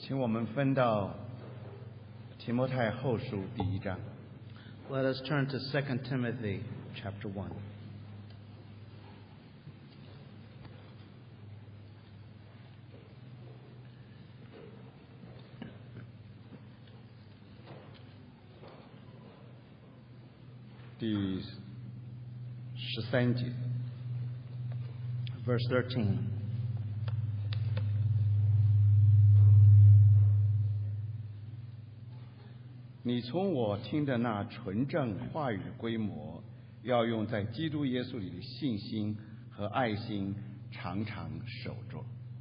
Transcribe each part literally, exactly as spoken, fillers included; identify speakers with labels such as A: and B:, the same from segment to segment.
A: 请我们分到提摩太后书第一章。
B: Let us turn to Second Timothy chapter one.
A: 第十三节
B: Verse thirteen.
A: 你从我听的那纯正话语的规模，要用在基督耶稣里的信心和爱心常常守着。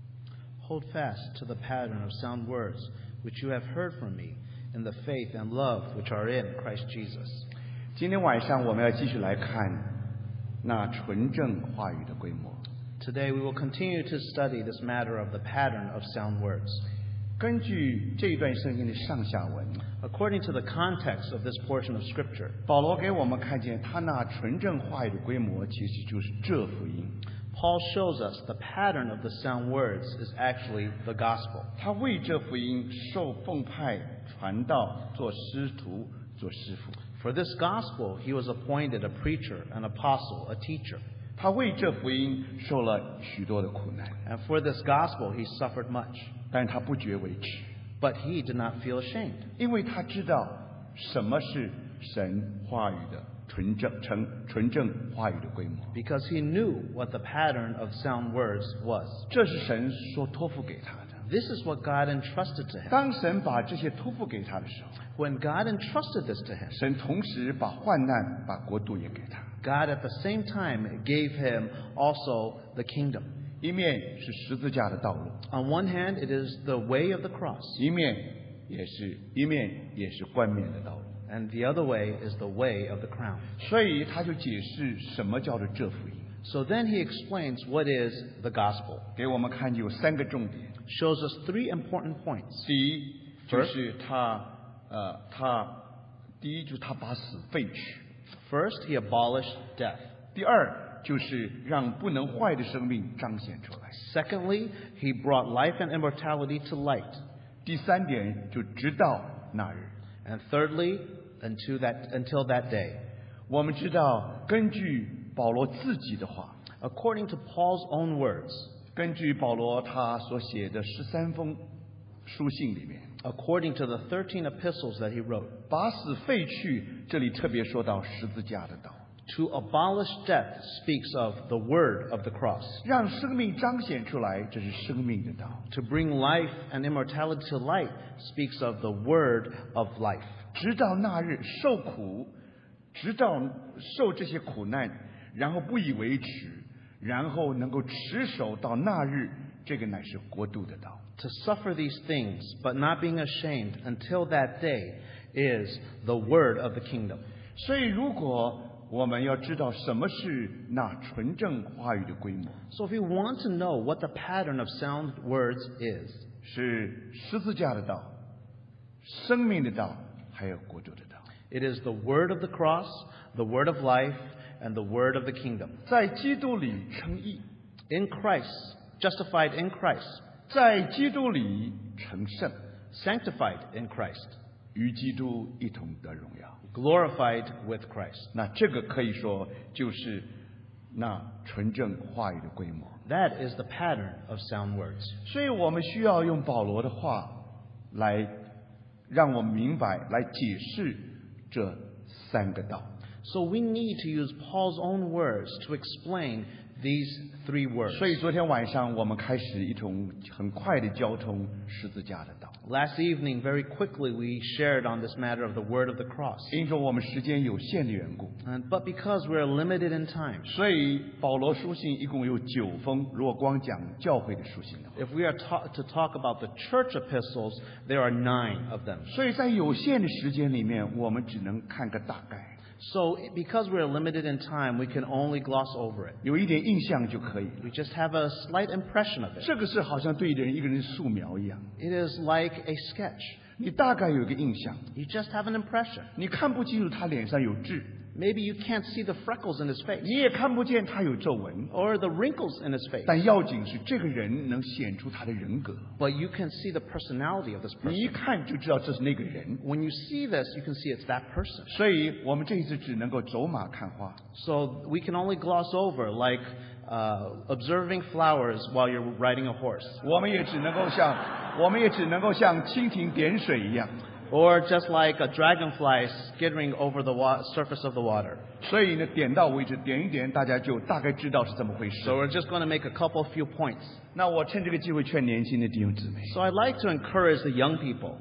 B: Hold fast to the pattern of sound words which you have heard from me in the faith and love which are in Christ Jesus.
A: 今天晚上我们要继续来看那纯正话语的规模。
B: Today we will continue to study this matter of the pattern of sound words.
A: 根据这一段圣经的上下文，
B: According to the context of this portion of Scripture,
A: 保罗给我们看见他那纯正话语的规模其实就是这福音。
B: Paul shows us the pattern of the sound words is actually the gospel.
A: 他为这福音受奉派传道，做师徒，做师傅。
B: For this gospel, he was appointed a preacher, an apostle, a teacher.
A: 他为这福音受了许多的苦难，
B: And for this gospel, he suffered much.
A: 但是他不觉为耻，
B: But he did not feel ashamed,
A: 因为他知道什么是神话语的纯正、纯纯正话语的规模。
B: because he knew what the pattern of sound words was.
A: 这是神所托付给他的。
B: This is what God entrusted to him.
A: 当神把这些托付给他的时候，
B: When God entrusted this to him,
A: 神同时把患难、把国度也给他。
B: God at the same time gave him also the kingdom.
A: 一面是十字架的道路，
B: On one hand, it is the way of the cross,
A: 一面也是一面也是冠冕的道路。
B: and the other way is the way of the crown.
A: 所以他就解释什么叫做这福音，
B: So then he explains what is the gospel,
A: 给我们看有三个重点。
B: shows us three important points.
A: 第一就是他呃他第一就是他把死废去，
B: First, he abolished death.
A: 第二就是让不能坏的生命彰显出来，
B: Secondly, he brought life and immortality to light.
A: 第三点就直到那日。
B: And thirdly, until that, until that day.
A: 我们知道，根据保罗自己的话，
B: According to Paul's own words,
A: 根据保罗他所写的十三封书信里面，
B: according to the thirteen epistles that he wrote,
A: 把死废去，这里特别说到十字架的道，
B: to abolish death speaks of the word of the cross.
A: 让生命彰显出来，这是生命的道。
B: To bring life and immortality to light speaks of the word of life.
A: 直到那日受苦，直到受这些苦难，然后不以为耻，然后能够持守到那日，这个乃是国度的道。
B: To suffer these things, but not being ashamed until that day, is the word of the kingdom.
A: 所以，如果我们要知道什么是那纯正话语的规模，
B: So if you want to know what the pattern of sound words is,
A: 是十字架的道、生命的道，还有国度的道。
B: it is the word of the cross, the word of life, and the word of the kingdom.
A: 在基督里称义，
B: In Christ, justified in Christ,
A: 在基督里成圣，
B: sanctified in Christ,
A: 与基督一同得荣耀。
B: glorified with Christ.
A: 那这个可以说就是那纯正话语的规模。
B: That is the pattern of sound words.
A: 所以我们需要用保罗的话来让我们明白，来解释这三个道。
B: So we need to use Paul's own words to explain these three words.
A: 所以昨天晚上我们开始一种很快的交通十字架的道。
B: Last evening, very quickly, we shared on this matter of the word of the cross.
A: 因着我们时间有限的缘故，
B: And, but because we're limited in time,
A: 所以保罗书信一共有九封。如果光讲教会的书信的话，
B: if we are ta- to talk about the church epistles, there are nine of them.
A: 所以在有限的时间里面，我们只能看个大概，
B: So because we're limited in time, we can only gloss over it.
A: 有一点印象就可以了。
B: We just have a slight impression of it.
A: 这个是好像对人一个人素描一样，
B: It is like a sketch.
A: 你大概有一个印象，
B: You just have an impression.
A: 你看不清楚他脸上有痣，
B: Maybe you can't see the freckles in his face
A: 你也看不见他有皱纹，
B: or the wrinkles in his face.
A: 但要紧是这个人能显出他的人格，
B: But you can see the personality of this
A: 你一
B: person.
A: 看就知道这是那个人。
B: When you see this, you can see it's that person.
A: 所以我们这一次只能够走马看花。
B: So we can only gloss over like uh, observing flowers while you're riding a horse.
A: 我们也只能够像，我们也只能够像蜻蜓点水一样。
B: Or just like a dragonfly skittering over the wa- surface of the water.
A: 所以呢，点到为止，点一点，大家就大概知道是怎么回事。
B: So we're just going to make a couple few points.
A: 那我趁这个机会劝年轻的弟兄姊妹，
B: So I'd like to encourage the young people.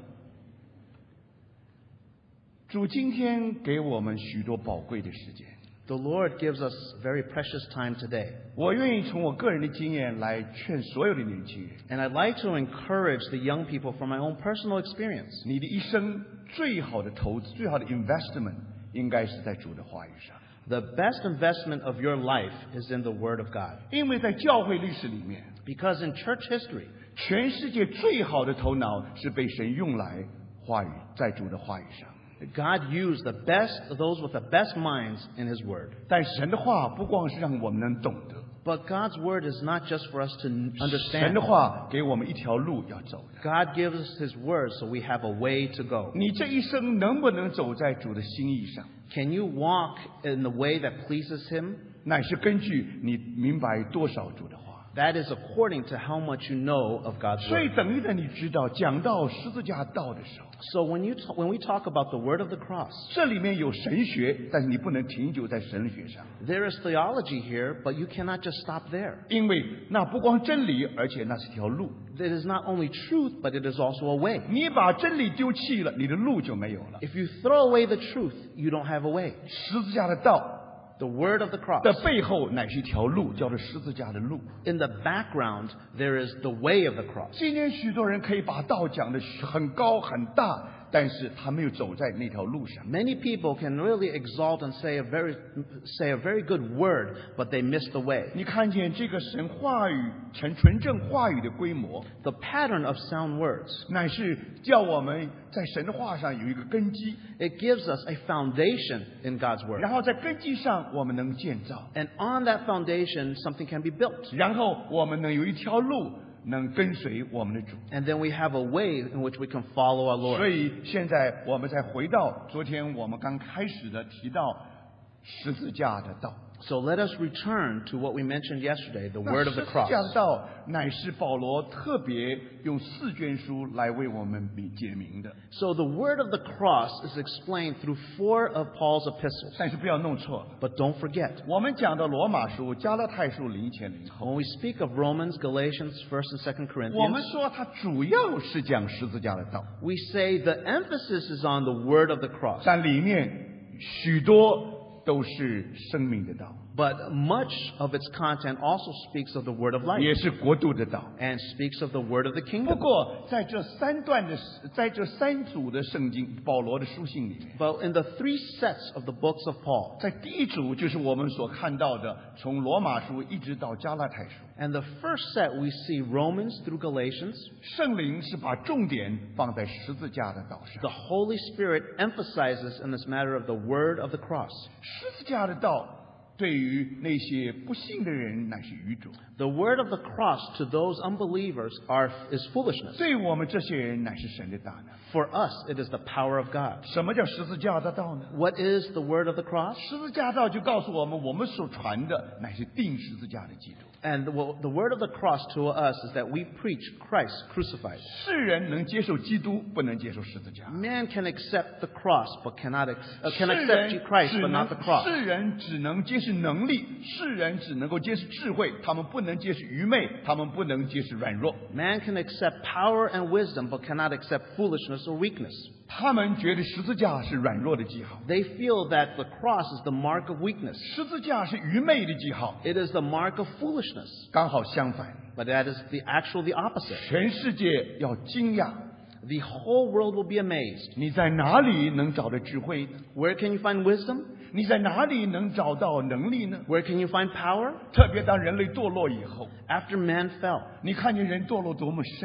A: 主今天给我们许多宝贵的时间，
B: The Lord gives us very precious time today.
A: 我愿意从我个人的经验来劝所有的年轻人，
B: And I'd like to encourage the young people from my own personal experience.
A: 你的一生最好的投资、最好的 investment 应该是在主的话语上，
B: The best investment of your life is in the Word of God.
A: 因为在教会历史里面，
B: Because in church history,
A: 全世界最好的头脑是被神用来话语，在主的话语上。
B: God used the best, those with the best minds in His Word.
A: 但神的话不光是让我们能懂得，
B: But God's Word is not just for us to
A: 神
B: understand.
A: 的话给我们一条路要走的。
B: God gives us His Word so we have a way to go.
A: 你这一生能不能走在主的心意上，
B: Can you walk in the way that pleases Him?
A: 乃是根据你明白多少主的话。
B: That is according to how much you know of God's
A: 所以
B: Word.
A: 等于的，你知道，讲到十字架道的时候，
B: So when you t- when we talk about the Word of the cross,
A: 这里面有神学，但是你不能停留在神学上，
B: there is theology here, but you cannot just stop there.
A: 因为那不光真理，而且那是条路。
B: It is not only truth, but it is also a way.
A: 你把真理丢弃了，你的路就没有了。
B: If you throw away the truth, you don't have a way.
A: 十字架的道
B: The Word of the cross.
A: 的背后乃是一条路，叫做十字架的路。
B: In the background, there is the way of the cross.
A: 今天许多人可以把道讲得很高很大，但是他没有走在那条路上。
B: Many people can really exalt and say a very say a very good word, but they miss the way.
A: 你看见这个神话语、纯纯正话语的规模，
B: The pattern of sound words.
A: 乃是叫我们在神的话上有一个根基，
B: It gives us a foundation in God's Word.
A: 然后在根基上我们能建造，
B: And on that foundation, something can be built.
A: 然后我们能有一条路能跟随我们的主。
B: And then we have a way in which we can follow our
A: 所
B: Lord.
A: 以现在我们再回到昨天我们刚开始的提到十字架的道。
B: So let us return to what we mentioned yesterday, the
A: 那
B: word
A: 十
B: of
A: 字
B: the
A: 架的
B: cross.
A: 道乃是保罗特别用四卷书来为我们明解明的，
B: So the word of the cross is explained through four of Paul's epistles.
A: 但是不要弄错了。
B: But don't forget,
A: 我们讲的罗马书、加拉太书零前零后，
B: when we speak of Romans, Galatians, First and Second
A: 我们
B: Corinthians,
A: 说它主要是讲十字架的道，
B: we say the emphasis is on the word of the cross.
A: 但里面许多都是生命的道，
B: But much of its content also speaks of the word of life
A: 也是国度的道。
B: and speaks of the word of the
A: 不
B: kingdom.
A: 过，在这三段的，在这三组的圣经，保罗的书信里面，
B: But in the three sets of the books of Paul,
A: 在第一组就是我们所看到的，从罗马书一直到加拉太书，
B: and the first set we see Romans through Galatians,
A: 圣灵是把重点放在十字架的道上。
B: the Holy Spirit emphasizes in this matter of the word of the cross.
A: 十字架的道对于那些不信的人乃是愚拙，
B: The word of the cross to those unbelievers are, is foolishness.
A: 对我们这些人乃是神的大能。
B: For us, it is the power of God.
A: 什么叫十字架的道呢？
B: What is the word of the cross?
A: 十字架道就告诉我们，我们所传的乃是钉十字架的基督。
B: And the, the word of the cross to us is that we preach Christ crucified.
A: 世人能接受基督，不能接受十字架。
B: Man can accept the cross, but cannot ex- uh,
A: 世
B: can
A: 人
B: accept Christ,
A: 只
B: but
A: 能
B: not the cross.
A: 世人只能接受能力，世人只能够接受智慧，他们不能接受愚昧，他们不能接受软弱。
B: Man can accept power and wisdom, but cannot accept foolishness or weakness.
A: 他们觉得十字架是软弱的记号，
B: They feel that the cross is the mark of weakness.
A: 十字架是愚昧的记号。
B: It is the mark of foolishness.
A: 刚好相反，
B: But that is the actual the opposite.
A: 全世界要惊讶，
B: The whole world will be amazed.
A: 你在哪里能找到智慧呢？
B: Where can you find wisdom?
A: 你在哪里能找到能力呢？
B: Where can you find power?
A: 特别当人类堕落以后，
B: After man fell,
A: 你看见人堕落多么深，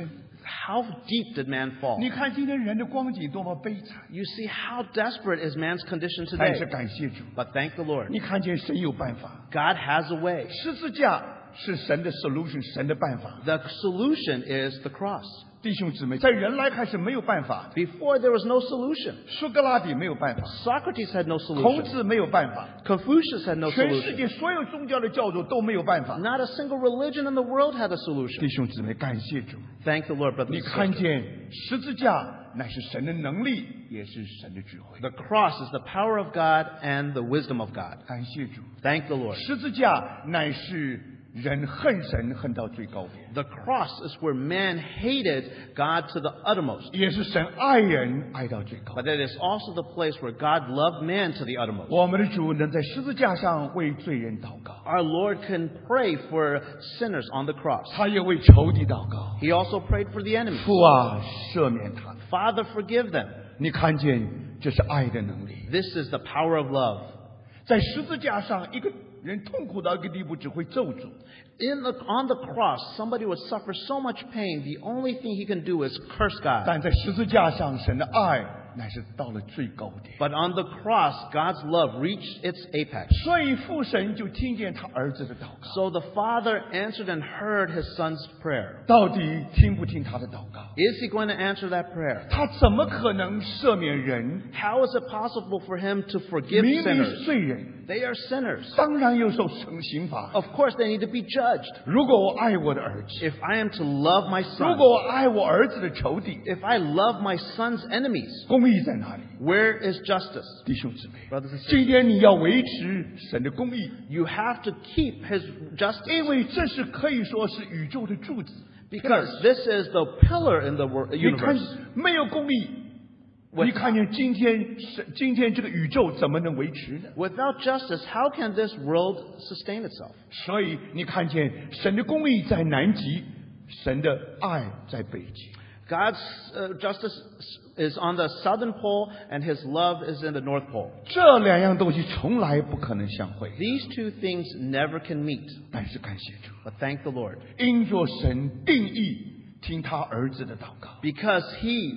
B: How deep did man fall?
A: 你看今天人的光景多么悲惨，
B: You see how desperate is man's condition
A: 但是
B: today.
A: 感谢主，
B: But thank the Lord.
A: 你看见神有办法，
B: God has a way.
A: 十字架是神的 solution， 神的办法。
B: The solution is the cross.
A: 弟兄姊妹，在人来看是没有办法，
B: Before there was no solution.
A: 苏格拉底没有办法，
B: Socrates had no
A: 孔
B: solution.
A: 子没有办法，
B: Confucius had no
A: 全世
B: solution.
A: 界所有宗教的教主都没有办法。
B: Not a single religion in the world had a
A: 弟
B: solution.
A: 兄姊妹，感谢主，
B: Thank the Lord, brothers
A: 你
B: and
A: 看
B: sisters.
A: 见十字架乃是神的能力，也是神的智慧。
B: The cross is the power of God and the wisdom of God.
A: 感谢主，
B: Thank the Lord.
A: 十字架乃是人恨神恨到最高点，
B: The cross is where man hated God to the uttermost.
A: 也是神爱人爱到最高。
B: But it is also the place where God loved man to the uttermost.
A: 我们的主能在十字架上为罪人祷告，
B: Our Lord can pray for sinners on the cross.
A: 他也为仇敌祷告。
B: He also prayed for the enemies.
A: 父啊，赦免他们。
B: Father, forgive them.
A: 你看见这是爱的能力，
B: This is the power of love.
A: 在十字架上，一个人痛苦到一个地步，只会咒诅。
B: In the, on the cross, somebody would suffer so much pain, the only thing he can do is curse God.
A: 但在十字架上，神的爱乃是到了最高点。
B: But on the cross, God's love reached its apex.
A: 所以父神就听见他儿子的祷告，
B: So the Father answered and heard his son's prayer.
A: 到底听不听他的祷告？
B: Is he going to answer that prayer?
A: 他怎么可能赦免人？
B: How is it possible for him to forgive
A: 明明
B: sinners?
A: 罪人，
B: They are sinners.
A: 当然要受惩刑罚。
B: Of course, they need to be judged.
A: 如果我爱我的儿子，
B: If I am to love my
A: 如
B: son,
A: 果我爱我儿子的仇敌，
B: if I love my son's enemies,
A: 公义在哪里？
B: where is justice?
A: 弟兄姊妹，
B: Brothers and sisters,
A: 今天你要维持神的公义，
B: you have to keep his justice
A: 因为这是可以说是宇宙的柱子。
B: because this is the pillar in the wor-
A: 你看
B: universe.
A: 没有公义，
B: With-
A: 你看见今天是今天这个宇宙怎么能维持呢？
B: Without justice, how can this world sustain itself?
A: 所以你看见神的公义在南极，神的爱在北极。
B: God's uh, justice is on the southern pole and his love is in the north pole.
A: 这两样东西从来不可能相会。
B: These two things never can meet.
A: 但是感谢主，
B: But thank the Lord.
A: 因着神定义听他儿子的祷告，
B: Because he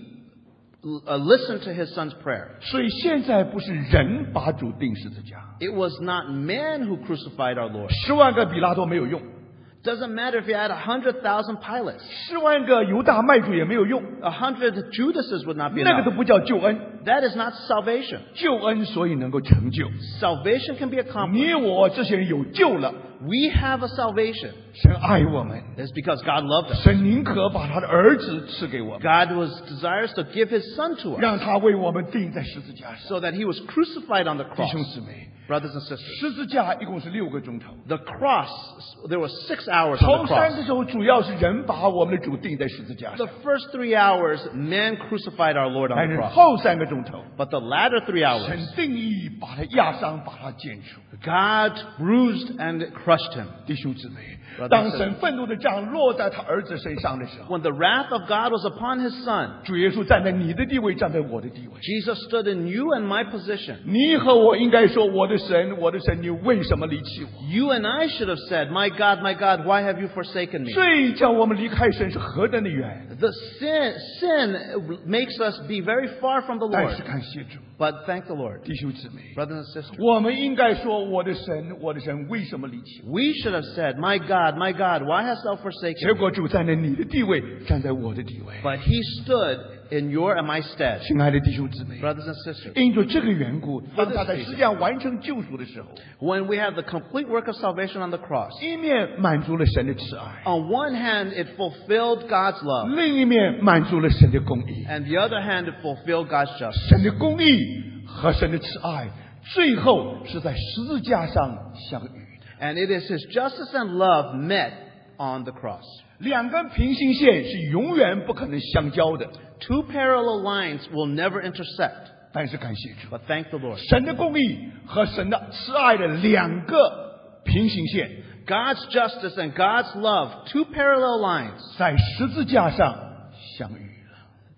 B: uh, listened to his son's prayer.
A: 所以现在不是人把主定十字架，
B: It was not man who crucified our Lord.
A: 十万个比拉多没有用，
B: Doesn't matter if you had a hundred thousand pilots.
A: 十万个犹大卖主也没有用，
B: A hundred Judases would not be
A: 那个都
B: enough.
A: 不叫救恩。
B: That is not salvation.
A: 救恩所以能够成就
B: Salvation can be accomplished.
A: 你我这些人有救了，
B: We have a salvation.
A: 神爱我们，
B: It's because God loved us.
A: 神宁可把他的儿子赐给我们，
B: God was desirous to give his son to us
A: 让他为我们钉在十字架上。
B: so that he was crucified on the
A: 弟
B: cross.
A: 兄姊妹，
B: Brothers and sisters,
A: 十字架一共是六个钟头。
B: the cross, there were six hours
A: 头
B: on the
A: 三
B: cross.
A: 个时候主要是人把我们的主钉在十字架
B: The
A: 上，
B: first three hours, man crucified our Lord
A: 但
B: on
A: 是
B: the cross.
A: 后三个钟头，
B: But the latter three hours,
A: 神定义把他压伤，把他剪除。
B: God bruised and crushed him.
A: 弟兄姊妹，
B: Brothers and
A: 当神愤怒的杖落在他儿子身上的时候，
B: When the wrath of God was upon his son,
A: 主耶稣站在你的地位，站在我的地位。
B: Jesus stood in you and my position.
A: 你和我应该说：“我的神，我的神，你为什么离弃我
B: You and I should have said, My God, my God, why have you forsaken？” me?
A: 罪叫我们离开神是何等的远！
B: The sin, sin makes us be very far from the
A: 但
B: Lord.
A: 是感谢主，
B: But thank the Lord.
A: 弟兄姊妹，
B: Brothers and sisters,
A: 我们应该说：“我的神，我的神，为什么离弃我
B: we should have said, My God, my God, why hast thou？” forsaken
A: 结
B: me?
A: 果主站在你的地位，站在我的地位。
B: But he stood in your and my stead.
A: 亲爱的弟兄姊妹，
B: Brothers and sisters,
A: 因着这个缘故，当他在世界上完成救赎的时候，
B: when we have the complete work of salvation on the cross,
A: 一面满足了神的慈爱，
B: on one hand, it fulfilled God's love,
A: 另一面满足了神的公义。
B: and the other hand, it fulfilled God's justice.
A: 神的公义和神的慈爱，最后是在十字架上相遇的。
B: And it is his justice and love met on the cross.
A: 两根平行线是永远不可能相交的。
B: Two parallel lines will never intersect.
A: 但是感谢主，
B: But thank the Lord.
A: 神的公义和神的慈爱的两个平行线，
B: God's justice and God's love, two parallel lines,
A: 在十字架上相遇了。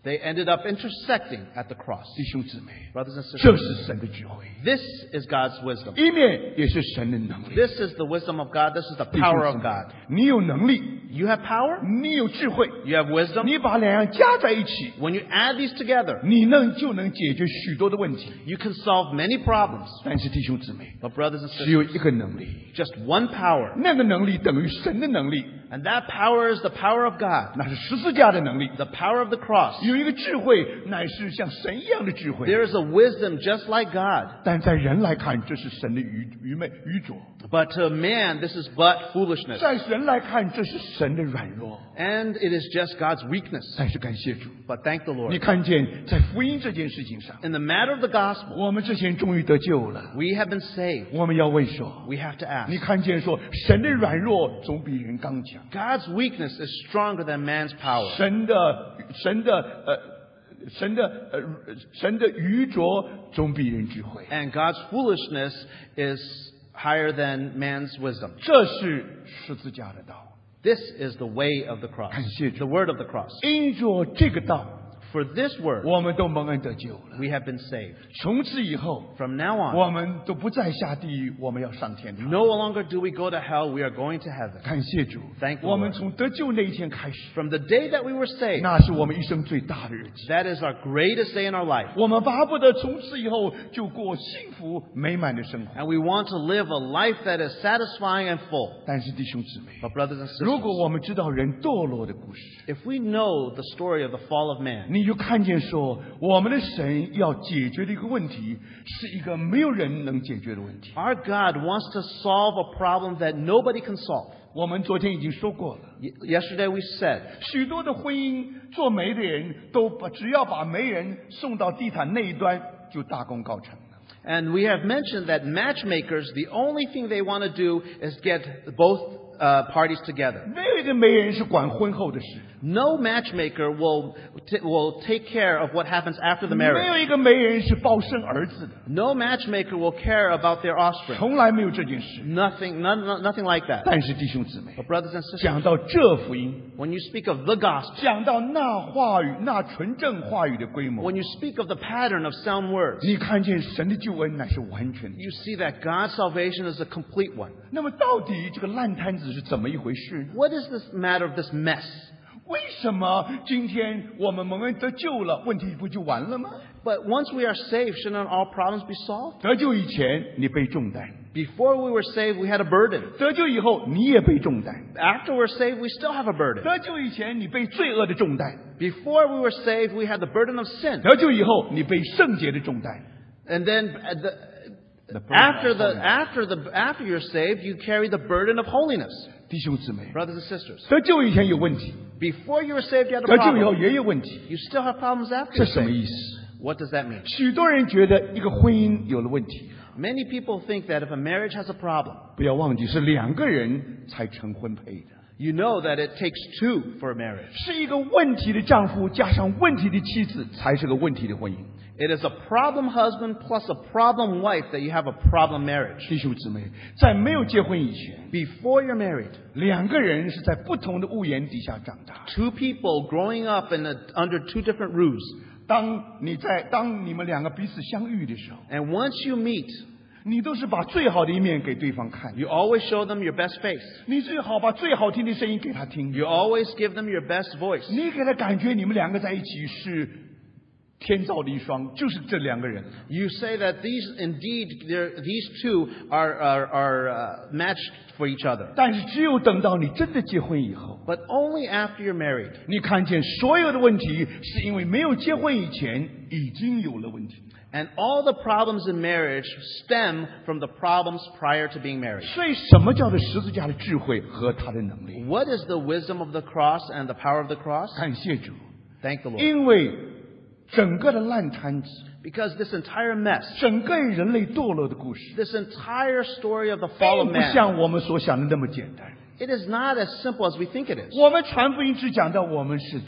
B: They ended up intersecting at the cross.
A: 弟兄姊妹，
B: Brothers and
A: 这
B: sisters,
A: 是神的智慧，
B: this is God's wisdom.
A: 一面也是神的能力。
B: This is the wisdom of God. This is the
A: 弟兄
B: power
A: 姊
B: of
A: 妹
B: God.
A: 你有能力，
B: You have power.
A: 你有智慧，
B: You have wisdom.
A: 你把两样加在一起，
B: When you add these together,
A: 你能就能解决许多的问题。
B: you can solve many problems.
A: 但是弟兄姊妹，
B: But brothers and
A: 只有
B: sisters,
A: 一个能力，
B: just one power.
A: 那个能力等于神的能力，
B: And that power is the power of God.
A: 那是十字架的能力。
B: The power of the cross.
A: 有一个智慧，乃是像神一样的智慧。
B: There is a wisdom just like God.
A: 但在人来看，这是神的愚愚昧愚拙；
B: But to man, this is but foolishness.
A: 在人来看，这是神的软弱。
B: And it is just God's weakness.
A: 但是感谢主，
B: But thank the
A: 你
B: Lord.
A: 看见在福音这件事情上，
B: In the matter of the gospel,
A: 我们这些人终于得救了。
B: we have been saved.
A: 我们要问说，
B: We have to
A: 你
B: ask.
A: 看见说，神的软弱总比人刚强，
B: God's weakness is stronger than man's power.
A: 神的神的呃神的呃神的愚拙总比人智慧。
B: And God's foolishness is higher than man's wisdom.
A: 这是十字架的道。
B: This is the way of the cross.
A: 感谢主。
B: The word of the cross.
A: 因着这个道，
B: For this word,
A: 我们都蒙恩得救了。
B: we have been saved.
A: 从此以后，
B: From now on,
A: 我们都不再下地狱，我们要上天堂。
B: no longer do we go to hell, we are going to heaven.
A: 感谢主
B: Thank，the
A: 我们
B: Lord.
A: 从得救那一天开始，
B: From the day that we were saved,
A: 那是我们一生最大的日子。
B: that is our greatest day in our life.
A: 我们巴不得从此以后就过幸福美满的生活。
B: And we want to live a life that is satisfying and full.
A: 但是弟兄姊妹，
B: But brothers and
A: 如果
B: sisters,
A: 我们知道人堕落的故事，
B: if we know the story of the fall of man,
A: 你就看见说，我们的神要解决的一个问题，是一个没有人能解决的问题。
B: our God wants to solve a problem that nobody can solve.
A: 我们昨天已经说过了，
B: Y- Yesterday we said,
A: 许多的婚姻做媒的人都把只要把媒人送到地毯那一端，就大功告成了。
B: and we have mentioned that matchmakers, the only thing they want to do is get both uh, parties together.
A: 没有一个媒人是管婚后的事，
B: No matchmaker will, t- will take care of what happens after the
A: 没
B: marriage.
A: 有一个媒人是抱生儿子的，
B: No matchmaker will care about their offspring.
A: 从来没有这件事。
B: Nothing, none, no- nothing like that.
A: 但是弟兄姊妹，
B: But brothers and sisters,
A: 讲到这福音，
B: when you speak of the gospel,
A: 讲到那话语、那纯正话语的规模，
B: when you speak of the pattern of sound words,
A: 你看见神的救恩乃是完全的。
B: you see that God's salvation is a complete one.
A: 那么到底这个烂摊子是怎么一回事呢？
B: What is this matter of this mess?
A: 为什么今天我们蒙恩得救了，问题不就完了吗？
B: But once we are saved, shouldn't all problems be solved?
A: 得救以前你背重担，
B: Before we were saved, we had a burden.
A: 得救以后你也背重担。
B: After we're saved, we still have a burden.
A: 得救以前你背罪恶的重担，
B: Before we were saved, we had the burden of sin.
A: 得救以后你背圣洁的重担。
B: And then at the,
A: The burden
B: after
A: of
B: the
A: holiness.
B: after the after you're saved, you carry the burden of holiness.
A: 弟兄姊妹，
B: Brothers and sisters,
A: 得救以前有问题，
B: before you were saved, you had a
A: 得救以后
B: problem.
A: 也有问题，
B: You still have problems after
A: 这
B: you're
A: 什么
B: saved.
A: 意思？
B: What does that mean?
A: 许多人觉得一个婚姻有了问题，
B: Many people think that if a marriage has a problem,
A: 不要忘记是两个人才成婚配的，
B: you know that it takes two for a marriage.
A: 是一个问题的丈夫加上问题的妻子才是个问题的婚姻。
B: It is a problem husband plus a problem wife that you have a problem marriage.
A: 弟兄姊妹，在没有结婚以前，
B: Before you're married,
A: 两个人是在不同的屋檐底下长大。
B: two people growing up in a, under two different roofs.
A: 当你在当你们两个彼此相遇的时候，
B: And once you meet,
A: 你都是把最好的一面给对方看，
B: you always show them your best face.
A: 你最好把最好听的声音给他听，
B: You always give them your best voice.
A: 你给他感觉你们两个在一起是天造的一双，就是这两个人。
B: You say that these, indeed, they're- these two are, are, are uh, matched for each other.
A: 但是只有等到你真的结婚以后，
B: But only after you're married.
A: 你看见所有的问题是因为没有结婚以前已经有了问题。
B: And all the problems in marriage stem from the problems prior to being married.
A: 所以，什么叫做十字架的智慧和他的能力？
B: What is the wisdom of the cross and the power of the cross?
A: 感谢主，
B: Thank the Lord.
A: 因为整个的烂摊子，
B: Because this entire mess,
A: 整个人类堕落的故事，
B: this entire story of the fall
A: 并
B: of
A: 不
B: man,
A: 像我们所想的那么简单。
B: it is not as simple as we think it is.
A: 我们传福音只讲到我们是罪人，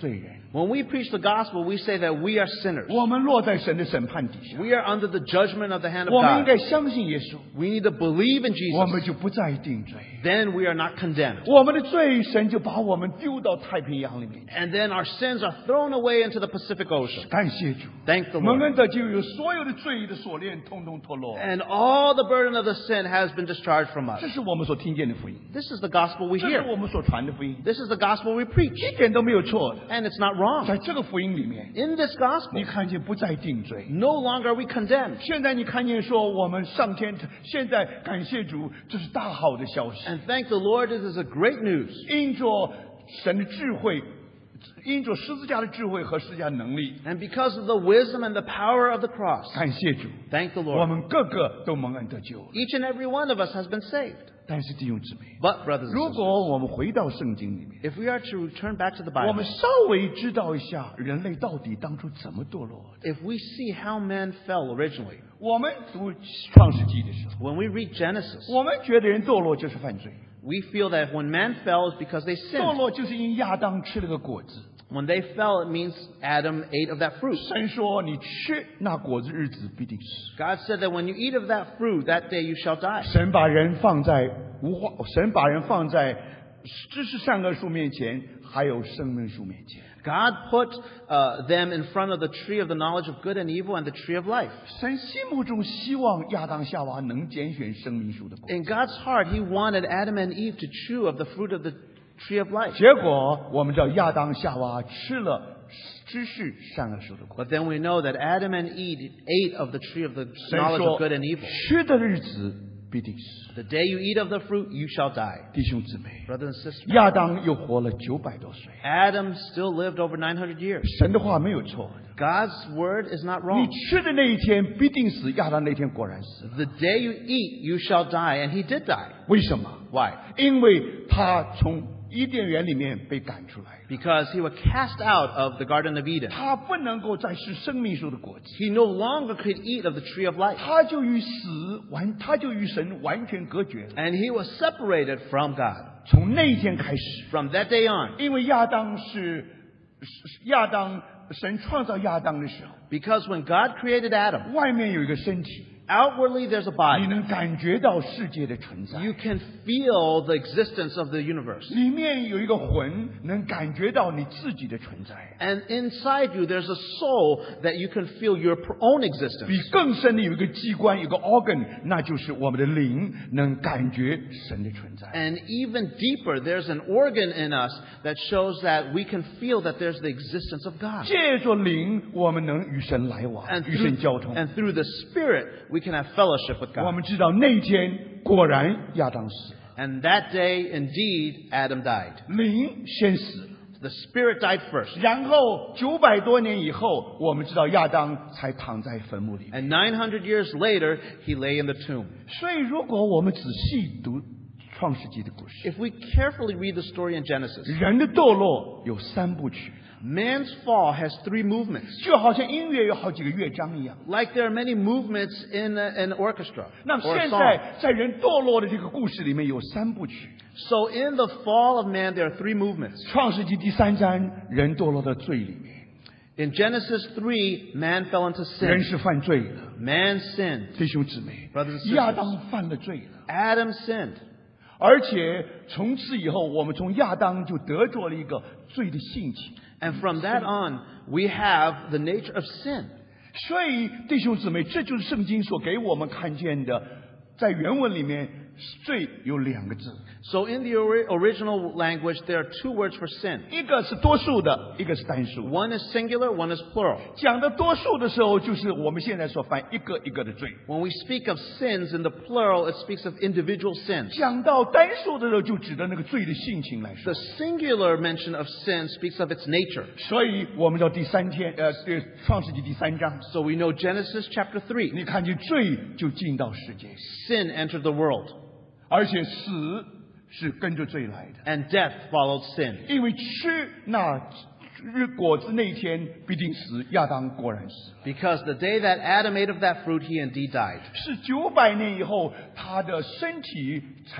B: When we preach the gospel, we say that we are sinners.
A: 我们落在神的审判底下。
B: We are under the judgment of the hand of
A: 我们应
B: God.
A: 该相信耶稣，
B: We need to believe in
A: 我们
B: Jesus.
A: 就不再定罪。
B: Then we are not condemned.
A: 我们的罪，神就把我们丢到太平洋里面去。
B: And then our sins are thrown away into the Pacific Ocean.
A: 感谢主，
B: Thank the
A: 蒙
B: Lord.
A: 恩的就有所有的罪的锁链通通脱落。
B: And all the burden of the sin has been discharged from us.
A: 这是我们所听见的福音，
B: This is the gospel we
A: 这是
B: hear.
A: 我们所传的福音，
B: This is the gospel we preach.
A: 一点都没有错的。
B: And it's not wrong.
A: 在这个福音里面，
B: In this
A: 你
B: gospel,
A: 看见不再定罪。
B: no longer are we condemned.
A: 现在你看见说我们上天，现在感谢主，这是大好的消息。
B: And thank the Lord, this is a great news.
A: 因着神的智慧，因着十字架的智慧和十字架能力，
B: And because of the wisdom and the power of the cross,
A: 感谢主，
B: thank the
A: 我
B: Lord.
A: 们个个都蒙恩得救。
B: Each and every one of us has been saved.
A: 但是弟兄姊妹，
B: But, brothers
A: 如
B: and sisters,
A: 果我们回到圣经里面，
B: if we are to return back to the
A: 我
B: Bible,
A: 们稍微知道一下人类到底当初怎么堕落的。
B: if we see how man fell originally,
A: 我们读创世纪的时候，
B: when we read Genesis,
A: 我们觉得人堕落就是犯罪，
B: we feel that when man fell, it's because they
A: 堕
B: sinned.
A: 落就是因亚当吃了个果子。
B: When they fell, it means Adam ate of that fruit.
A: 神说：“你吃那果子，日子必定死。
B: God said that when you eat of that fruit, that day you shall die. ”
A: 神把人放在无花，神把人放在知识善恶树面前，还有生命树面前。
B: God put uh, them in front of the tree of the knowledge of good and evil and the tree of life.
A: 神心目中希望亚当夏娃能拣选生命树的果子，
B: In God's heart, He wanted Adam and Eve to chew of the fruit of the tree of life.
A: 结果我们知道亚当夏娃吃了知识善恶树的果子。
B: But then we know that Adam and Eve ate of the tree of the
A: 神
B: knowledge
A: 说
B: of good and evil.：“
A: 吃的日子必定死。
B: The day you eat of the fruit, you shall die. ”
A: 弟兄姊妹，
B: Brothers and sisters,
A: 亚当又活了九百多岁。
B: Adam still lived over nine hundred years.
A: 神的话没有错的，
B: God's word is not
A: 你
B: wrong.
A: 吃的那一天必定死。亚当那天果然死了。
B: The day you eat, you shall die. And he did die.
A: 为什么？
B: Why?
A: 因为他从伊甸园里面被赶出来了，
B: Because he was cast out of the Garden of Eden.
A: 他不能够再吃生命树的果子，
B: He no longer could eat of the tree of life.
A: 他就与死完，他就与神完全隔绝了。
B: And he was separated from God.
A: 从那一天开始，
B: From that day on,
A: 因为亚当是是亚当，神创造亚当的时候，
B: because when God created Adam,
A: 外面有一个身体，
B: outwardly there's a
A: 你
B: body.
A: 能感觉到世界的存在。
B: You can feel the existence of the universe.
A: 里面有一个魂，能感觉到你自己的存在。
B: And inside you, there's a soul that you can feel your pr- own existence.
A: 比更深的有一个机关，有个 organ，那就是我们的灵能感觉神的存在。
B: And even deeper, there's an organ in us that shows that we can feel that there's the existence of God.
A: 借着灵，我们能与神来往
B: And，
A: 与神
B: through,
A: 交通。
B: and through the Spirit, we can have fellowship with
A: 我
B: God.
A: 们知道那天果然亚当死了，
B: And that day, indeed, Adam died.
A: 灵先死了。
B: The Spirit died first.
A: 然后九百多年以后，我们知道亚当才躺在坟墓里面。
B: And nine hundred years later, he lay in the tomb.
A: 所以，如果我们仔细读创世纪的故事，
B: If we carefully read the story in Genesis,
A: 人的堕落有三部曲，
B: man's fall has three movements.
A: 就好像音乐有好几个乐章一样。
B: Like there are many movements in a- an orchestra
A: 那么
B: or a
A: 现
B: song.
A: 在在人堕落的这个故事里面有三部曲。
B: So in the fall of man, there are three movements.
A: 创世纪第三章，人堕落到罪里面，
B: In Genesis three, man fell into
A: 人
B: sin.
A: 是犯罪了。
B: Man sinned.
A: 弟兄姊妹
B: Brothers and，sisters
A: 亚当犯了罪了，
B: Adam sinned.
A: 而且从此以后，我们从亚当就得着了一个罪的性情。
B: And from that on, we have the nature of sin.
A: 所以，弟兄姊妹，这就是圣经所给我们看见的，在原文里面，罪有两个字，
B: So in the ori- original language, there are two words for sin.
A: 一个是多数的，一个是单数。
B: One is singular, one is plural.
A: 讲的多数的时候，就是我们现在所犯一个一个的罪；
B: When we speak of sins in the plural, it speaks of individual sins.
A: 讲到单数的时候，就指的那个罪的性情来说
B: The。singular mention of sin speaks of its nature.
A: 所以，我们到第三天，呃，对，创世纪第三章，
B: So we know Genesis chapter three.
A: 你看见罪就进到世界，
B: Sin entered the world,
A: 而且死是跟着罪来的。
B: and death followed sin.
A: 因为吃那日果子那一天必定死，亚当果然死。
B: Because the day that Adam ate of that fruit, he indeed died.
A: 是九百年以后，他的身体才死了。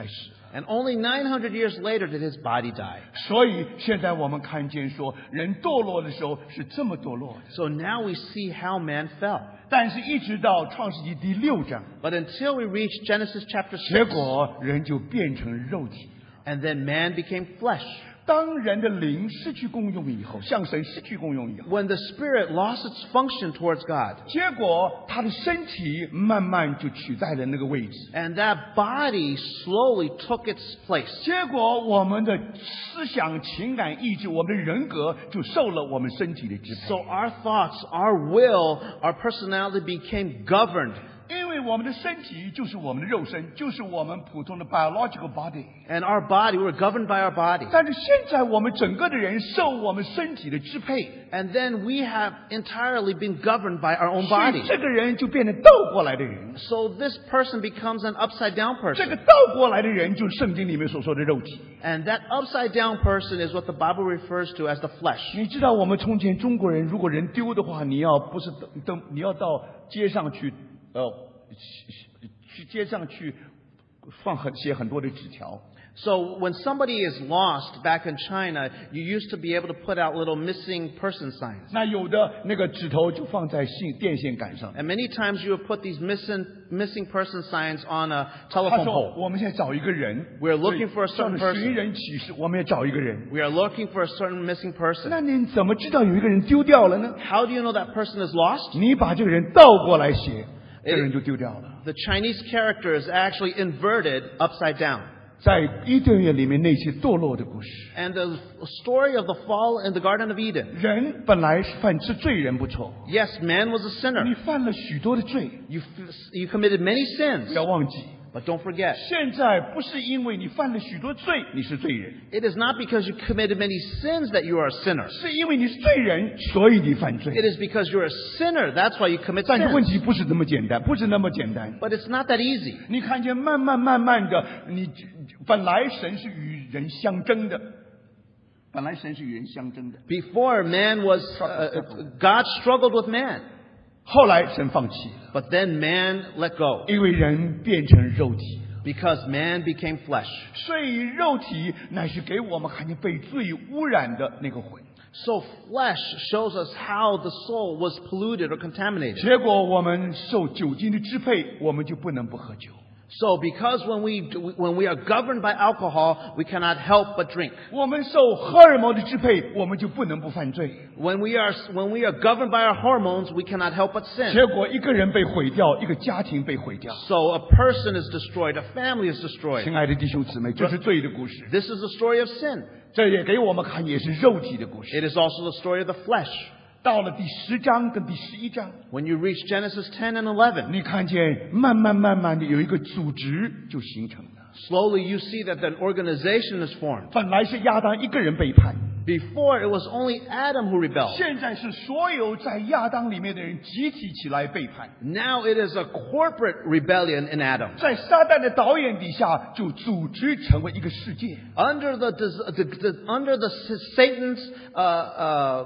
B: And only nine hundred years later did his body die.
A: 所以现在我们看见说，人堕落的时候是这么堕落的。
B: So now we see how man fell.
A: 但是，一直到创世纪第六章，
B: But until we reach Genesis chapter
A: 结
B: six,
A: 果人就变成肉体。
B: and then man became flesh.
A: 当人的灵失去功用以后，向神失去功用以后，
B: When the spirit lost its function towards God,
A: 结果他的身体慢慢就取代了那个位置。
B: and that body slowly took its place.
A: 结果我们的思想、情感、意志，我们的人格就受了我们身体的支配。
B: So our thoughts, our will, our personality became governed.
A: 因为我们的身体就是我们的肉身，就是我们普通的 biological body。
B: And our body, we're governed by our body.
A: 但是现在我们整个的人受我们身体的支配，
B: And then we have entirely been governed by our own
A: 所
B: body.
A: 以这个人就变成倒过来的人。
B: So this person becomes an upside down
A: 这个
B: person.
A: 倒过来的人就是圣经里面所说的肉体。
B: And that upside down person is what the Bible refers to as the flesh.
A: 你知道我们从前中国人，如果人丢的话，你要不是等等，你要到街上去，呃，去街上去放很写很多的纸条。
B: So when somebody is lost back in China, you used to be able to put out little missing person signs.
A: 那有的那个指头就放在线电线杆上。
B: And many times you would put these missing missing person signs on a
A: 他
B: telephone
A: 说
B: pole.
A: 我们现在寻一个人
B: We're looking for a certain
A: 叫做
B: person.
A: 寻人启事，我们也找一个人。
B: We are looking for a certain missing person.
A: 那你怎么知道有一个人丢掉了呢？
B: How do you know that person is lost?
A: 你把这个人倒过来写，这个人就丢掉了。
B: The Chinese character is actually inverted upside down.
A: 在伊甸园里面那些堕落的故事，
B: And the story of the fall in the Garden of Eden.
A: 人本来是犯是罪人不错，
B: Yes, man was a
A: 你
B: sinner.
A: 犯了许多的罪，
B: You, you committed many
A: 不
B: sins.
A: 要忘记，
B: But don't forget,
A: 现在不是因为你犯了许多罪你是罪人，
B: it is not because you committed many sins that you are a sinner.
A: 是因为你是罪人，所以你犯
B: It
A: 罪。
B: is because you're a sinner. That's why you commit
A: 但是问
B: sins.
A: 题不是那么简单，不是那么简单。
B: But it's not that easy.
A: 你看见慢慢慢慢的，你本来神是与人相争的，本来神是与人相争的，
B: Before, man was, uh, God struggled with man.
A: 后来神放弃了，
B: But then man let go
A: 因为人变成肉体。
B: because man became flesh.
A: 所以肉体乃是给我们看见被罪污染的那个魂。
B: So flesh shows us how the soul was polluted or contaminated.
A: 结果我们受酒精的支配，我们就不能不喝酒。
B: So because when we, when we are governed by alcohol, we cannot help but drink.
A: 我们受荷尔蒙的支配，我们就不能不犯罪。
B: When we are, when we are governed by our hormones, we cannot help but sin.
A: 结果一个人被毁掉，一个家庭被毁掉。
B: So a person is destroyed, a family is destroyed.
A: 亲爱的弟兄姊妹，这是罪的故事，
B: This is the story of sin.
A: 这也给我们看，也是肉体的故事。
B: It is also the story of the flesh.
A: 到了第十章跟第十一章，
B: When you reach Genesis ten and eleven,
A: 你看见慢慢慢慢的有一个组织就形成了。
B: slowly you see that an organization is formed.
A: 本来是亚当一个人背叛，
B: Before, it was only Adam who rebelled.
A: 现在是所有在亚当里面的人集体起来背叛。
B: Now it is a corporate rebellion in Adam.
A: 在撒旦的导演底下，就组织成为一个世界。
B: Under the, the, the under the Satan's uh, uh,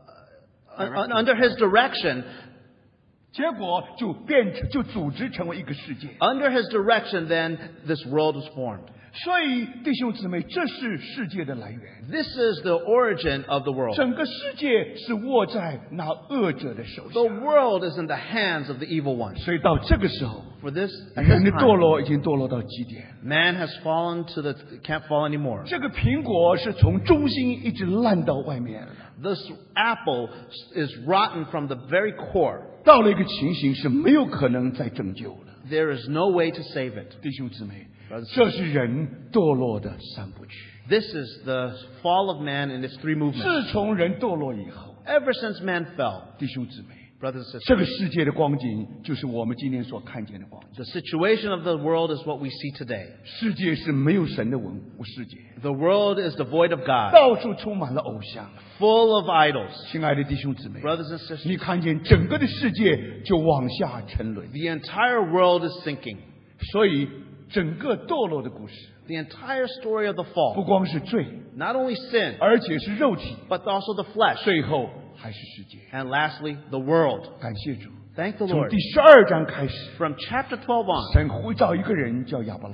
B: uh, under his direction,
A: 结果就变成就组织成为一个世界。
B: under his direction, then this world was formed.
A: 所以弟兄姊妹，这是世界的来源。
B: This is the origin of the world.
A: 整个世界是握在那恶者的手
B: The
A: 下。
B: world is in the hands of the evil one.
A: 所以到这个时候，
B: For this, at
A: 人
B: this
A: 的堕
B: time,
A: 落已经堕落到极点。
B: man has fallen to the can't fall anymore.
A: 这个苹果是从中心一直烂到外面了。
B: This apple is rotten from the very core.
A: 到了一个情形是没有可能再拯救了。
B: There is no way to save it.
A: 弟兄姊妹，
B: Brothers and
A: 这是人堕落的三部曲。
B: This is the fall of man in its three movements.
A: 自从人堕落以后，
B: Ever since man fell,
A: 弟兄姊妹，
B: brothers and sisters,
A: 这个世界的光景就是我们今天所看见的光景。
B: the situation of the world is what we see today.
A: 世界是没有神的文物世界，
B: The world is devoid of God,
A: 到处充满了偶像。
B: full of idols.
A: 亲爱的弟兄姊妹，
B: Brothers and sisters,
A: 你看见整个的世界就往下沉沦，
B: the entire world is sinking.
A: 所以整个堕落的故事
B: The entire story of the
A: 不
B: fall,
A: 光是罪，
B: not only sin,
A: 而且是肉体，
B: but also the flesh.
A: 最后还是世界。
B: And lastly, the world.
A: 感谢主，
B: Thank the
A: 从
B: Lord.
A: 第十二章开始，
B: From chapter twelve on,
A: 神呼召一个人叫亚伯拉罕，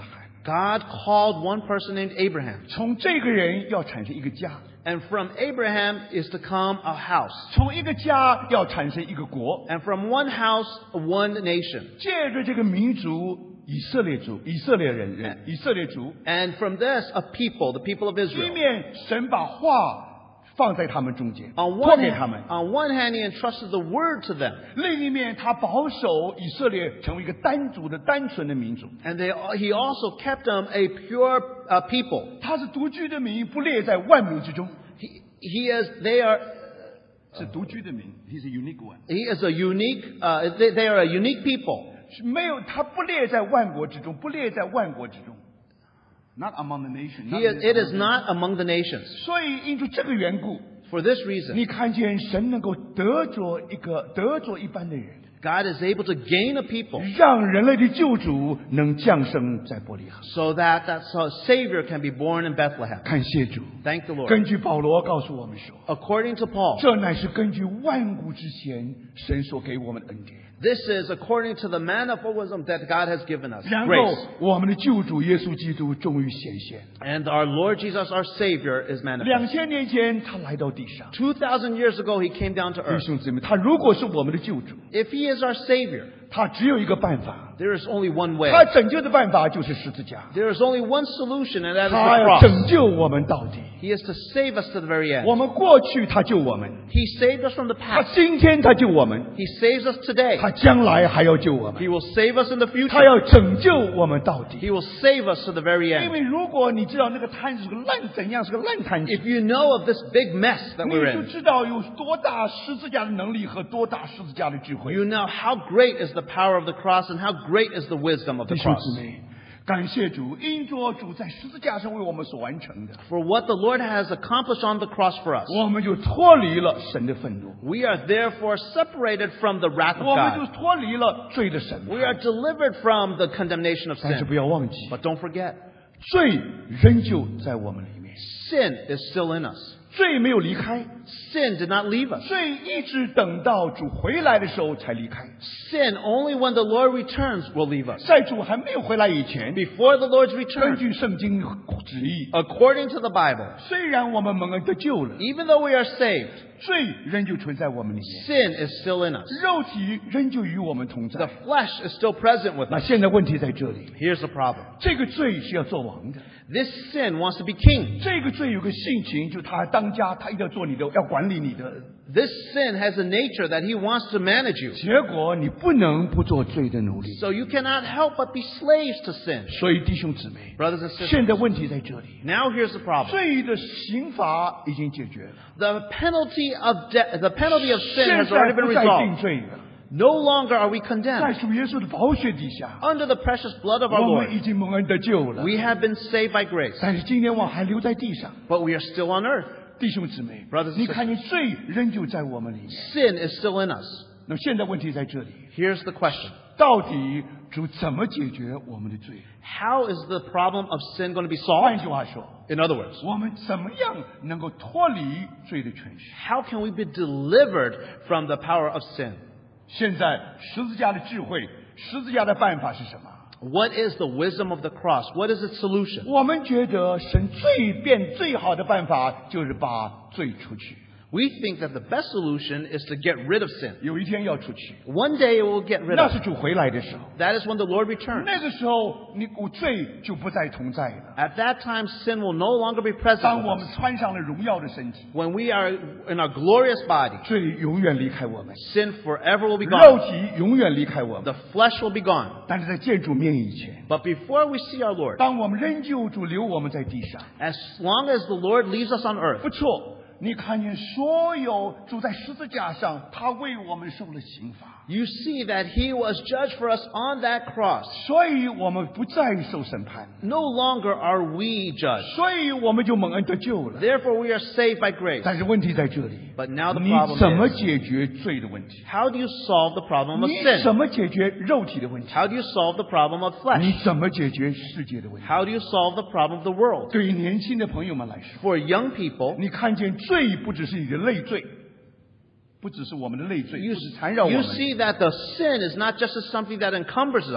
B: God called one person named Abraham.
A: 从这个人要产生一个家，
B: And from Abraham is to come a house.
A: 从一个家要产生一个国，
B: And from one house, one nation.
A: 借着这个民族以色列族、以色列人人、以色列族，
B: And from this, a people, the people of
A: 一
B: Israel.
A: 面神把话放在他们中间，
B: On
A: 托
B: one,
A: 给他们；
B: on one hand, he entrusted the word to them.
A: 另一面，他保守以色列成为一个单族的、单纯的民族。
B: And they, he also kept them a pure uh, people.
A: 他是独居的民，不列在万民之中。
B: He, he is, they are,
A: 是独居的民 ，He's a unique one。
B: he is a unique, uh, they, they are a unique people.
A: 是没有，他不列在万国之中，不列在万国之中。Not among the nations.
B: He is, it is not among the nations.
A: 所以因着这个缘故，
B: For this reason,
A: 你看见神能够得着一个得着一般的人，
B: God is able to gain a people
A: 让人类的救主能降生在伯利恒。
B: so that that so Savior can be born in Bethlehem.
A: 感谢主。
B: Thank the Lord.
A: 根据保罗告诉我们说，
B: According to Paul,
A: 这乃是根据万古之前神所给我们的恩典。
B: this is according to the manifold wisdom that God has given us.
A: 然后
B: Grace.
A: 我们的救主耶稣基督终于显现。
B: And our Lord Jesus, our Savior, is
A: 两
B: manifest.
A: 千年前他来到地上，
B: Two thousand years ago, He came down to
A: 弟
B: earth.
A: 兄姊妹，他如果是我们的救主，
B: If He is our Savior,
A: 他只有一个办法，
B: there is only one way.
A: 他拯救的办法就是十字架，
B: There is only one solution, and that is
A: 他
B: the
A: 要
B: cross.
A: 拯救我们到底。
B: He is to save us to the very end.
A: 我们过去他救我们，
B: He saved us from the
A: 他
B: past.
A: 今天他救我们，
B: He saves us today.
A: 他将来还要救我们，
B: He will save us in the
A: 他
B: future.
A: 要拯救我们到底。
B: He will save us to the very
A: 因
B: end.
A: 为如果你知道那个摊子是个烂怎样是个烂摊子，
B: If you know of this big mess that
A: 你
B: we're
A: 就
B: in,
A: 知道有多大十字架的能力和多大十字架的智慧。
B: you know how great is the power of the cross and how great is the wisdom of the
A: 弟兄
B: cross.
A: 姊妹，感谢主，因着主在十字架上为我们所完成的，
B: For what the Lord has accomplished on the cross for us,
A: 我们就脱离了神的愤怒，
B: we are therefore separated from the wrath of
A: 我们就
B: God.
A: 脱离了罪的审
B: We are
A: 判。
B: delivered from the condemnation of
A: 但是
B: sin.
A: 不要忘记，
B: But don't forget,
A: 罪仍旧在我们里面，
B: sin is still in us.
A: 罪没有离开，
B: Sin did not leave us.
A: 罪一直等到主回来的时候才离开。
B: Sin, only when the Lord returns, will leave us.
A: 在主还没有回来以前，
B: Before the Lord's
A: 根
B: return,
A: 据圣经旨意，
B: according to the Bible,
A: 虽然我们蒙恩得救了，
B: even though we are saved,
A: 罪仍旧存在我们里面，
B: sin is still in us.
A: 肉体仍旧与我们同
B: The
A: 在。
B: flesh is still present with
A: 那
B: us.
A: 现在问题在这里，
B: Here's the problem.
A: 这个罪是要做王的。
B: This sin wants to be king.
A: 这个罪有个性情，就他当家，他一定要做你的，要管理你的。
B: This sin has a nature that he wants to manage you.
A: 结果你不能不做罪的奴隶。
B: So you cannot help but be slaves to sin.
A: 所以弟兄姊妹，
B: Brothers and sisters,
A: 现在问题在这里，
B: now here's the problem.
A: 罪的刑罚已经解决了，
B: The penalty of de- the penalty of sin
A: 现
B: has already
A: 在
B: been
A: 不再定
B: resolved.
A: 罪了，
B: No longer are we
A: 在
B: condemned.
A: 主耶稣的宝血底下，
B: Under the precious blood of our
A: 我
B: Lord,
A: 们已经蒙恩得救了。
B: we have been saved by grace.
A: 但是今天我还留在地上，
B: But we are still on earth.
A: 弟兄姊妹
B: Brothers and，
A: 你看见罪仍旧在我们里面。
B: Sin is still in us.
A: 那么现在问题在这里，
B: Here's the question.
A: 到底主怎么解决我们的罪？
B: How is the problem of sin going to be
A: 换
B: solved?
A: 句话说，
B: In other words,
A: 我们怎么样能够脱离罪的权势？
B: how can we be delivered from the power of sin?
A: 现在十字架的智慧，十字架的办法是什么？
B: What is the wisdom of the cross? What is its solution?
A: 我们觉得神最变最好的办法就是把罪除去。
B: We think that the best solution is to get rid of sin.
A: 有一天要出去，
B: One day it will get rid
A: 那
B: of
A: 是
B: it.
A: 主回来的时候，
B: That is when the Lord returns.
A: 那个时候你无罪就不再同在了。
B: At that time, sin will no longer be present
A: 当我
B: with
A: 们
B: us.
A: 穿上了荣耀的身体，
B: When we are in our glorious body,
A: 罪永远离开我们，
B: sin forever will be
A: 肉
B: gone.
A: 体永远离开我们。
B: The flesh will be gone.
A: 但是在见主面以前，
B: But before we see our Lord,
A: 当我们仍旧主留我们在地上，
B: as long as the Lord leaves us on earth,
A: 不错，你看见所有主在十字架上，他为我们受了刑罚，
B: you see that He was judged for us on that cross.
A: 所以我们不再受审判，
B: No longer are we judged.
A: 所以我们就蒙恩得救了。
B: Therefore, we are saved by grace.
A: 但是问题在这里，
B: But now the
A: 你
B: problem
A: 怎么
B: is,
A: 解决罪的问题？
B: how do you solve the problem of
A: 你
B: sin?
A: 怎么解决肉体的问题？
B: How do you solve the problem of
A: 你
B: flesh?
A: 怎么解决世界的问题？
B: How do you solve the problem of the world?
A: 对于年轻的朋友们来说，
B: For young people,
A: 你看见罪不只是你的累赘，不只是我们的累赘，
B: you,
A: 不是缠绕我
B: you
A: 们。
B: see that the sin is not just something that encumbers us.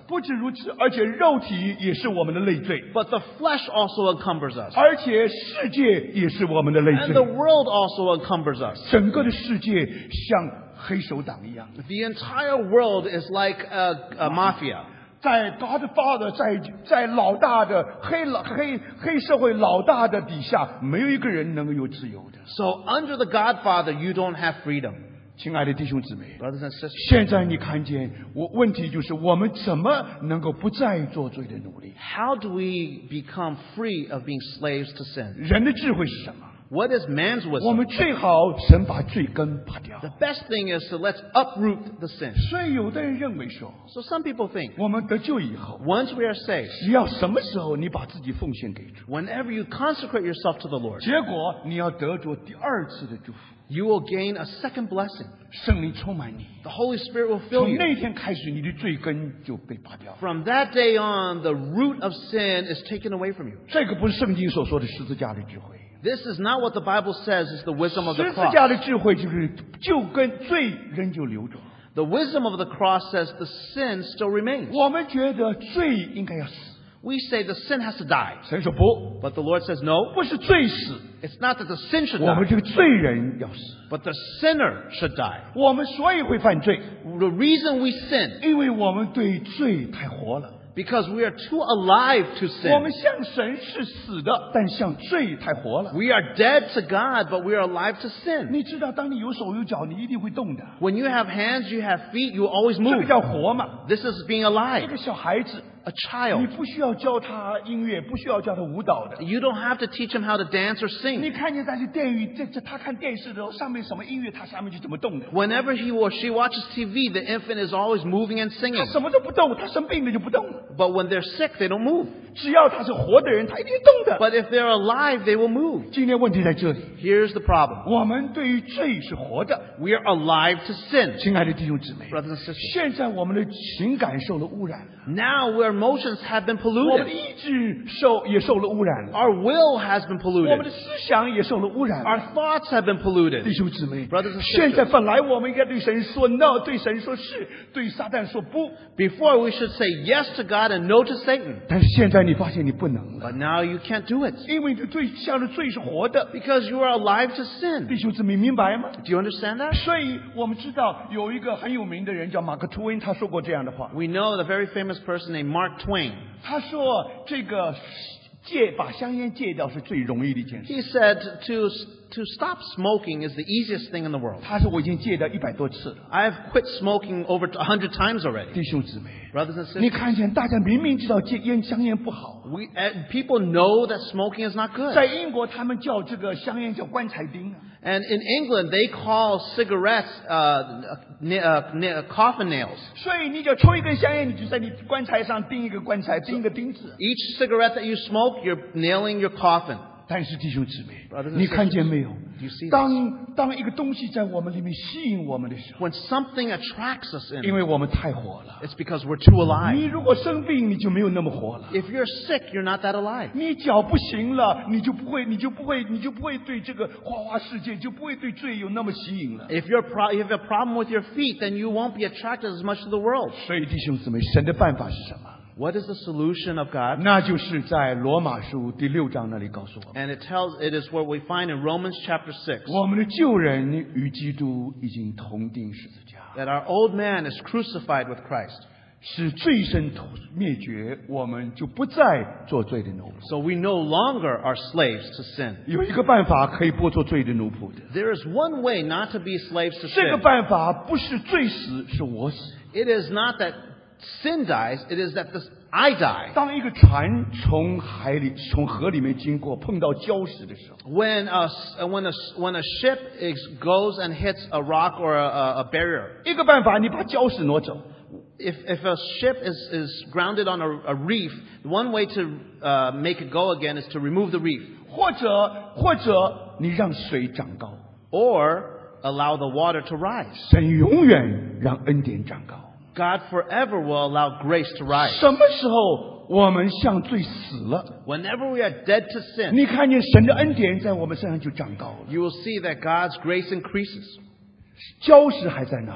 A: 不止如此，而且肉体也是我们的累赘，
B: but the flesh also encumbers us.
A: 而且世界也是我们的累
B: And the
A: 赘。
B: world also encumbers us.
A: 整个的世界像黑手党一样，
B: The entire world is like a, a mafia.
A: 在 Godfather 在在老大的黑老黑黑社会老大的底下，没有一个人能够有自由的。
B: So under the Godfather, you don't have freedom.
A: 亲爱的弟兄姊妹，
B: Brothers and sisters,
A: 现在你看见我问题就是我们怎么能够不再做罪的努力？
B: how do we become free of being slaves to sin?
A: 人的智慧是什么？
B: What is man's
A: 我
B: wisdom?
A: 们最好神把罪根拔掉。
B: The best thing is to let's uproot the sin.
A: 所以有的人认为说，
B: So some people think,
A: 我们得救以后，
B: once we are saved,
A: 只要什么时候你把自己奉献给主，
B: whenever you consecrate yourself to the Lord,
A: 结果你要得着第二次的祝福，
B: you will gain a second blessing.
A: 圣灵充满你。
B: The Holy Spirit will fill
A: 从
B: you.
A: 那天开始，你的罪根就被拔掉。
B: From that day on, the root of sin is taken away from you.
A: 这个不是圣经所说的十字架的智慧。
B: This is not what the Bible says is the wisdom of the
A: 十字
B: cross.
A: 架的智慧就是就跟罪仍旧留着。
B: The wisdom of the cross says the sin still remains.
A: 我们觉得罪应该要死，
B: We say the sin has to die.
A: 神说不，
B: But the Lord says no.
A: 不是罪死，
B: It's not that the sin should
A: 我们
B: die,
A: 这个罪人要死。
B: but the sinner should die.
A: 我们所以会犯罪，
B: The reason we sin,
A: 因为我们对罪太活了。
B: because we are too alive to
A: 我们
B: sin.
A: 向神是死的，但向罪太活了。
B: We are dead to God, but we are alive to sin.
A: 你知道，当你有手有脚，你一定会动的。
B: When you have hands, you have feet, you always
A: 这个
B: move.
A: 叫活嘛。
B: This is being
A: 这
B: alive.
A: 个小孩子，
B: A
A: 你
B: child.
A: 不需要教他音乐，不需要教他舞蹈的。
B: You don't have to teach him how to dance or
A: 你
B: sing.
A: 看见在这电影，这这他看电视的时候，上面什么音乐，他下面就怎么动的。
B: Whenever he or she watches T V, the infant is always moving and
A: 他
B: singing.
A: 什么都不动，他生病了就不动了。
B: But when they're sick, they don't move.
A: 只要他是活的人，他一定动的。
B: But if they're alive, they will move.
A: 今天问题在这里，
B: Here's the problem.
A: 我们对于罪是活的。
B: We are alive to sin.
A: 亲爱的弟兄姊妹，
B: Brothers and sisters.
A: 现在我们的情感受了污染了，
B: Now our emotions have been
A: 我们的
B: polluted.
A: 意志受也受了污染了，
B: Our will has been
A: 我们的
B: polluted.
A: 思想也受了污染了。
B: Our thoughts have been
A: 弟
B: polluted.
A: 兄姊妹
B: Brothers and，sisters
A: 现在本来我们应该对神说 no， 对神说是，对撒旦说不。
B: Before we should say yes to God and no to Satan.
A: 但是现在你发现你不能了，
B: But now you can't do it
A: 因为这罪向的罪是活的。
B: because you are alive to sin.
A: 弟兄姊妹明白吗？
B: Do you understand that?
A: 所以我们知道有一个很有名的人叫马克吐温，他说过这样的话。
B: We know the very famous person named Mark Twain.
A: 他说这个戒把香烟戒掉是最容易的一件事。
B: He said to, to stop smoking is the easiest thing in the world.
A: 他说我已经戒掉一百多次了。
B: I have quit smoking over a hundred times already.
A: 弟兄姊妹，
B: Brothers and
A: 你
B: sisters,
A: 看见大家明明知道戒烟香烟不好，
B: we, uh, people know that smoking is not good.
A: 在英国他们叫这个香烟叫棺材钉啊。
B: And in England, they call cigarettes uh, n- uh, n- coffin nails.
A: 所以你只要抽一根香烟，你就在你棺材上钉一个棺材，钉一个钉子。
B: Each cigarette that you smoke, you're nailing your coffin.
A: 但是弟兄姊妹
B: Brothers，and
A: 你看见没有
B: Do you see？this？
A: 当当一个东西在我们里面吸引我们的时候，
B: When something attracts us
A: 因
B: in,
A: 为我们太活了。
B: it's because we're too
A: 你
B: alive.
A: 如果生病，你就没有那么活了。
B: If you're sick, you're not that alive.
A: 你脚不行了，你就不会，你就不会，你就不会对这个花花世界，就不会对罪有那么吸引了。
B: If you're pro- you have a problem with your feet, then you won't be attracted as much to the world.
A: 所以弟兄姊妹，神的办法是什么？
B: What is the solution of God?
A: 那就是在罗马书第六章那里告诉我们，
B: And it tells, it is what we find in Romans chapter six,
A: 我们的旧人与基督已经同钉十字架，
B: that our old man is crucified with Christ.
A: 使罪身灭绝，我们就不再做罪的奴仆。
B: So we no longer are slaves to sin.
A: 有一个办法可以不做罪的奴仆的，
B: There is one way not to be slaves to
A: 这个
B: sin.
A: 办法不是罪死，是我死。
B: It is not that sin dies, it is that this, I die.
A: 当一个船从海里、从河里面经过，碰到礁石的时候，
B: When a, when a, when a ship is, goes and hits a rock or a, a barrier,
A: 一个办法，你把礁石挪走；
B: if, if a ship is, is grounded on a, a reef, one way to uh, make it go again is to remove the reef
A: 或者或者你让水长高，
B: or allow the water to rise.
A: 神永远让恩典长高。
B: God forever will allow grace to rise.
A: 什么时候我们向罪死了？
B: Whenever we are dead to sin,
A: 你看见神的恩典在我们身上就长高了，
B: you will see that God's grace increases.
A: 礁石还在那里，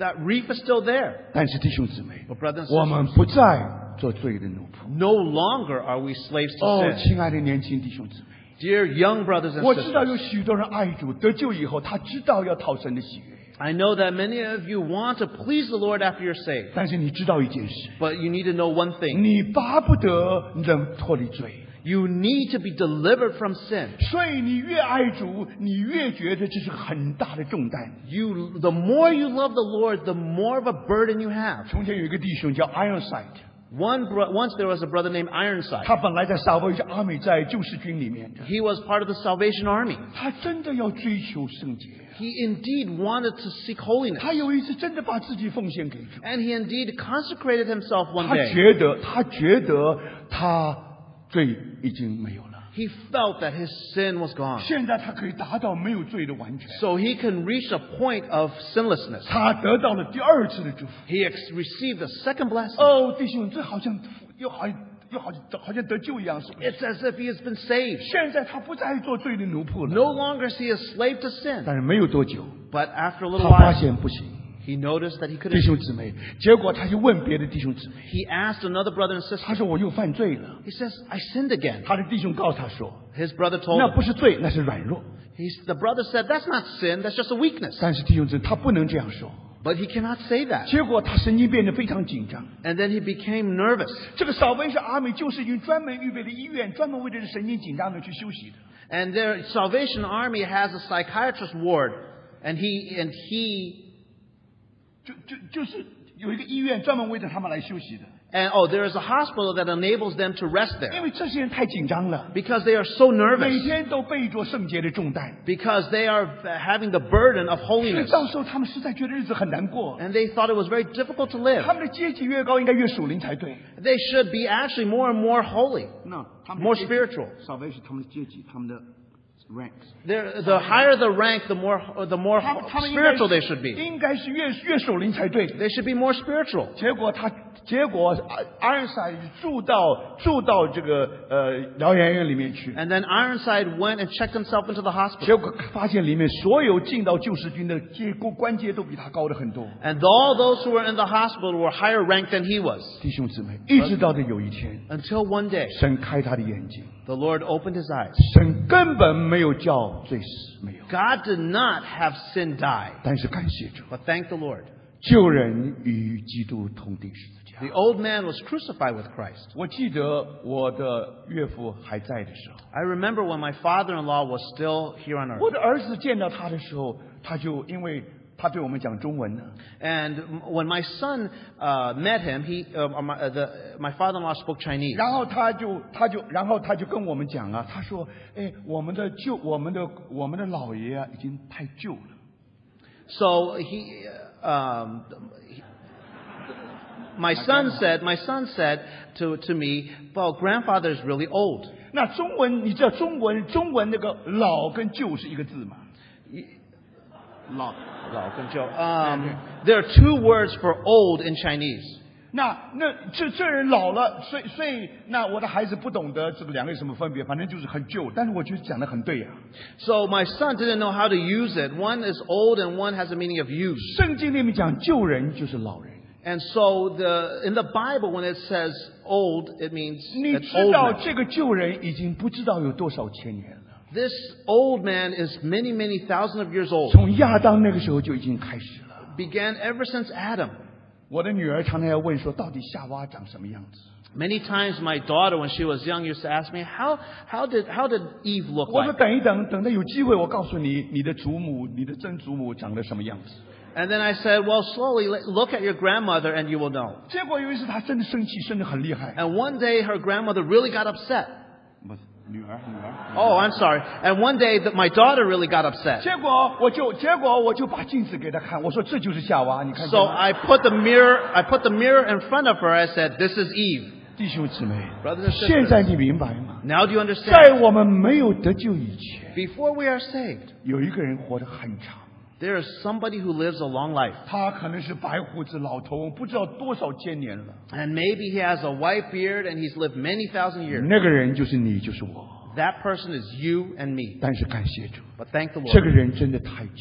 B: That reef is still there.
A: 但是弟兄姊妹，
B: But brothers and
A: 我们
B: sisters,
A: 不再做罪的奴仆。
B: no longer are we slaves to
A: 哦，
B: sin.
A: 亲爱的年轻弟兄姊妹，
B: Dear young brothers and
A: 我知道有
B: sisters,
A: 许多人爱主得救以后，他知道要讨神的喜悦。
B: I know that many of you want to please the Lord after you're saved.
A: 但是你知道一件事，
B: But you need to know one thing.
A: 你巴不得能脱离罪，
B: You need to be delivered from sin.
A: 所以你越爱主，你越觉得这是很大的重担。
B: You, the more you love the Lord, the more of a burden you have.
A: 从前有一个弟兄叫 Ironside，
B: One, bro- once there was a brother named Ironside.
A: 他本来在撒威是阿美在救世军里面的，
B: He was part of the Salvation Army.
A: 他真的要追求圣洁。
B: He indeed wanted to seek holiness.
A: 他有一次真的把自己奉献给主，
B: And he indeed consecrated himself one
A: 他
B: day.
A: 觉得他觉得他罪已经没有了，
B: He felt that his sin was gone.
A: 现在他可以达到没有罪的完全。
B: So he can reach a point of sinlessness.
A: 他得到了第二次的祝福。
B: He ex- received a second blessing.
A: 哦，弟兄，这好像又好又好好像得救一样，是不是？
B: It's as if he has been saved.
A: 现在他不再做罪的奴仆了。
B: No longer is he a slave to sin.
A: 但是没有多久，
B: But after a little
A: 他发
B: while,
A: 现不行，
B: he noticed that he
A: 弟
B: couldn't.
A: 兄姊妹，结果他就问别的弟兄姊妹，
B: He asked another brother and
A: 他
B: sister.
A: 说我又犯罪了。
B: He says, I sinned again.
A: 他的弟兄告诉他说，
B: His brother told
A: 那
B: him.
A: 不是罪，那是软弱。
B: He's, the brother said, that's not sin, that's just a weakness.
A: 但是弟兄姊妹，他不能这样说。
B: But he cannot say that.
A: 结果他神经变得非常紧张。
B: And then he became nervous.
A: 这个扫威是阿美救世军专门预备的医院，专门为这个神经紧张的去休息的。
B: And their Salvation Army has a psychiatrist ward. And he, and he,
A: 就就就是有一个医院专门为着他们来休息的，
B: and oh, there is a hospital that enables them to rest
A: 因
B: there.
A: 为这些人太紧张了，
B: Because they are so
A: 每
B: nervous.
A: 天都背着圣洁的重担，
B: Because they are having the burden of
A: 所以
B: holiness.
A: 到时候他们实在觉得日子很难过。
B: And they thought it was very difficult to live.
A: 他们的阶级越高，应该越属灵才对。
B: They should be actually more and more holy.
A: 那他们
B: More spiritual.
A: 扫威是他们的阶级，他们的 ranks。
B: They're, the higher the rank, the more, the more
A: 他们他们应该
B: spiritual they should be.
A: 应该是越越属灵才对。
B: They should be more spiritual.
A: 结果他结果阿阿尔赛住到住到这个呃疗养院里面去，
B: And then Ironside went and checked himself into the hospital.
A: 结果发现里面所有进到救世军的阶官阶都比他高的很多。
B: And all those who were in the hospital were higher ranked than he was.
A: 弟兄姊妹，一直到这有一天，
B: Until one day,
A: 神开他的眼睛，
B: the Lord opened his eyes.
A: 神根本没有叫罪死，没有。
B: God did not have sin die.
A: 但是感谢主，
B: But thank the Lord.
A: 救人与基督同定十字架。
B: The old man was crucified with Christ.
A: 我记得我的岳父还在的时候，
B: I remember when my father-in-law was still here on
A: 我
B: earth.
A: 的儿子见到他的时候，他就因为他对我们讲中文呢，
B: And when my son uh, met him, he, uh, my, uh, the, my father-in-law spoke Chinese.
A: 然后他就他就然后他就跟我们讲啊，他说：“哎，我们的旧我们的我们的老爷啊，已经太旧了。
B: So he, um, he- my son said, my son said to, to me, well, grandfather is really old. ”
A: 那中文你知道中文中文那个老跟旧是一个字吗？老。
B: Um, there are two words for old in Chinese.
A: 那那这这人老了，所以所以那我的孩子不懂得这个两个有什么分别，反正就是很旧。但是我觉得讲的很对呀、啊。
B: So my son didn't know how to use it. One is old and one has a meaning of use.
A: 圣经里面讲旧人就是老人。
B: And so the in the Bible when it says old, it means
A: 你
B: an
A: 知
B: old
A: 道
B: man.
A: 这个旧人已经不知道有多少千年了，
B: This old man is many, many thousands of years old.
A: 从亚当那个时候就已经开始了。
B: Began ever since Adam.
A: 我的女儿常常要问说，到底夏娃长什么样子？
B: Many times my daughter, when she was young, used to ask me, how, how, did, how did Eve look
A: 我说
B: like?
A: 等一等，等到有机会我告诉你，你的祖母、你的曾祖母长得什么样子。
B: And then I said, well, slowly let- look at your grandmother and you will know.
A: 结果有一次她真的生气，生得很厉害。
B: And one day her grandmother really got upset.
A: 不是女儿，女儿。
B: Oh, I'm sorry. And one day that my daughter really got upset.
A: 结果我就结果我就把镜子给她看，我说这就是夏娃，你看见
B: So
A: 吗？
B: I put the mirror, I put the mirror in front of her. I said, this is Eve.
A: 弟兄姊妹，
B: Brothers and sisters.
A: 现在你明白吗？
B: Now do you
A: 在
B: understand?
A: 我们没有得救以前，
B: Before we are saved,
A: 有一个人活得很长，
B: there is somebody who lives a long life.
A: 他可能是白胡子老头，不知道多少千年了。
B: And maybe he has a white beard and he's lived many thousand years.
A: 那个人就是你，就是我。
B: That person is you and me.
A: 但是感谢主，
B: But thank the
A: 这个
B: Lord.
A: 人真的太久了。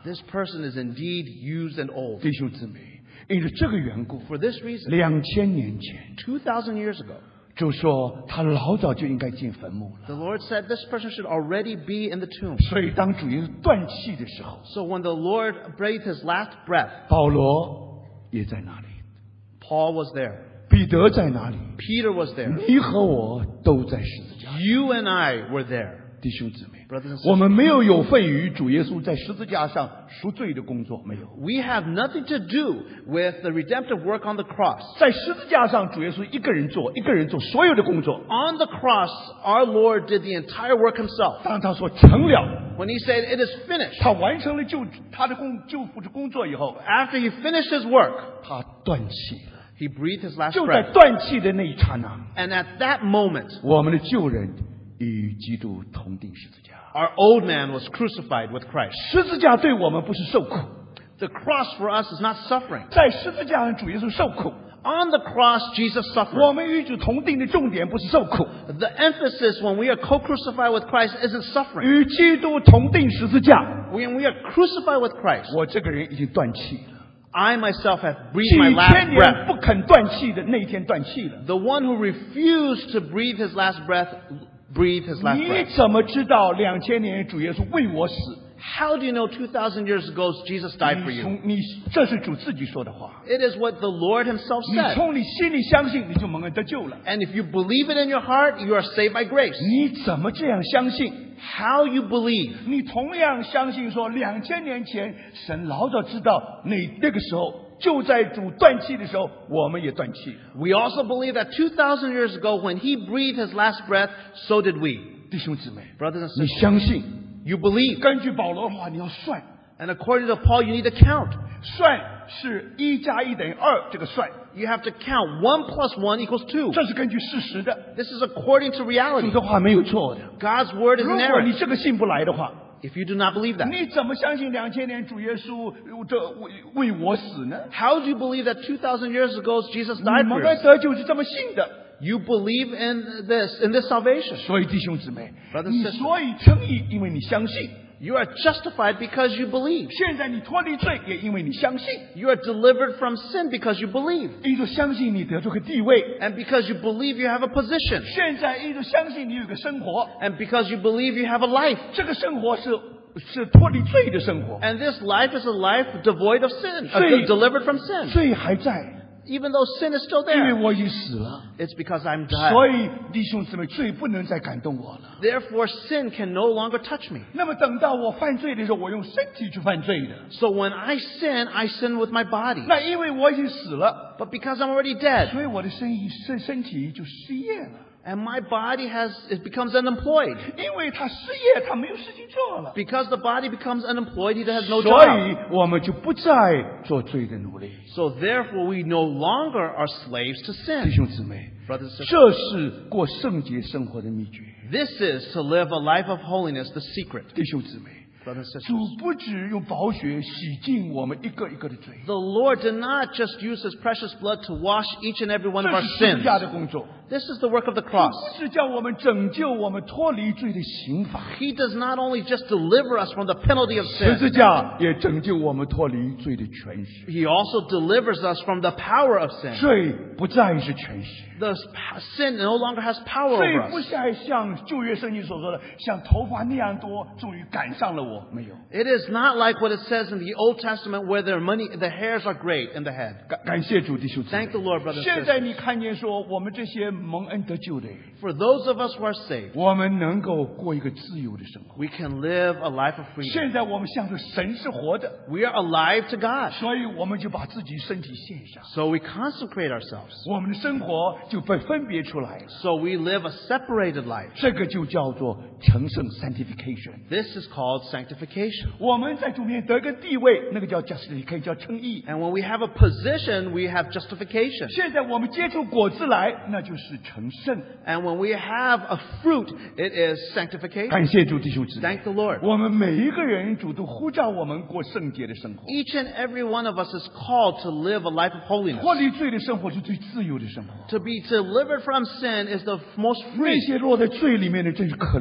B: This person is indeed used and old.
A: 弟兄姊妹，因着这个缘故，
B: For this reason,
A: 两千年前
B: two thousand years ago,
A: 就说他老早就应该进坟墓了。
B: the Lord said this person should already be in the tomb.
A: 所以当主耶稣断气的时候，
B: So when the Lord breathed his last breath,
A: 保罗也在那里，
B: Paul was there.
A: 彼得在哪里？
B: Peter was there.
A: 你和我都在十字架。
B: You and I were there.
A: 弟兄姊妹，
B: Brothers and
A: 我
B: sisters,
A: 们没有有份于主耶稣在十字架上赎罪的工作，没有。
B: we have nothing to do with the redemptive work on the cross.
A: 在十字架上，主耶稣一个人做，一个人做所有的工作。
B: On the cross, our Lord did the entire work himself.
A: 当他说成了，
B: When he said, it is finished,
A: 他完成了救他的工救赎的工作以后，
B: after he finished his work,
A: 他断气了。
B: he breathed his last
A: 就在
B: breath.
A: 断气的那一刹那，
B: And at that moment,
A: 我们的旧人与基督同定十字架。
B: our old man was crucified with Christ.
A: 十字架对我们不是受苦，
B: The cross for us is not suffering.
A: 在十字架上主耶稣受苦。
B: On the cross, Jesus suffered.
A: 我们与主同定的重点不是受苦，
B: The emphasis when we are co-crucified with Christ isn't suffering.
A: 与基督同定十字架。
B: When we are crucified with Christ,
A: 我这个人已经断气了，
B: I myself have
A: 几
B: breathed my
A: 千
B: last
A: 年
B: breath.
A: 不肯断气的那一天断气了。
B: The one who refused to breathe his last breath, breathed his last
A: 你
B: breath.
A: 怎么知道两千年主耶稣为我死？
B: How do you know two thousand years ago Jesus died for
A: 你
B: you?
A: 从你这是主自己说的话，
B: It is what the Lord himself
A: 你
B: said.
A: 从你心里相信，你就蒙恩得救了。
B: And if you believe it in your heart, you are saved by grace.
A: 你怎么这样相信？
B: How you believe?
A: 你同样相信说，两千年前神老早知道那那个时候，就在主断气的时候，我们也断气。
B: We also believe that two thousand years ago when he breathed his last breath, so did we.
A: 弟兄姊妹，
B: Brothers and
A: 你
B: sisters,
A: 相信？
B: you believe.
A: 根据保罗的话，你要算，
B: And according to Paul, you need to count.
A: 算是一加一等于二，这个算，
B: You have to count. One plus one equals two.
A: 这是根据事实的。
B: This is according to
A: 主
B: reality.
A: 的话没有错的。
B: God's word is
A: 如
B: an
A: 果你
B: error.
A: 这个信不来的话，
B: If you do not believe that,
A: 你怎么相信两千年主耶稣这为为我死呢？
B: how do you believe that two thousand years ago Jesus
A: 你
B: died
A: 们
B: for
A: 该
B: us?
A: 得救是这么信的。
B: You believe in this, in this salvation.
A: 所以弟兄姊妹，
B: Brothers and
A: 你
B: sisters.
A: 所以称义，因为你相信；
B: You are justified because you believe.
A: 现在你脱离罪，也因为你相信。
B: You are delivered from sin because you believe.
A: 因着相信你得这个地位，
B: And because you believe you have a position.
A: 现在因着相信你有个生活，
B: And because you believe you have a life.
A: 这个生活是是脱离罪的生活，
B: And this life is a life devoid of sin, uh,
A: 罪-
B: delivered from sin.
A: 罪还在，
B: Even though sin is still
A: 因为
B: there,
A: 我已经死了。
B: it's because I'm died.
A: 所以弟兄姊妹，罪不能再感动我了。
B: Therefore, sin can no longer touch me.
A: 那么等到我犯罪的时候，我用身体去犯罪的。
B: So when I sin, I sin with my body.
A: 那因为我已经死了，
B: But because I'm already dead,
A: 所以我的身体身身体就失业了。
B: and my body has, it becomes unemployed.
A: 因为他失业，他没有事情做了，
B: Because the body becomes unemployed, it has no
A: 所
B: job.
A: 以我们就不再做罪的奴隶。
B: So therefore, we no longer are slaves to
A: 弟
B: sin.
A: 兄姊妹，
B: Brothers and sisters,
A: 这是过圣洁生活的秘诀。
B: this is to live a life of holiness, the secret.
A: 弟兄姊妹，
B: Brothers and
A: 主
B: sisters,
A: 不只用宝血洗净我们一个一个的罪，
B: the Lord did not just use His precious blood to wash each and every one of
A: 这
B: our
A: 是十字
B: sins.
A: 架的工作。
B: This is the work of the
A: 主
B: cross.
A: 不是叫我们拯救我们脱离罪的刑罚，
B: He does not only just deliver us from the penalty of
A: 十
B: sin,
A: 字架也拯救我们脱离罪的权势。
B: He also delivers us from the power of sin.
A: 罪不再是权势，
B: The sin no longer has power
A: 罪
B: over
A: 不
B: us.
A: 再像旧约圣经所说的，像头发那样多，终于赶上了我。没有，
B: It is not like what it says in the Old Testament where their money, the hairs are great in the head.
A: 感感谢主弟兄姊妹
B: Thank。the Lord, brothers and
A: 现在
B: sisters.
A: 你看见说，我们这些蒙恩得救的人，
B: For those of us who are saved,
A: 我们能够过一个自由的生活。
B: we can live a life of freedom.
A: 现在我们向着神是活的，
B: We are alive to God.
A: 所以我们就把自己身体献上，
B: So we consecrate ourselves.
A: 我们的生活就被分别出来了。
B: So we live a separated life.
A: 这个就叫做成圣 （sanctification）。
B: This is called sanctification.
A: 我们在主面得一个地位，那个叫 justification，叫称义。
B: And when we have a position, we have justification.
A: 现在我们结出果子来，那就是成圣。
B: And when we have a fruit, it is sanctification.
A: 感谢主弟兄姊妹，
B: Thank the Lord.
A: 我们每一个人主都呼召我们过圣洁的生活。
B: Each and every one of us is called to live a life of holiness.
A: 脱离罪的生活是最自由的生活。
B: To be delivered from sin is the most
A: 那
B: free.
A: 些落在罪里面的真是可怜的。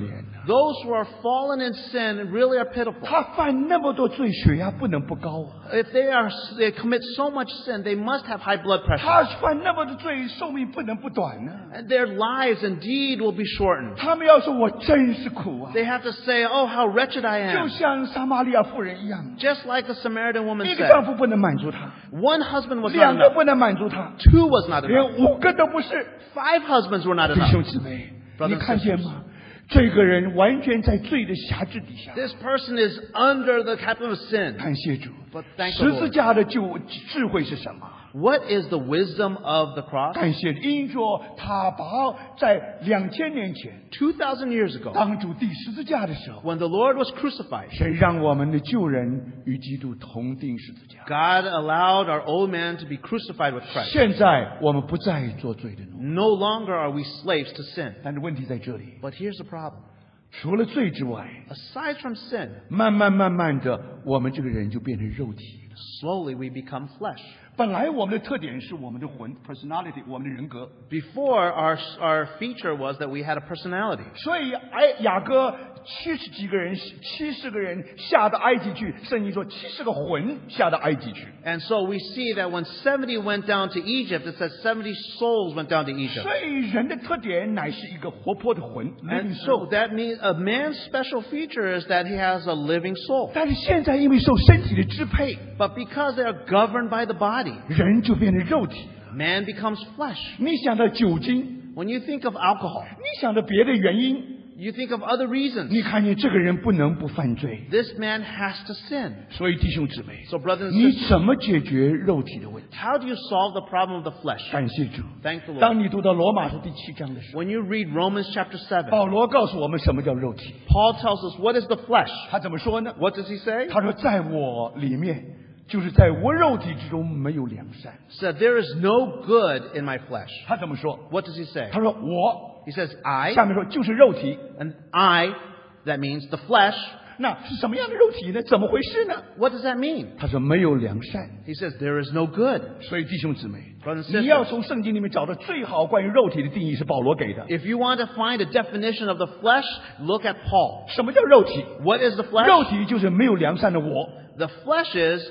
B: Those who are fallen in sin really are pitiful.
A: 他犯那么多罪，血压不能不高啊。
B: If they are, they commit so much sin, they must have high blood
A: 他
B: pressure.
A: 犯那么多罪，寿命不能不短呢。
B: And their lives indeed will be shortened.
A: 他们要说我真是苦啊，
B: They have to say, oh, how wretched I
A: 就
B: am.
A: 像撒玛利亚妇人一样，
B: Just like the Samaritan woman
A: 一个
B: said.
A: 丈夫不能满足她，
B: One husband was not
A: 两个
B: enough.
A: 不能满足她，
B: Two was not enough.
A: 连五个都不是。
B: Five husbands were not
A: 弟
B: enough.
A: 兄姊妹，
B: Brothers and
A: 你看见吗？这个人完全在罪的辖制底下。
B: This person is under the captive of sin.
A: 感谢主
B: But，thank the
A: 十
B: Lord.
A: 字架的救智慧是什么？
B: What is the wisdom of the cross?
A: 感谢主，因着他把在两千年前
B: Two thousand years ago,
A: 当主第十字架的时候，
B: when the Lord was crucified,
A: 神让我们的旧人与基督同钉十字架。
B: God allowed our old man to be crucified with Christ.
A: 现在我们不再做罪的奴，
B: No longer are we slaves to sin.
A: 但是问题在这里，
B: But here's the problem.
A: 除了罪之外，
B: Aside from sin,
A: 慢慢慢慢的，我们这个人就变成肉体了。
B: slowly we become flesh.
A: 本来我们的特点是我们的魂 （personality）， 我们的人格。
B: Before, our, our feature was that we had a personality.
A: 所以，哎，雅各七十几个人，七十个人下到埃及去，圣经说七十个魂下到埃及去。
B: And so we see that when seventy went down to Egypt, it says seventy souls went down to Egypt.
A: 所以，人的特点乃是一个活泼的魂
B: And
A: （living
B: so
A: soul）。
B: that means a man's special feature is that he has a living soul.
A: 但是现在因为受身体的支配，
B: But because they are governed by the body,
A: 人就变成肉体。
B: man becomes flesh.
A: 你想到酒精，
B: When you think of alcohol,
A: 你想到别的原因，
B: you think of other reasons.
A: 你看见这个人不能不犯罪。
B: This man has to sin.
A: 所以弟兄姊妹，
B: So brothers and
A: 你
B: sisters,
A: 怎么解决肉体的问题？
B: how do you solve the problem of the flesh?
A: 感谢主。
B: Thank the Lord.
A: 当你读到罗马书第七章的时候，
B: When you read Romans chapter seven,
A: 保罗告诉我们什么叫肉体。
B: Paul tells us what is the flesh.
A: 他怎么说呢？
B: What does he say?
A: 他说，在我里面，就是在我肉体之中没有良善。
B: Said there is no good in my flesh.
A: 他怎么说？
B: What does he say?
A: 他说我，
B: He says I,
A: 下面说就是肉体。
B: and I, that means the flesh.
A: 那是什么样的肉体呢？怎么回事呢？
B: What does that mean?
A: 他说没有良善。
B: He says there is no good.
A: 所以弟兄姊妹，
B: Brothers and
A: 你要
B: sisters,
A: 从圣经里面找到最好关于肉体的定义是保罗给的。
B: if you want to find a definition of the flesh, look at Paul.
A: 什么叫肉体？
B: What is the
A: 肉
B: flesh?
A: 体就是没有良善的我。
B: The flesh is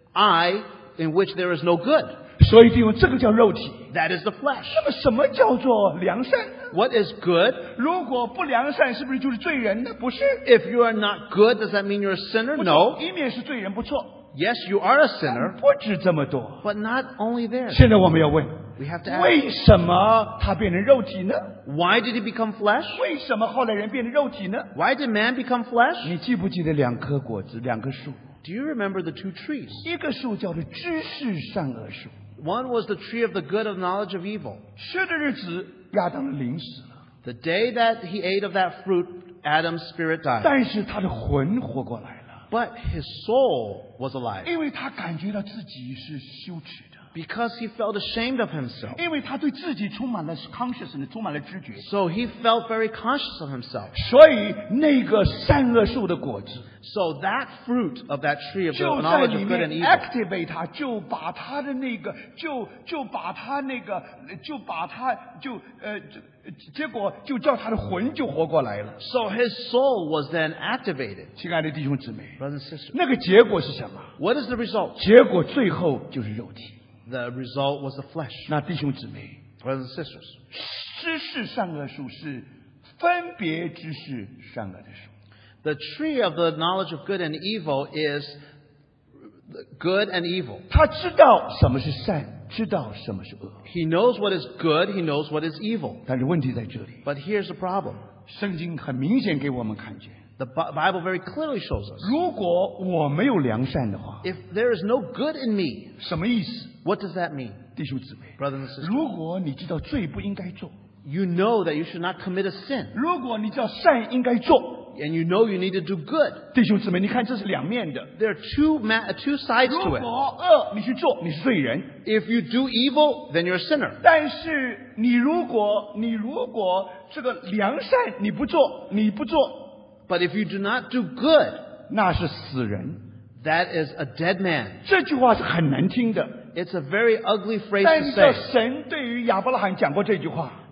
B: I, in which there is no good.
A: 所以弟兄，这个叫肉体。
B: That is the flesh.
A: 那么什么叫做良善呢？
B: What is good?
A: 如果不良善，是不是就是罪人呢？不是。
B: If you are not good, does that mean you're a sinner?
A: 不
B: No.
A: 错，一面是罪人，不错。
B: Yes, you are a sinner,
A: 不止这么多。
B: but not only there.
A: 现在我们要问：
B: We have to ask,
A: 为什么他变成肉体呢？
B: why did he become flesh?
A: 为什么后来人变成肉体呢？
B: Why did man become flesh?
A: 你记不记得两棵果子，两棵树？
B: Do you remember the two trees?
A: 一个树叫做知识善恶树，
B: One was the tree of the good of knowledge of evil.
A: 吃的日子亚当的灵死了，
B: The day that he ate of that fruit, Adam's spirit died.
A: 但是他的魂活过来了，
B: But his soul was alive
A: 因为他感觉到自己是羞耻的，
B: because he felt ashamed of himself.
A: 因为他对自己充满了 consciousness， 充满了知觉，
B: So he felt very conscious of himself.
A: 所以那个善恶树的果子
B: So that fruit of that tree of the
A: 就在
B: knowledge
A: 里
B: of good
A: 面
B: and evil,
A: activate 他，就把他的那个，就就把他那个，就把他就呃，这结果就叫他的魂就活过来了。
B: so his soul was then activated.
A: 亲爱的弟兄姊妹，
B: Brothers and sisters,
A: 那个结果是什么？
B: what is the result?
A: 结果最后就是肉体。
B: The result was the flesh.
A: 那弟兄姊妹，
B: Brothers and sisters,
A: 知识善恶树是分别知识善恶的树。
B: the tree of the knowledge of good and evil is good and evil.
A: 他知道什么是善，知道什么是恶。
B: He knows what is good, he knows what is evil.
A: 但是问题在这里，
B: But here's the problem.
A: 圣经很明显给我们看见，
B: The Bi- Bible very clearly shows us.
A: 如果我没有良善的话，
B: If there is no good in me,
A: 什么意思？
B: what does that mean?
A: 弟兄姊妹，
B: Brothers and sisters,
A: 如果你知道罪不应该做，
B: you know that you should not commit a sin.
A: 如果你知道善应该做，
B: And you know you need to do good.
A: 弟兄姊妹，你看这是两面的。
B: There are two, ma- two sides
A: 如
B: to
A: 果
B: it.
A: 恶你去做，你是罪人；
B: If you do evil, then you're a sinner.
A: 但是你如果你如果这个良善你不做，你不做，
B: But if you do not do good,
A: 那是死人。
B: that is a dead man.
A: 这句话是很难听的，
B: It's a very ugly phrase
A: 但
B: to
A: 是
B: say.
A: 神对于亚伯拉罕讲过这句话。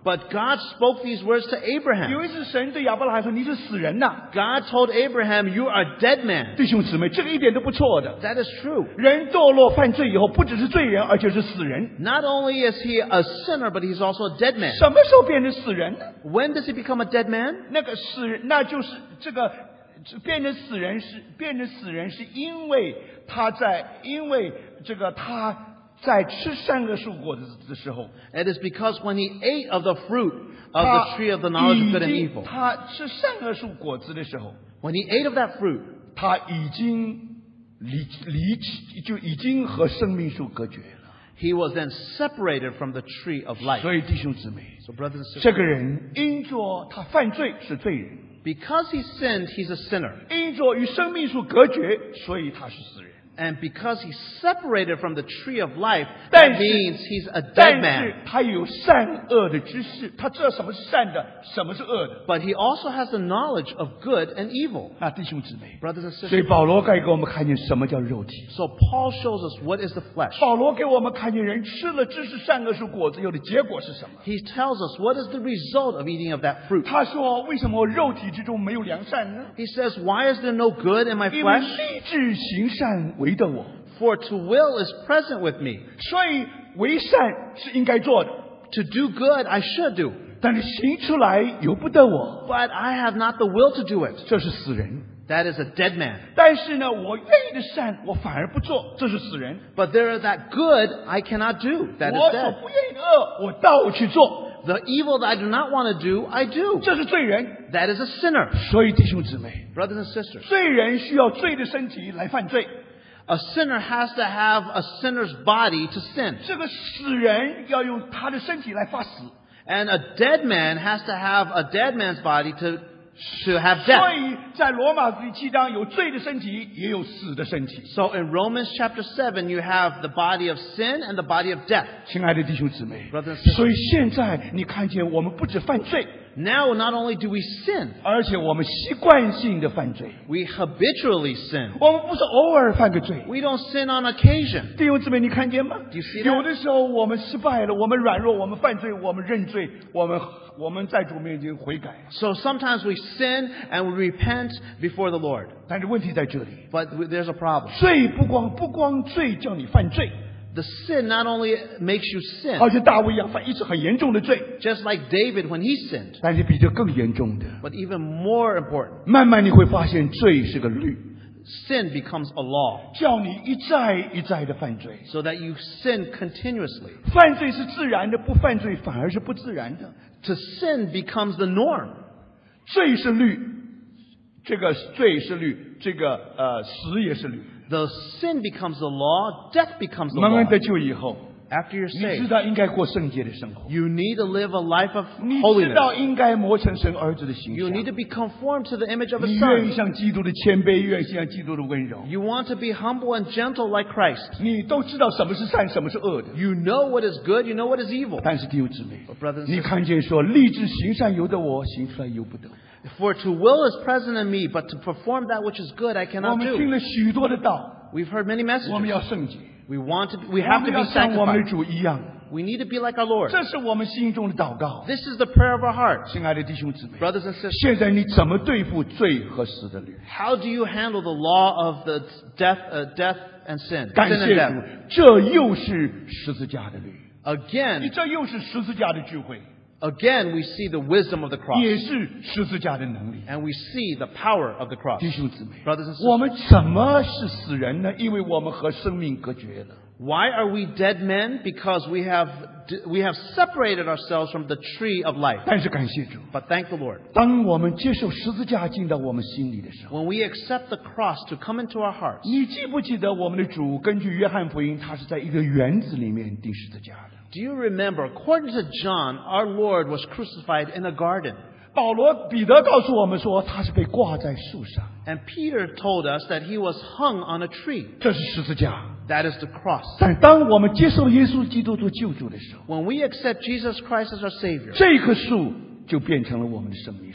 B: But God spoke these words to
A: 有
B: Abraham.
A: 一次神对亚伯拉罕说：“你是死人呐、
B: God told Abraham, you are a dead man.
A: 弟兄姊妹，这个一点都不错的。
B: That is true.
A: 人堕落犯罪以后，不只是罪人，而且是死人。
B: Not only is he a sinner, but he's also a dead man.
A: 什么时候变成死人呢？
B: When does he become a dead man?
A: 那个死人，那就是这个变成死人是变成死人，是因为他在因为这个他在吃善恶树果子的时候，
B: It is because when he ate of the fruit of
A: 他
B: the tree of the knowledge of
A: 已
B: good and
A: 经
B: evil,
A: 他吃善恶树果子的时候，
B: when he ate of that fruit,
A: 他已经离离弃，就已经和生命树隔绝了。
B: he was then separated from the tree of life.
A: 所以弟兄姊妹，
B: So brothers and
A: 这
B: sisters,
A: 个人因着他犯罪是罪人，
B: because he sinned, he's a sinner.
A: 因着与生命树隔绝，所以他是死人。
B: And because he's separated from the tree of life,
A: 但
B: that
A: 是
B: means he's a dead
A: 但
B: man.
A: 是他有善恶的知识，他知道什么是善的，什么是恶的。
B: But he also has the knowledge of good and evil.
A: 那弟兄姊妹，
B: Brothers and
A: 所以
B: sisters,
A: 保罗该给我们看见什么叫肉体。
B: so Paul shows us what is the flesh.
A: 保罗给我们看见人吃了知识善恶树果子有的结果是什么。
B: He tells us what is the result of eating of that fruit.
A: 他说：“为什么肉体之中没有良善呢？
B: He says, why is there no good in my
A: 因为
B: flesh?
A: 立志行善为的我，
B: For to will is present with me.
A: 所以为善是应该做的，
B: To do good I should do.
A: 但是行出来由不得我，
B: But I have not the will to do it.
A: 这是死人。
B: That is a dead man.
A: 但是呢，我愿意的善，我反而不做，这是死人。
B: But there is that good I cannot do. That
A: 我
B: is
A: 所
B: dead.
A: 不愿意的恶，我倒去做，
B: The evil that I do not want to do, I do.
A: 这是罪人。
B: That is a sinner.
A: 所以弟兄姊妹，
B: Brothers and sisters,
A: 罪人需要罪的身体来犯罪，
B: a sinner has to have a sinner's body to sin.
A: 这个死人要用他的身体来发死。
B: And a dead man has to have a dead man's body to, to have
A: 所
B: death.
A: 以在罗马第七章有罪的身体，也有死的身体。
B: So in Romans chapter seven, you have the body of sin and the body of death.
A: 亲爱的弟兄姊妹
B: Brothers and，sisters
A: 所以现在你看见我们不止犯罪，
B: Now, not only do we sin,
A: 而且我们习惯性的犯罪。
B: we habitually sin.
A: 我们不是偶尔犯个罪。
B: We don't sin on occasion.
A: 弟兄姊妹，你看见吗
B: Do you see that？
A: 有的时候我们失败了，我们软弱，我们犯罪，我们认罪，我们我们在主面前悔改。
B: So sometimes we sin and we repent before the Lord.
A: 但是问题在这里，
B: But there's a problem.
A: 罪不光不光罪叫你犯罪，
B: The sin not only makes you sin,
A: 而且大卫一样犯一次很严重的罪，
B: just like David when he sinned,
A: 但是比这更严重的，
B: but even more important,
A: 慢慢你会发现罪是个律，
B: sin becomes a law,
A: 叫你一再一再的犯罪。
B: so that you sin continuously.
A: 犯罪是自然的，不犯罪反而是不自然的。
B: To sin becomes the norm.
A: 罪是律，这个罪是律，这个呃死也是律。
B: The sin becomes the law, death becomes the
A: 蒙恩
B: law.
A: 得救以后，
B: After you're
A: 你知
B: saved,
A: 道应该过圣洁的生活，
B: you need to live a life of
A: 你知道
B: holiness.
A: 应该磨成神儿子的形
B: You
A: 象
B: need。to be conformed to the image of
A: 你
B: His
A: 愿意
B: Son.
A: 像基督的谦卑，愿意像基督的温柔。
B: You want to be humble and gentle like Christ.
A: 你都知道什么是善，什么是恶的。
B: You know what is good, you know what is evil.
A: 但是弟兄姊妹
B: But brothers and，
A: 你
B: sisters,
A: 看见说立志行善由得我，行出来由不得我。
B: for to will is present in me, but to perform that which is good I
A: 我
B: cannot
A: 们
B: do.
A: 听了许多的道，
B: We've heard many
A: 我们
B: messages.
A: 要圣洁，
B: We want to, we
A: 我
B: have
A: 们
B: to
A: 要
B: be
A: 像我们的
B: sanctified.
A: 主一样。
B: We need to be like our Lord.
A: 这是我们心中的祷告。
B: This is the prayer of our heart.
A: 亲爱的弟兄姊妹，
B: Brothers and sisters,
A: 现在你怎么对付罪和死的律？
B: how do you handle the law of the death, uh, death and sin?
A: 感
B: Sin and
A: 谢
B: death.
A: 主，这又是十字架的律，
B: Again,
A: 这又是十字架的智慧，
B: again, we see the wisdom of the cross.
A: 也是十字架的能力。
B: And we see the power of the cross.
A: 弟兄姊妹，
B: Brothers and
A: 我
B: sisters,
A: 们怎么是死人呢？因为我们和生命隔绝了。
B: why are we dead men? Because we have, we have separated ourselves from the tree of life.
A: 但是感谢主，
B: But thank the Lord.
A: 当我们接受十字架进到我们心里的时候，
B: When we accept the cross to come into our hearts,
A: 你记不记得我们的主根据约翰福音，他是在一个园子里面钉十字架的？
B: do you remember, according to John, our Lord was crucified in a garden.
A: 保罗彼得告诉我们说，他是被挂在树上，
B: And Peter told us that he was hung on a tree.
A: 这是十字架。
B: That is the cross.
A: 但当我们接受耶稣基督做救主的时候，
B: When we accept Jesus Christ as our Savior,
A: 这棵树就变成了我们的生命树。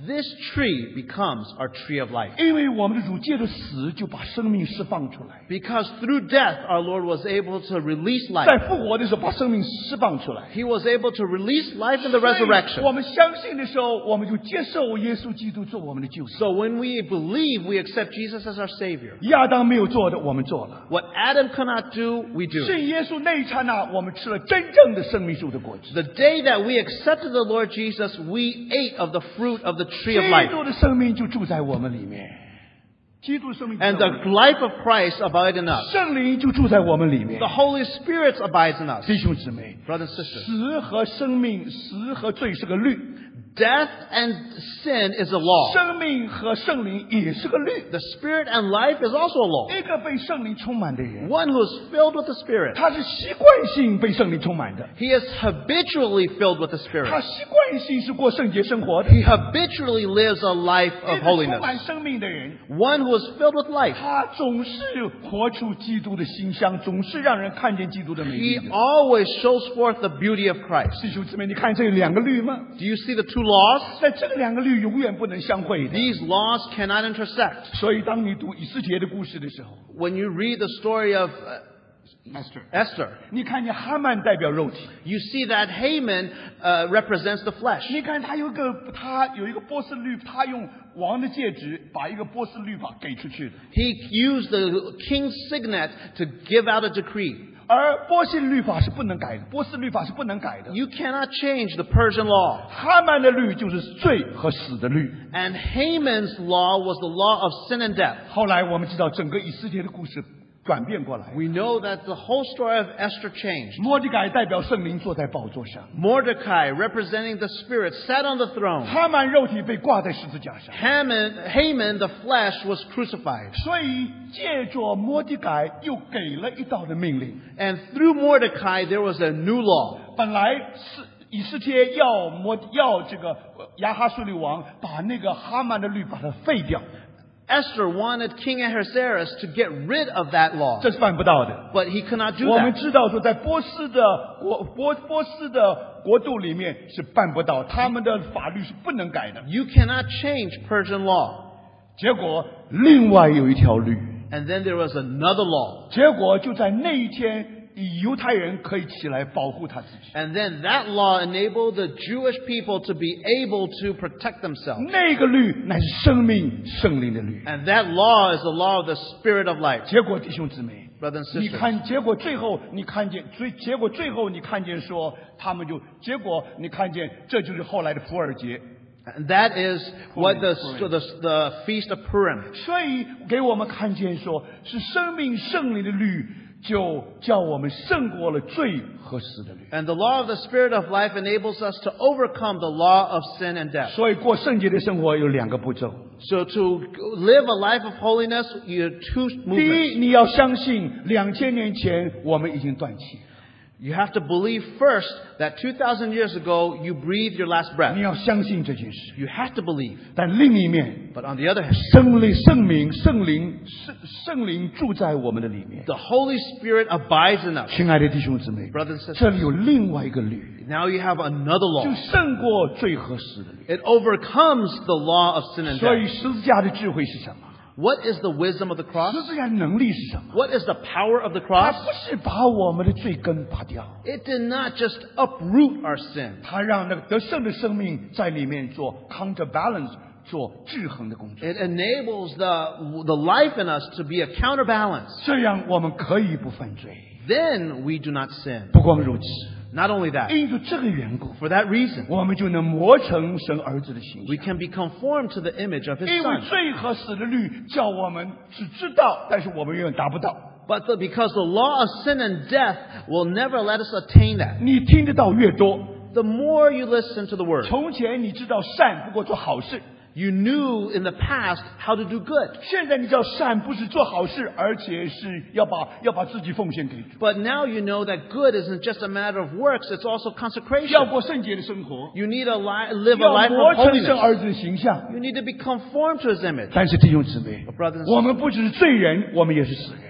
B: this tree becomes our tree of life.
A: 因为我们的主借着死就把生命释放出来，
B: Because through death, our Lord was able to release life.
A: 在复活的时候把生命释放出来。
B: He was able to release life in the
A: 所以
B: resurrection.
A: 我们相信的时候，我们就接受耶稣基督做我们的救赎。
B: So when we believe, we accept Jesus as our Savior.
A: 亚当没有做的，我们做了。
B: What Adam could not do, we do.
A: 信耶稣那一刹那，我们吃了真正的生命树的果子。
B: The day that we accepted the Lord Jesus, we ate of the fruit of the tree of
A: 基
B: life.
A: 督的生命就住在我们里面，基督的生命住在
B: And
A: 我
B: the
A: 们里面
B: life of Christ abides in us.
A: 圣灵就住在我们里面
B: The。Holy Spirit abides in us.
A: 弟兄姊妹，
B: Brothers and sisters,
A: 死和生命，死和罪是个律，
B: death and sin is a law.
A: 生命和圣灵也是个律。
B: The Spirit and life is also a law.
A: 一个被圣灵充满的人，
B: One who is filled with the Spirit.
A: 他是习惯性被圣灵充满的，
B: He is habitually filled with the
A: 他
B: Spirit.
A: 习惯性是过圣洁生活的。
B: He habitually lives a life
A: 一
B: of
A: 个充
B: holiness.
A: 满生命的人，
B: One who is filled with life.
A: 他总是活出基督的馨香，总是让人看见基督的美
B: He
A: 丽的。
B: always shows forth the beauty of Christ.
A: 弟兄姊妹，你看这有两个律吗？
B: Do you see the two laws?
A: 在这个两个律永远不能相会的。
B: These laws cannot intersect.
A: 所以，当你读以斯帖的故事的时候，
B: When you read the story of uh,
A: Esther，
B: Esther,
A: 你看见哈曼代表肉体，
B: you see that Haman uh, represents the flesh.
A: 你看他有一个他有一个波斯律，他用王的戒指把一个波斯律法给出去的，
B: He used the king's signet to give out a decree.
A: 而波斯律法是不能改的，波斯律法是不能改的。
B: You cannot change the Persian law.
A: 哈曼的律就是罪和死的律。
B: And Haman's law was the law of sin and death.
A: 后来我们知道整个以斯帖的故事转变过来，
B: We know that the whole story of Esther changed.
A: 摩迪改代表圣灵坐在宝座上，
B: Mordecai, representing the Spirit, sat on the throne.
A: 哈曼肉体被挂在十字架上。
B: Haman, Haman, the flesh, was crucified.
A: 所以借着摩迪改又给了一道的命令，
B: And through Mordecai, there was a new law.
A: 本来是以斯帖要摩要这个呃亚哈顺利王把那个哈曼的律把它废掉，
B: Esther wanted King Ahasuerus to get rid of that law.
A: 这是办不到的。
B: But he could not do
A: 我们
B: that.
A: 知道说，在波斯的国波波斯的国度里面是办不到，他们的法律是不能改的。
B: You cannot change Persian law.
A: 结果另外有一条律，
B: And then there was another law.
A: 结果就在那一天，犹太人可以起来保护他自己。
B: And then that law enabled the Jewish people to be able to protect themselves.
A: 那个律乃是生命圣灵的律。
B: And that law is the law of the Spirit of life.
A: 结果弟兄姊妹，
B: Brothers and
A: 你
B: sisters.
A: 看，结果最后你看见，最结果最后你看见说，他们就结果你看见，这就是后来的普尔节。
B: And that is what the, the, the Feast of Purim.
A: 所以给我们看见说，是生命圣灵的律，就叫我们胜过了罪和死的律。
B: And the law of the Spirit of life enables us to overcome the law of sin and death.
A: 所以过圣洁的生活有两个步骤。
B: So to live a life of holiness, you have two
A: 第
B: movements.
A: 一，你要相信两千年前我们已经断气，
B: You have to believe first that two thousand years ago you breathed your last
A: 你
B: breath.
A: 要相信这件事。
B: You have to believe.
A: 但另一面，
B: But on the other hand,
A: 圣灵、圣灵、圣灵、圣圣灵住在我们的里面。
B: the Holy Spirit abides in us.
A: 亲爱的弟兄姊妹，
B: Brothers and
A: 这
B: sisters,
A: 里有另外一个律，
B: now you have another
A: 就
B: law.
A: 胜过罪和死的律。
B: It overcomes the law of sin and
A: 所以
B: death.
A: 十字架的智慧是什么？
B: What is the wisdom of the cross?
A: 十字架的能力是什么？
B: What is the power of the
A: 它
B: cross?
A: 不是把我们的罪根拔掉，
B: It did not just uproot our sin.
A: 它让那个得胜的生命在里面做 counterbalance，做制衡的工作。
B: It enables the, the life in us to be a counterbalance.
A: 这样我们可以不犯罪。
B: Then we do not sin.
A: 不光如此，
B: Not only that,
A: 因着这个缘故，
B: for that reason,
A: 我们就能磨成神儿子的形
B: we
A: 象。
B: can be conformed to the image of His
A: 因为
B: Son.
A: 罪和死的律叫我们只知道，但是我们永远达不到。
B: But the, because the law of sin and death will never let us attain that.
A: 你听得到越多，
B: The more you listen to the Word,
A: 从前你知道善不过做好事，
B: you knew in the past how to do good.
A: 现在你知道善不是做好事，而且是要把要把自己奉献给主，
B: But now you know that good isn't just a matter of works, it's also
A: 要
B: consecration.
A: 过圣洁的生活，
B: You need to li- live a
A: 要
B: life
A: 磨
B: of
A: 成神
B: holiness.
A: 儿子的形象。
B: You need to be conformed to His image.
A: 但是弟兄姊妹
B: But brothers and
A: 我们不只是罪人，我们也是死人。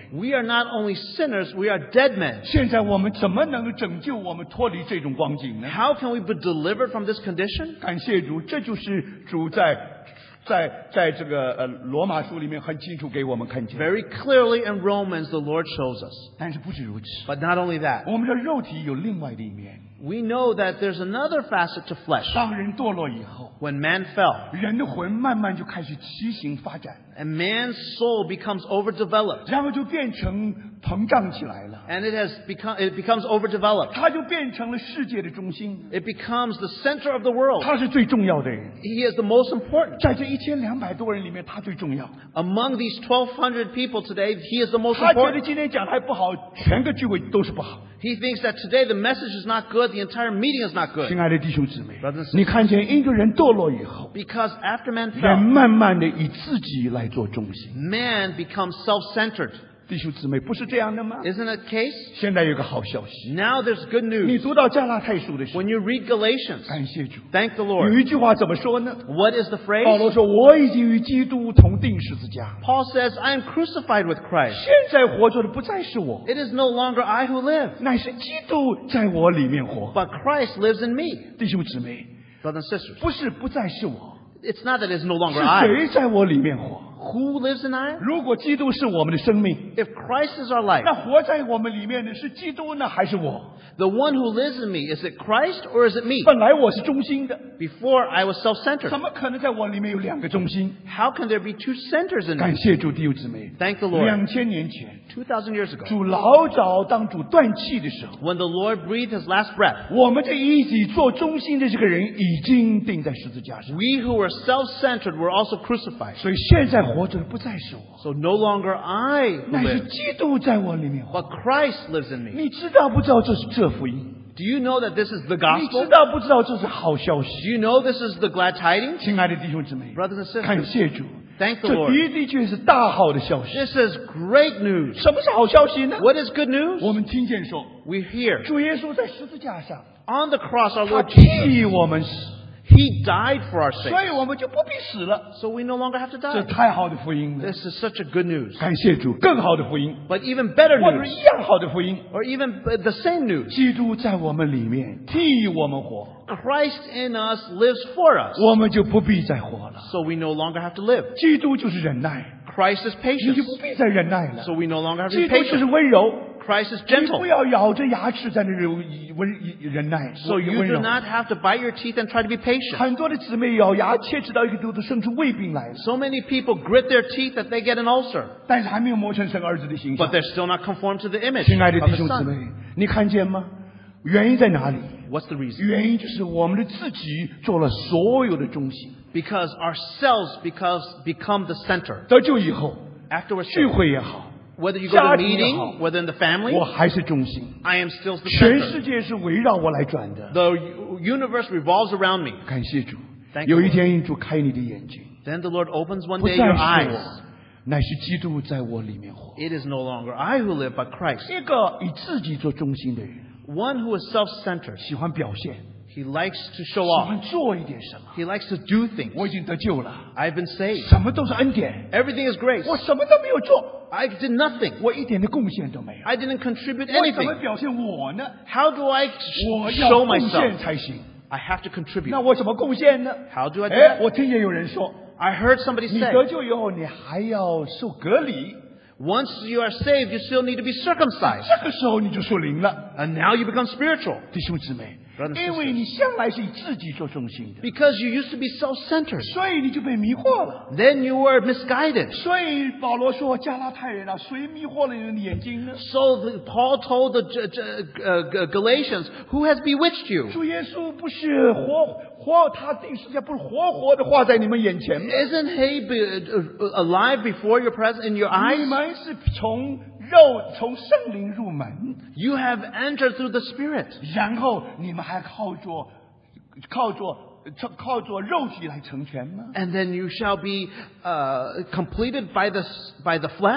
B: We are not only sinners, we are dead men.
A: 现在我们怎么能够拯救我们脱离这种光景呢？
B: How can we be delivered from this condition?
A: 感谢主，这就是主在在在这个呃罗马书里面很清楚给我们看见。
B: Very clearly in Romans, the Lord shows us.
A: 但是不止如此，
B: But not only that,
A: 我们的肉体有另外的一面。
B: we know that there's another facet to flesh.
A: 当人堕落以后，
B: When man fell,
A: 人的魂慢慢就开始畸形发展，
B: and man's soul becomes overdeveloped.
A: 然后就变成膨胀起来了，
B: And it has become, it becomes overdeveloped.
A: 他就变成了世界的中心，
B: It becomes the center of the world.
A: 他是最重要的人。
B: He is the most important.
A: 在这一千两百多人里面，他最重要。
B: Among these twelve hundred people today, he is the most
A: 他觉得
B: important.
A: 今天讲的还不好，全个聚会都是不好。
B: He thinks that today the message is not good, the entire meeting is not good.
A: 亲爱的弟兄姊妹
B: Brothers and，sisters
A: 你看见一个人堕落以后，
B: Because after man
A: 人
B: fell,
A: 慢慢的以自己来做中心。
B: man becomes self-centered.
A: 弟兄姊妹，不是这样的吗？
B: Isn't that the case?
A: 现在有个好消息，
B: Now there's good
A: 你
B: news.
A: 读到加拉太书的时候，
B: When you read Galatians,
A: 感谢主，
B: thank the
A: 有
B: Lord.
A: 一句话怎么说呢？
B: What is the
A: 保
B: phrase?
A: 罗说：“我已经与基督同定十字架，
B: Paul says, I am crucified with Christ.
A: 现在活着的不再是我，
B: It is no longer I who live,
A: 乃是基督在我里面活。
B: but Christ lives in me. ”
A: 弟兄姊妹，
B: Brothers and sisters,
A: 不是不再是我，
B: it's not that it's no
A: 是
B: longer I.
A: 谁在我里面活？
B: Who lives in I?
A: 如果基督是我们的生命，
B: If Christ is our life,
A: 那活在我们里面的是基督呢，还是我？
B: the one who lives in me, is it Christ or is it me?
A: 本来我是中心的，
B: Before I was self-centered.
A: 怎么可能在我里面有两个中心？
B: How can there be two centers in
A: 感
B: me?
A: 谢主，弟兄姊妹，
B: Thank the Lord.
A: 两千年前，
B: two thousand years ago,
A: 主老早当主断气的时候，
B: when the Lord breathed his last breath,
A: 我们这一起做中心的这个人已经钉在十字架上，
B: we who were self-centered were also crucified.
A: 所以现在活着的不再是我，
B: So no longer I who
A: 乃是
B: live,
A: 基督在我里面活。
B: but Christ lives in me.
A: 你知道不知道这是这福音？
B: Do you know that this is the
A: 你知
B: gospel?
A: 道不知道这是好消息？
B: Do you know this is the glad tidings?
A: 亲爱的弟兄姊妹，
B: Brothers and
A: 感
B: sisters,
A: 谢主，
B: thank the
A: 这
B: Lord.
A: 的的确是大好的消息。
B: This is great news.
A: 什么是好消息呢？
B: What is good news?
A: 我们听见说，
B: We hear
A: 主耶稣在十字架上，
B: on the cross our
A: 他
B: Lord Jesus,
A: 替我们死，
B: He died for our
A: 所
B: sake.
A: 以我们就不必死了。
B: So we no longer have to
A: 这
B: die.
A: 太好的福音了！
B: This is such a good news.
A: 感谢主，更好的福音，
B: But even better
A: 或者是
B: news,
A: 一样好的福音。
B: or even the same news,
A: 基督在我们里面替我们活，
B: Christ in us lives for us.
A: 我们就不必再活了。
B: So we no longer have to live.
A: 基督就是忍耐，
B: Christ is
A: 你就
B: patience.
A: 不必再忍耐了。
B: So we no longer have to
A: 基
B: be
A: 督就是
B: patient.
A: 温柔，
B: Christ is
A: 你
B: gentle.
A: 不要咬着牙齿在那忍温忍耐，
B: So you
A: 温
B: do
A: 柔。
B: not have to bite your teeth and try to be patient.
A: 很多的姊妹咬牙切齿到一个都都生出胃病来了，
B: So many people grit their teeth that they get an ulcer,
A: 但是还没有磨成神儿子的形
B: but
A: 象。
B: they're still not conformed to the image
A: 亲爱的
B: of
A: 弟
B: the
A: 兄姊妹
B: Son.，
A: 你看见吗？原因在哪里？
B: What's the reason?
A: 原因就是我们的自己做了所有的中心。
B: Because ourselves because become the center.
A: 得救以后，
B: After we're
A: 聚
B: saved,
A: 会也好，
B: whether you go to a
A: 家庭也
B: meeting,
A: 好，
B: whether in the family,
A: 我还是中心。
B: I am still the
A: 全
B: center.
A: 世界是围绕我来转的。
B: The u- universe revolves around me.
A: 感谢主，
B: Thank you,
A: 有一天主开你的眼睛，
B: Then the Lord opens one
A: 不
B: day
A: 再
B: your
A: 是
B: eyes.
A: 我，乃是基督在我里面活。
B: It is no longer I who live, but Christ.
A: 一个以自己做中心的人，
B: One who is self-centered.
A: 喜欢表现，
B: He likes to show
A: 喜
B: off.
A: 欢做一点什么。
B: He likes to do things.
A: 我已经得救了，
B: I've been saved.
A: 什么都是恩典，
B: Everything is grace.
A: 我什么都没有做，
B: I did nothing.
A: 我一点的贡献都没有。
B: I didn't contribute
A: 我怎么
B: anything.
A: 表现我呢？
B: How do I
A: 我
B: sh-
A: 要
B: show
A: 贡献
B: myself?
A: 才行。
B: I have to contribute.
A: 那我怎么贡献呢？
B: How do I do
A: 哎，
B: that?
A: 我听见有人说，
B: I heard somebody
A: 你
B: say,
A: 得救以后，你还要受隔离，
B: once you are saved, you still need to be circumcised.
A: 这个时候你就属灵了。
B: And now you become spiritual.
A: 弟兄姊妹
B: Brothers and，sisters
A: 因为你向来是以自己做中心的，
B: Because you used to be self-centered.
A: 所以你就被迷惑了。
B: Then you were misguided.
A: 所以保罗说：“加拉太人啊，谁迷惑了你的眼睛呢？
B: So the, Paul told the J- J- uh, G- Galatians, who has bewitched you?
A: 主耶稣不是活活，他定十字架不是活活的画在你们眼前吗？
B: Isn't he be, uh, alive before your presence in your
A: 你
B: eyes?
A: 们是从肉从圣灵入门，
B: You have entered through the Spirit.
A: 然后你们还靠着靠着靠着肉体来成全吗？
B: And then you shall be uh, completed by the, by the flesh?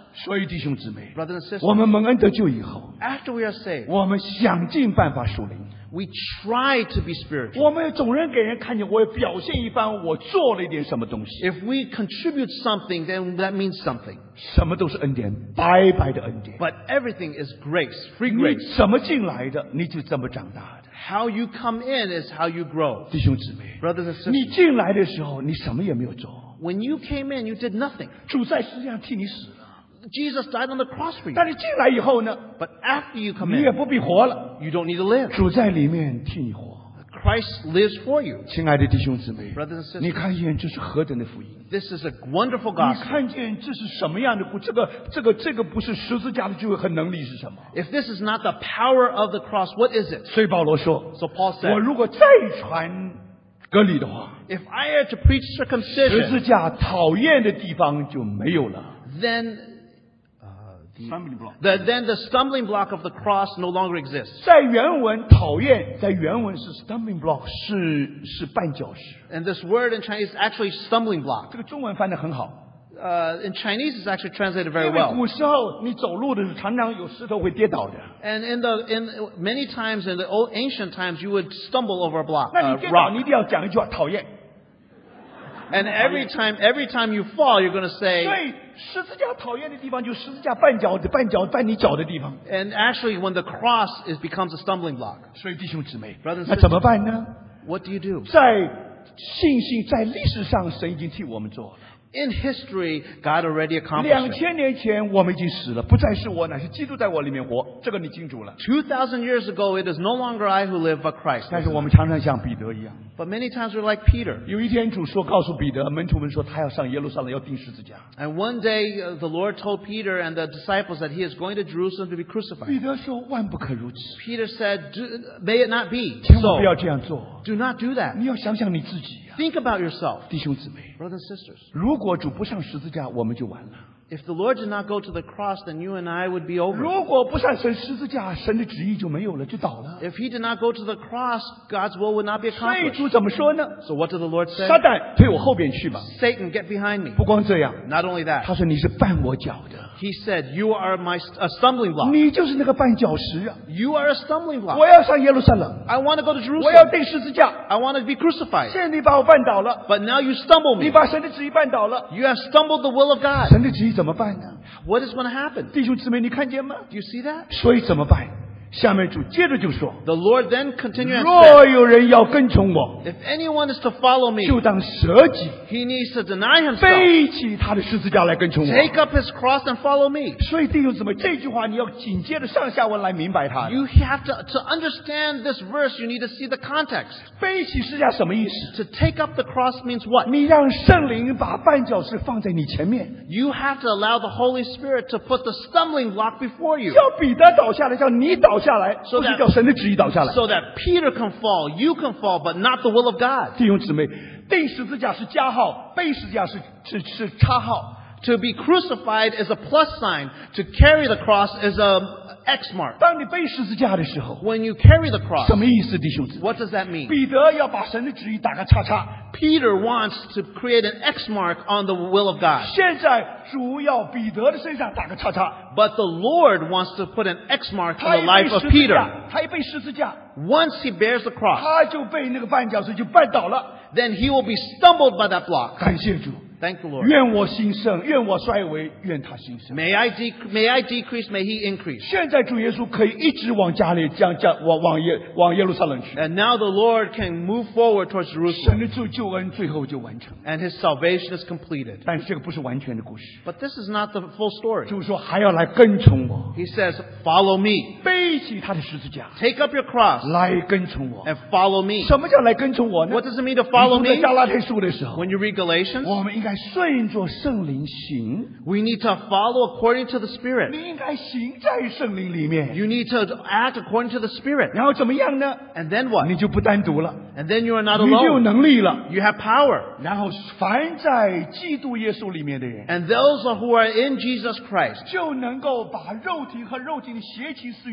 A: 所以弟兄姊妹，
B: Brothers and sisters,
A: 我们蒙恩得救以后，
B: after we are saved,
A: 我们想尽办法属灵。
B: we try to be spiritual.
A: 我们总人给人看见，我表现一番，我做了一点什么东西。
B: If we contribute something, then that means something.
A: 什么都是恩典，白白的恩典。
B: But everything is grace, free
A: 你
B: grace.
A: 怎么进来的，你就怎么长大的。
B: How you come in is how you grow.
A: 弟兄姊妹，
B: Brothers and
A: 你
B: sisters,
A: 进来的时候，你什么也没有做，
B: when you came in, you did nothing.
A: 主在实际上替你死了。
B: Jesus died on the cross for you.
A: 但是进来以后呢，
B: But after you come
A: 你也
B: in,
A: 不必活了，
B: you don't need to live.
A: 主在里面替你活。
B: Christ lives for you.
A: 亲爱的弟兄姊妹，
B: Brothers and
A: 你
B: sisters,
A: 看见这是何等的福音？
B: this is a wonderful
A: 你
B: gospel.
A: 看见这是什么样的福？这个这个这个不是十字架的救恩能力是什么？
B: If this is not the power of the cross, what is it?
A: 所以保罗说，
B: So Paul
A: 我
B: said,
A: 如果再传割礼的话，
B: if I are to preach
A: 十
B: circumcision,
A: 字架讨厌的地方就没有了。
B: then the, then the stumbling block of the cross no longer exists.
A: 在原文讨厌，在原文是 stumbling block， 是是绊脚石。
B: And this word in Chinese is actually stumbling block.
A: 这个中文翻得很好，
B: Uh, in Chinese, it's actually translated very
A: 因为
B: well.
A: 古时候你走路的时候，常常有石头会跌倒的。
B: And in the in many times in the old ancient times, you would stumble over a block,
A: 那
B: uh,
A: 你跌倒，你
B: rock.
A: 一定要讲一句话，讨厌。
B: And every time, every time you fall, you're going to
A: 所
B: say.
A: 以十字架讨厌的地方，就十字架绊脚的绊脚绊你脚的地方。
B: And actually, when the cross is becomes a stumbling block,
A: 所以弟兄姊妹
B: Brothers and，
A: 那怎么办呢？
B: what do you do?
A: 在信心，在历史上，神已经替我们做了。
B: In history, God already
A: 两
B: accomplished it.
A: 千年前我们已经死了，不再是我，乃是基督在我里面活。这个你清楚了。
B: Two thousand years ago, it is no longer I who live, but Christ.
A: 但是我们常常像彼得一样，
B: But many times we're like Peter.
A: 有一天主说告诉彼得，门徒们说他要上耶路撒冷，要钉十字架。
B: And one day, uh, the Lord told Peter and the disciples that he is going to Jerusalem to be
A: 彼
B: crucified.
A: 得说万不可如此，
B: Peter said, "Do- May it not be
A: 千万不要
B: so.
A: 这样做。
B: Do not do that.
A: 你要想想你自己呀、
B: Think about yourself,
A: 弟兄姊妹。
B: brothers and sisters.
A: 如果主不上十字架，我们就完了。
B: If the Lord did not go to the cross, then you and I would be over.
A: 如果不上神十字架，神的旨意就没有了，就倒了。
B: If he did not go to the cross, God's will would not be
A: 所以
B: accomplished.
A: 主怎么说呢？
B: So what did the Lord say?
A: 撒旦退我后边去吧。
B: Satan, get behind me.
A: 不光这样，
B: Not only that,
A: 他说你是绊我脚的，
B: he said, you are my st- a stumbling block.
A: 你就是那个绊脚石啊！
B: You are a stumbling
A: 我
B: block.
A: 要上耶路撒冷，
B: I want to go to
A: 我要
B: Jerusalem.
A: 钉十字架。
B: I want to be crucified.
A: 现在你把我绊倒了，
B: But now you stumble
A: 你
B: me.
A: 把神的旨意绊倒了，
B: You have stumbled the will of God.
A: 神的旨意怎么办呢？
B: What is going to happen?
A: 弟兄姊妹，你看见吗？
B: Do you see that?
A: 所以怎么办？下面主接着就说：
B: The Lord then continued and
A: 若
B: said,
A: 有人要跟从我，
B: if anyone is to follow me,
A: 就当舍己，
B: he needs to deny himself,
A: 背起他的十字架来跟从我。
B: take up his cross and follow me.
A: 所以弟兄姊妹，这句话你要紧接着上下文来明白它。
B: You have to, to understand this verse, you need to see the context.
A: 背起十字架什么意思？
B: To take up the cross means what?
A: 你让圣灵把绊脚石放在你前面，
B: You have to allow the Holy Spirit to put the stumbling block before you,
A: 叫彼得倒下来，叫你倒下来，
B: So
A: 不是
B: that-
A: 叫神的旨意倒下来。
B: so that Peter can fall, you can fall, but not the will of God.
A: 弟兄姊妹，钉十字架是加号，背十字架是是是叉号。
B: To be crucified is a plus sign. To carry the cross is a X mark.
A: 当你背十字架的时候，
B: When you carry the cross,
A: 什么意思，弟兄姊妹？
B: what does that mean?
A: 彼得要把神的旨意打个叉叉。
B: Peter wants to create an X mark on the will of God.
A: 现在主要彼得的身上打个叉叉。
B: But the Lord wants to put an X mark
A: 他
B: on
A: 一
B: the
A: 背
B: life
A: 十
B: of
A: 字
B: Peter.
A: 架，他一背十字架，
B: Once he bears the cross,
A: 他就被那个绊脚石就绊倒了。
B: then he will be stumbled by that block.
A: 感谢主，
B: Thank the Lord.
A: 愿我兴盛，愿我衰微，愿他兴盛。
B: May I, dec- may I decrease, may he increase.
A: 现在主耶稣可以一直往家里，将将往往耶往耶路撒冷去。
B: And now the Lord can move forward towards
A: 神
B: Jerusalem.
A: 的救救恩最后就完成，
B: And his salvation is completed.
A: 但是这个不是完全的故事。
B: But this is not the full story.
A: 就是说还要来跟从我，
B: He says, follow me.
A: 背起他的十字架
B: Take up your cross
A: 来跟从我。
B: and follow me.
A: 什么叫来跟从我呢？
B: What does it mean to follow
A: 你读在
B: me?
A: 加拉太书的时候，
B: When you read Galatians,
A: 我们应该顺着圣灵行，
B: we need to follow according to the Spirit.
A: 你应该行在圣灵里面，
B: You need to act according to the Spirit.
A: 然后怎么样呢？
B: And then what?
A: 你就不单独了，
B: And then you are not
A: 你就有
B: alone.
A: 能力了。
B: You have power.
A: 然后凡在基督耶稣里面的人，
B: And those who are in Jesus Christ,
A: 就能够把肉体和肉体的邪情私欲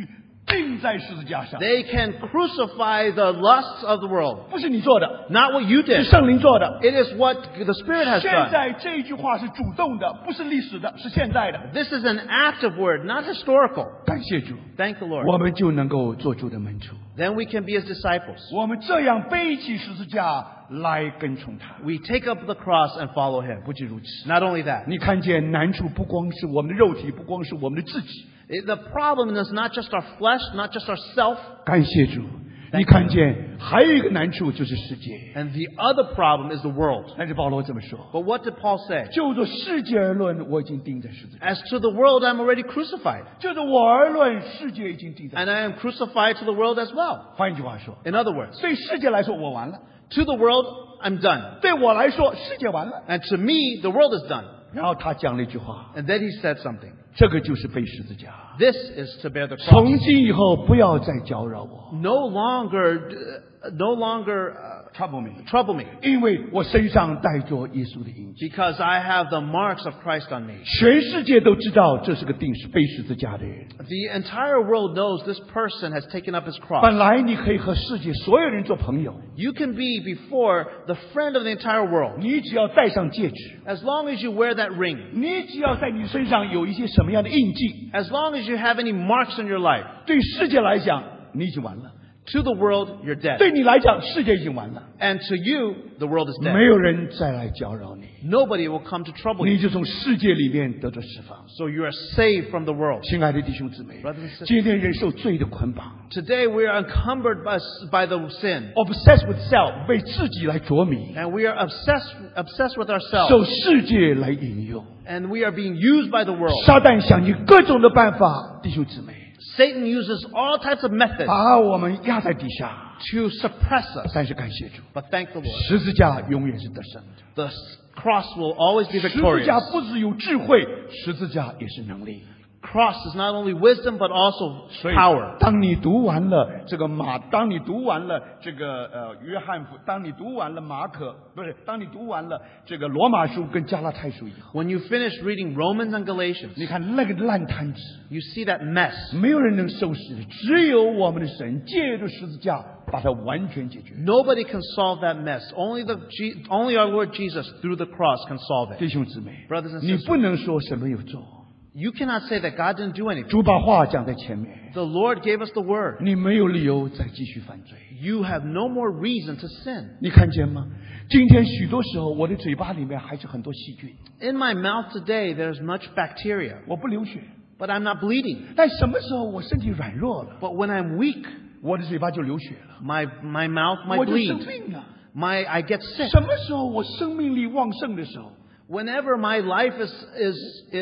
A: 钉在十字架上，
B: They can crucify the lusts of the world.
A: 不是你做的，
B: Not what you
A: 是
B: did.
A: 圣灵做的。
B: It is what the Spirit has
A: 现
B: done.
A: 在这句话是主动的，不是历史的，是现在的。
B: This is an active word, not historical.
A: 感谢主，
B: Thank the
A: 我
B: Lord.
A: 们就能够做主的门徒。
B: Then we can be His disciples.
A: 我们这样背起十字架来跟从他。
B: We take up the cross and follow Him.
A: 不仅如此，
B: Not only that,
A: 你看见难处不光是我们的肉体，不光是我们的自己。
B: the problem is not just our flesh, not just ourself.
A: 感谢主，你看见还有一个难处就是世界。
B: And the other problem is the world.
A: 但是保罗这么说，
B: But what did Paul say?
A: 就着世界而论，我已经钉在十字架；
B: As to the world, I'm already crucified.
A: 就着我而论，世界已经钉在。
B: And I am crucified to the world as well.
A: 换一句话说，
B: In other words,
A: 对世界来说我完了，
B: to the world, I'm done.
A: 对我来说世界完了。
B: And to me, the world is done.
A: 然后他讲了一句话，
B: And then he said something.
A: 这个就是背十字架。
B: This is to bear the cross.
A: 从今以后，不要再搅扰我，
B: No longer, uh, no longer uh,
A: trouble me，
B: trouble me.
A: 因为我身上带着耶稣的印记。
B: Because I have the marks of Christ on me.
A: 全世界都知道这是个钉背十字架的人。
B: The entire world knows this person has taken up his cross.
A: 本来你可以和世界所有人做朋友，
B: You can be before the friend of the entire world.
A: 你只要戴上戒指，
B: As long as you wear that ring.
A: 你只要在你身上有一些什么样的印记，
B: As long as you have any marks in your life.
A: 对世界来讲你已经完了，
B: To the world, you're dead.
A: 对你来讲世界已经完了，
B: And to you, the world is
A: 没
B: dead.
A: 有人再来搅扰你，
B: Nobody will come to trouble
A: 你
B: you.
A: 就从世界里面得到释放。
B: So you are saved from the world.
A: 亲爱的弟兄姊妹
B: Brothers and，sisters
A: 今天人受罪的捆绑
B: Today we are encumbered by, by the sin.
A: ，obsessed with self， 为自己来着迷，
B: And we are obsessed, obsessed with ourselves.
A: 受世界来引诱。
B: And we are being used by the world.
A: 撒旦想尽各种的办法，弟兄姊妹，
B: Satan uses all types of methods
A: 把我们压在底下。
B: to suppress us.
A: 但是感谢主，
B: But thank the Lord.
A: 十字架永远是得胜的。
B: The cross will always be
A: 十字架
B: victorious.
A: 不只有智慧，十字架也是能力。
B: Cross is not only wisdom but also
A: 所以
B: power.
A: 当你读完了这个马，当你读完了这个呃约翰福，当你读完了马可，不是，当你读完了这个罗马书跟加拉太书以后，
B: When you finish reading Romans and Galatians,
A: 你看那个烂摊子，
B: you see that mess.
A: 没有人能收拾的，只有我们的神借着十字架把它完全解决。
B: Nobody can solve that mess. Only the Je- only our Lord Jesus through the cross can solve it.
A: 弟兄姊妹
B: Brothers and，
A: 你
B: sisters
A: 不能说神没有做，
B: You cannot say that God didn't do anything.
A: 主把话讲在前面，
B: The Lord gave us the word.
A: 你没有理由再继续犯罪。
B: You have no more reason to sin.
A: 你看见吗？今天许多时候，我的嘴巴里面还是很多细菌，
B: In my mouth today, there's much bacteria,
A: 我不流血。
B: but I'm not bleeding.
A: 但什么时候我身体软弱了，
B: But when I'm weak,
A: 我的嘴巴就流血了，
B: my my mouth
A: 我
B: might
A: 就生
B: bleed.
A: 病了。
B: My I get sick.
A: 什么时候我生命力旺盛的时候，
B: Whenever my life is is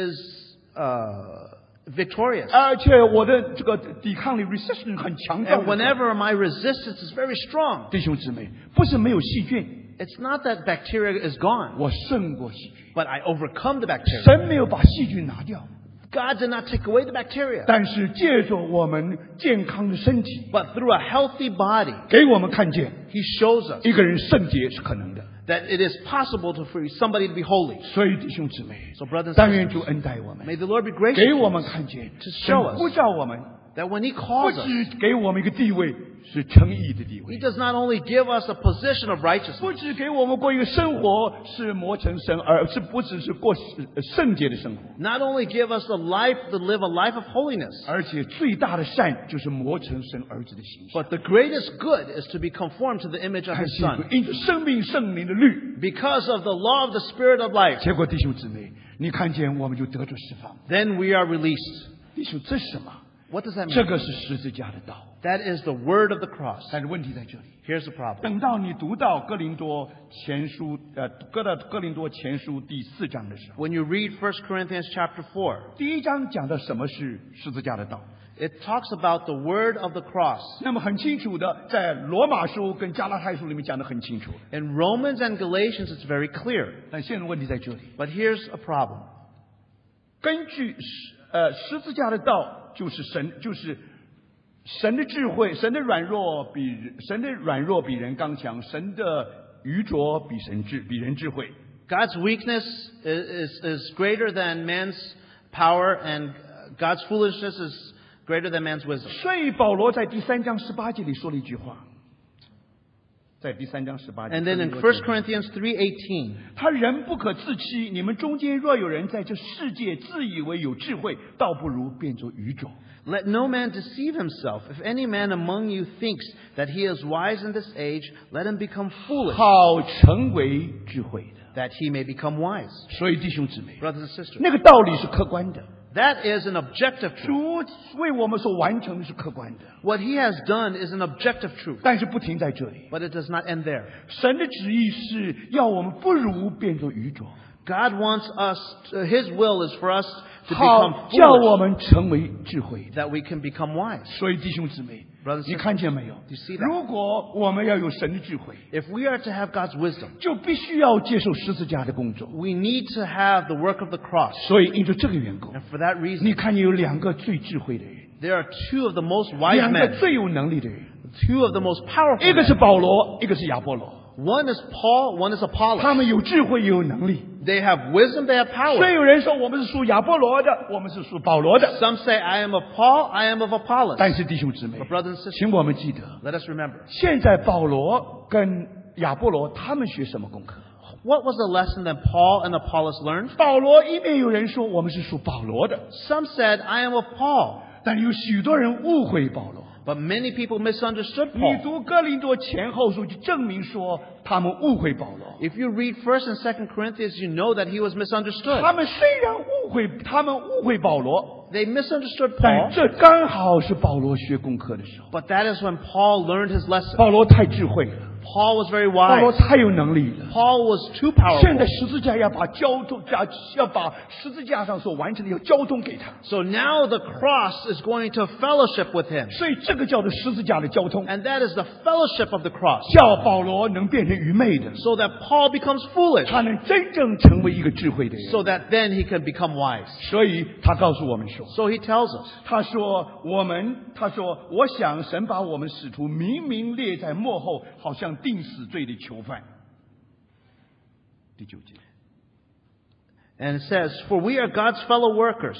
B: is uh, victorious,
A: 而且我的这个抵抗力 resistance 很强壮
B: and
A: 的时候。
B: whenever my resistance is very strong,
A: 弟兄姊妹，不是没有细菌，
B: it's not that bacteria is gone,
A: 我胜过细菌。
B: but I overcome the bacteria.
A: 神没有把细菌拿掉，
B: God did not take away the bacteria,
A: 但是借着我们健康的身体，
B: but through a healthy body,
A: 给我们看见
B: He shows us
A: 一个人圣洁是可能的。
B: that it is possible to free somebody to be holy.
A: 所以弟兄姊妹，
B: So brothers and
A: 但愿
B: sisters,
A: 主恩待我们，
B: may the Lord be gracious
A: 给我们看见，
B: to show
A: 神
B: us
A: 呼召我们，
B: that when He
A: 不
B: calls us,
A: 只给我们一个地位，是称义的地
B: He
A: 位，
B: does not only give us a position of righteousness,
A: 不只给我们过一个生活是磨成神，而是不只是过呃圣洁的生活，
B: not only give us a life to live a life of holiness,
A: 而且最大的善就是磨成神儿子的形象。
B: but the greatest good is to be conformed to the image of
A: 看
B: His
A: 清楚
B: Son.
A: 因着生命圣灵的律，
B: Because of the law of the Spirit of life,
A: 结果弟兄姊妹，你看见我们就得着释放。
B: then we are released.
A: 弟兄，这是什么？
B: What does that
A: 这
B: mean?
A: 个是十字架的道。
B: That is the word of the cross.
A: 但是问题在这里，
B: Here's the problem.
A: 等到你读到哥林多前书，呃，哥的哥林多前书第四章的时候，
B: When you read First Corinthians chapter four,
A: 第一章讲到什么是十字架的道。
B: it talks about the word of the cross.
A: 那么很清楚的，在罗马书跟加拉太书里面讲得很清楚。
B: In Romans and Galatians, it's very clear.
A: 但现在问题在这里，
B: But here's a problem.
A: 根据十呃十字架的道，就是神就是神的智慧，神的软弱比人神的软弱比人刚强，神的愚拙比神智比人智慧。
B: God's weakness is, is, is greater than man's power, and God's foolishness is greater than man's wisdom.
A: 所以保罗在第三章十八节里说了一句话，在第三章十八节。
B: And then in First Corinthians three eighteen,
A: 他人不可自欺，你们中间若有人在这世界自以为有智慧，倒不如变作愚拙。
B: let no man deceive himself. If any man among you thinks that he is wise in this age, let him become foolish,
A: 好成为智慧的。
B: that he may become wise.
A: 所以弟兄姊妹，
B: Brothers and sisters,
A: 那个道理是客观的，
B: that is an objective truth.
A: 主为我们所完成的是客观的，
B: What he has done is an objective truth.
A: 但是不停在这里。
B: But it does not end there.
A: 神的旨意是要我们不如变作愚拙，
B: God wants us, to, his will is for us to
A: 好
B: become
A: 叫我
B: foolish,
A: 们成为智慧的。
B: that we can become wise.
A: 所以弟兄姊妹，
B: Brothers and
A: 你
B: sisters,
A: 看见没有
B: you see？that?
A: 如果我们要有神的智慧，
B: If we are to have God's wisdom,
A: 就必须要接受十字架的工作。
B: we need to have the work of the cross.
A: 所以因着这个缘故，
B: And for that reason,
A: 你看见有两个最智慧的人，
B: there are two of the most wise
A: 两个
B: men,
A: 最有能力的人，
B: two of the most powerful
A: 一个是
B: men.
A: 保罗，一个是亚波罗。
B: One is Paul, one is
A: 他
B: Apollos.
A: 们有智慧也有能力。
B: They have wisdom, they have
A: 所以
B: power.
A: 有人说我们是属亚波罗的，我们是属保罗的。
B: Some say, I am of Paul, I am of Apollos.
A: 但是弟兄姊妹
B: But，brothers and sisters,
A: 请我们记得，
B: let us remember.
A: 现在保罗跟亚波罗他们学什么功课？
B: What was the lesson that Paul and Apollos learned?
A: 保罗一面有人说我们是属保罗的，
B: Some said, I am of Paul.
A: 但有许多人误会保罗。
B: But many people misunderstood
A: 你
B: Paul.
A: 读哥林多前后书就证明说他们误会保罗。
B: If you read First and Second Corinthians, you know that he was
A: 他
B: misunderstood.
A: 们虽然误会，他们误会保罗，
B: They misunderstood
A: 但
B: Paul,
A: 这刚好是保罗学功课的时候。
B: but that is when Paul learned his lesson.
A: 保罗太智慧了，
B: Paul was very
A: 保罗
B: wise.
A: 太有能力了。
B: Paul was too
A: 现在
B: powerful.
A: 十字架要把交通架，要把十字架上所完成的要交通给他，
B: So now the cross is going to fellowship with him.
A: 所以这个叫做十字架的交通，
B: And that is the fellowship of the cross.
A: 叫保罗能变成愚昧的，
B: So that Paul becomes foolish.
A: 他能真正成为一个智慧的人。
B: So that then he can become wise.
A: 所以他告诉我们说，
B: So he tells us,
A: 他说我们，他说我想神把我们使徒明明列在幕后，好像定死罪的囚犯。第九节。
B: and it says, For we are God's fellow workers.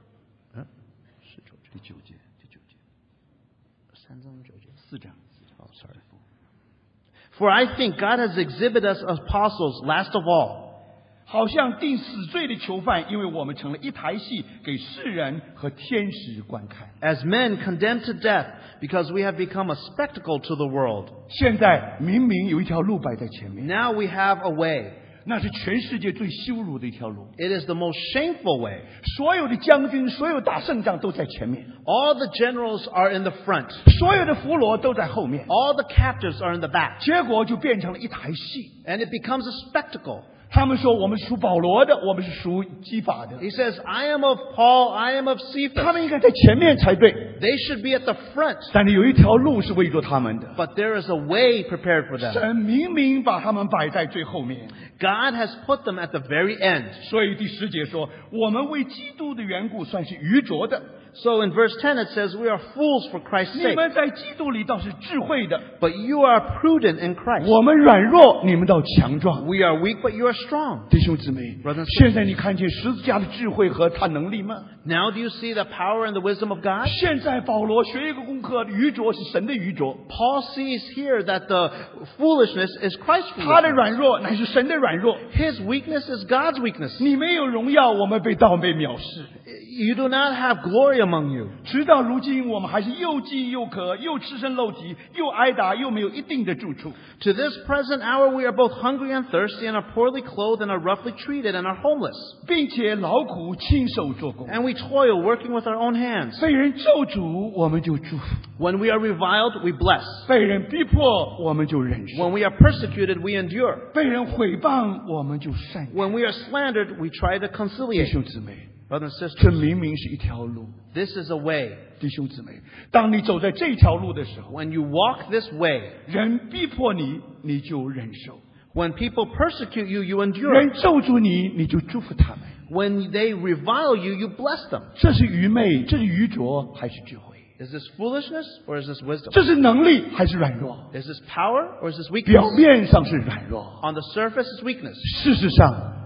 A: 第九节，第九节，四章。Oh, sorry.
B: For I think God has exhibited us apostles last of all,
A: 好像定死罪的囚犯，因为我们成了一台戏，给世人和天使观看。
B: as men condemned to death, because we have become a spectacle to the world.
A: 现在明明有一条路摆在前面，
B: Now we have a way.
A: 那是全世界最羞辱的一条路。
B: It is the most shameful way.
A: 所有的将军，所有打胜仗都在前面，
B: All the generals are in the front.
A: 所有的俘虏都在后面，
B: All the captives are in the back.
A: 结果就变成了一台戏。
B: And it becomes a spectacle.
A: 他们说我们属保罗的，我们是属基法的，
B: He says, I am of Paul, I am of
A: 他
B: Cephas.
A: 们应该在前面才对。
B: They should be at the front.
A: 但是有一条路是为着他们的，
B: But there is a way prepared for them.
A: 神明明把他们摆在最后面。
B: God has put them at the very end.
A: 所以第十节说，我们为基督的缘故算是愚拙的，
B: So in verse ten it says, We are fools for Christ's
A: 你
B: sake.
A: 们在基督里倒是智慧的。
B: But you are prudent in Christ.
A: 我们软弱，你们倒强壮。
B: We are weak, but you are strong.
A: 弟兄姊妹
B: Brothers and，sisters
A: 现在你看见十字架的智慧和他能力吗？
B: Now do you see the power and the wisdom of God?
A: 现在保罗学一个功课，愚拙是神的愚拙，
B: Paul sees here that the foolishness is Christ's
A: 他的
B: foolishness.
A: 软弱乃是神的软弱。
B: His weakness is God's weakness.
A: 你没有荣耀，我们被盗被藐视。
B: You do not have glory among you.
A: 直到如今，我们还是又饥又渴，又赤身露体，又挨打，又没有一定的住处。
B: To this present hour we are both hungry and thirsty and are poorly clothed and are roughly treated and are homeless.
A: 并且劳苦亲手做工，
B: And we toil working with our own hands.
A: 被人咒诅我们就祝福，
B: When we are reviled, we bless.
A: 被人逼迫我们就忍受，
B: When we are persecuted, we endure.
A: 被人毁谤我们就善良。
B: When we are slandered, we try to
A: 弟
B: conciliate.
A: 兄姊妹，
B: Brothers and
A: 这
B: sisters,
A: 明明是一条路。
B: this is a way.
A: 弟兄姊妹，当你走在这条路的时候，
B: When you walk this way,
A: 人逼迫你，你就忍受；
B: when people persecute you, you endure.
A: 人咒诅你，你就祝福他们。
B: When they revile you, you bless them.
A: 这是愚昧，这是愚拙，还是智慧？
B: Is this foolishness or is this wisdom?
A: 这是能力还是软弱？
B: Is this power or is this
A: 表
B: weakness?
A: 面上是软弱，
B: On the surface is weakness.
A: 事实上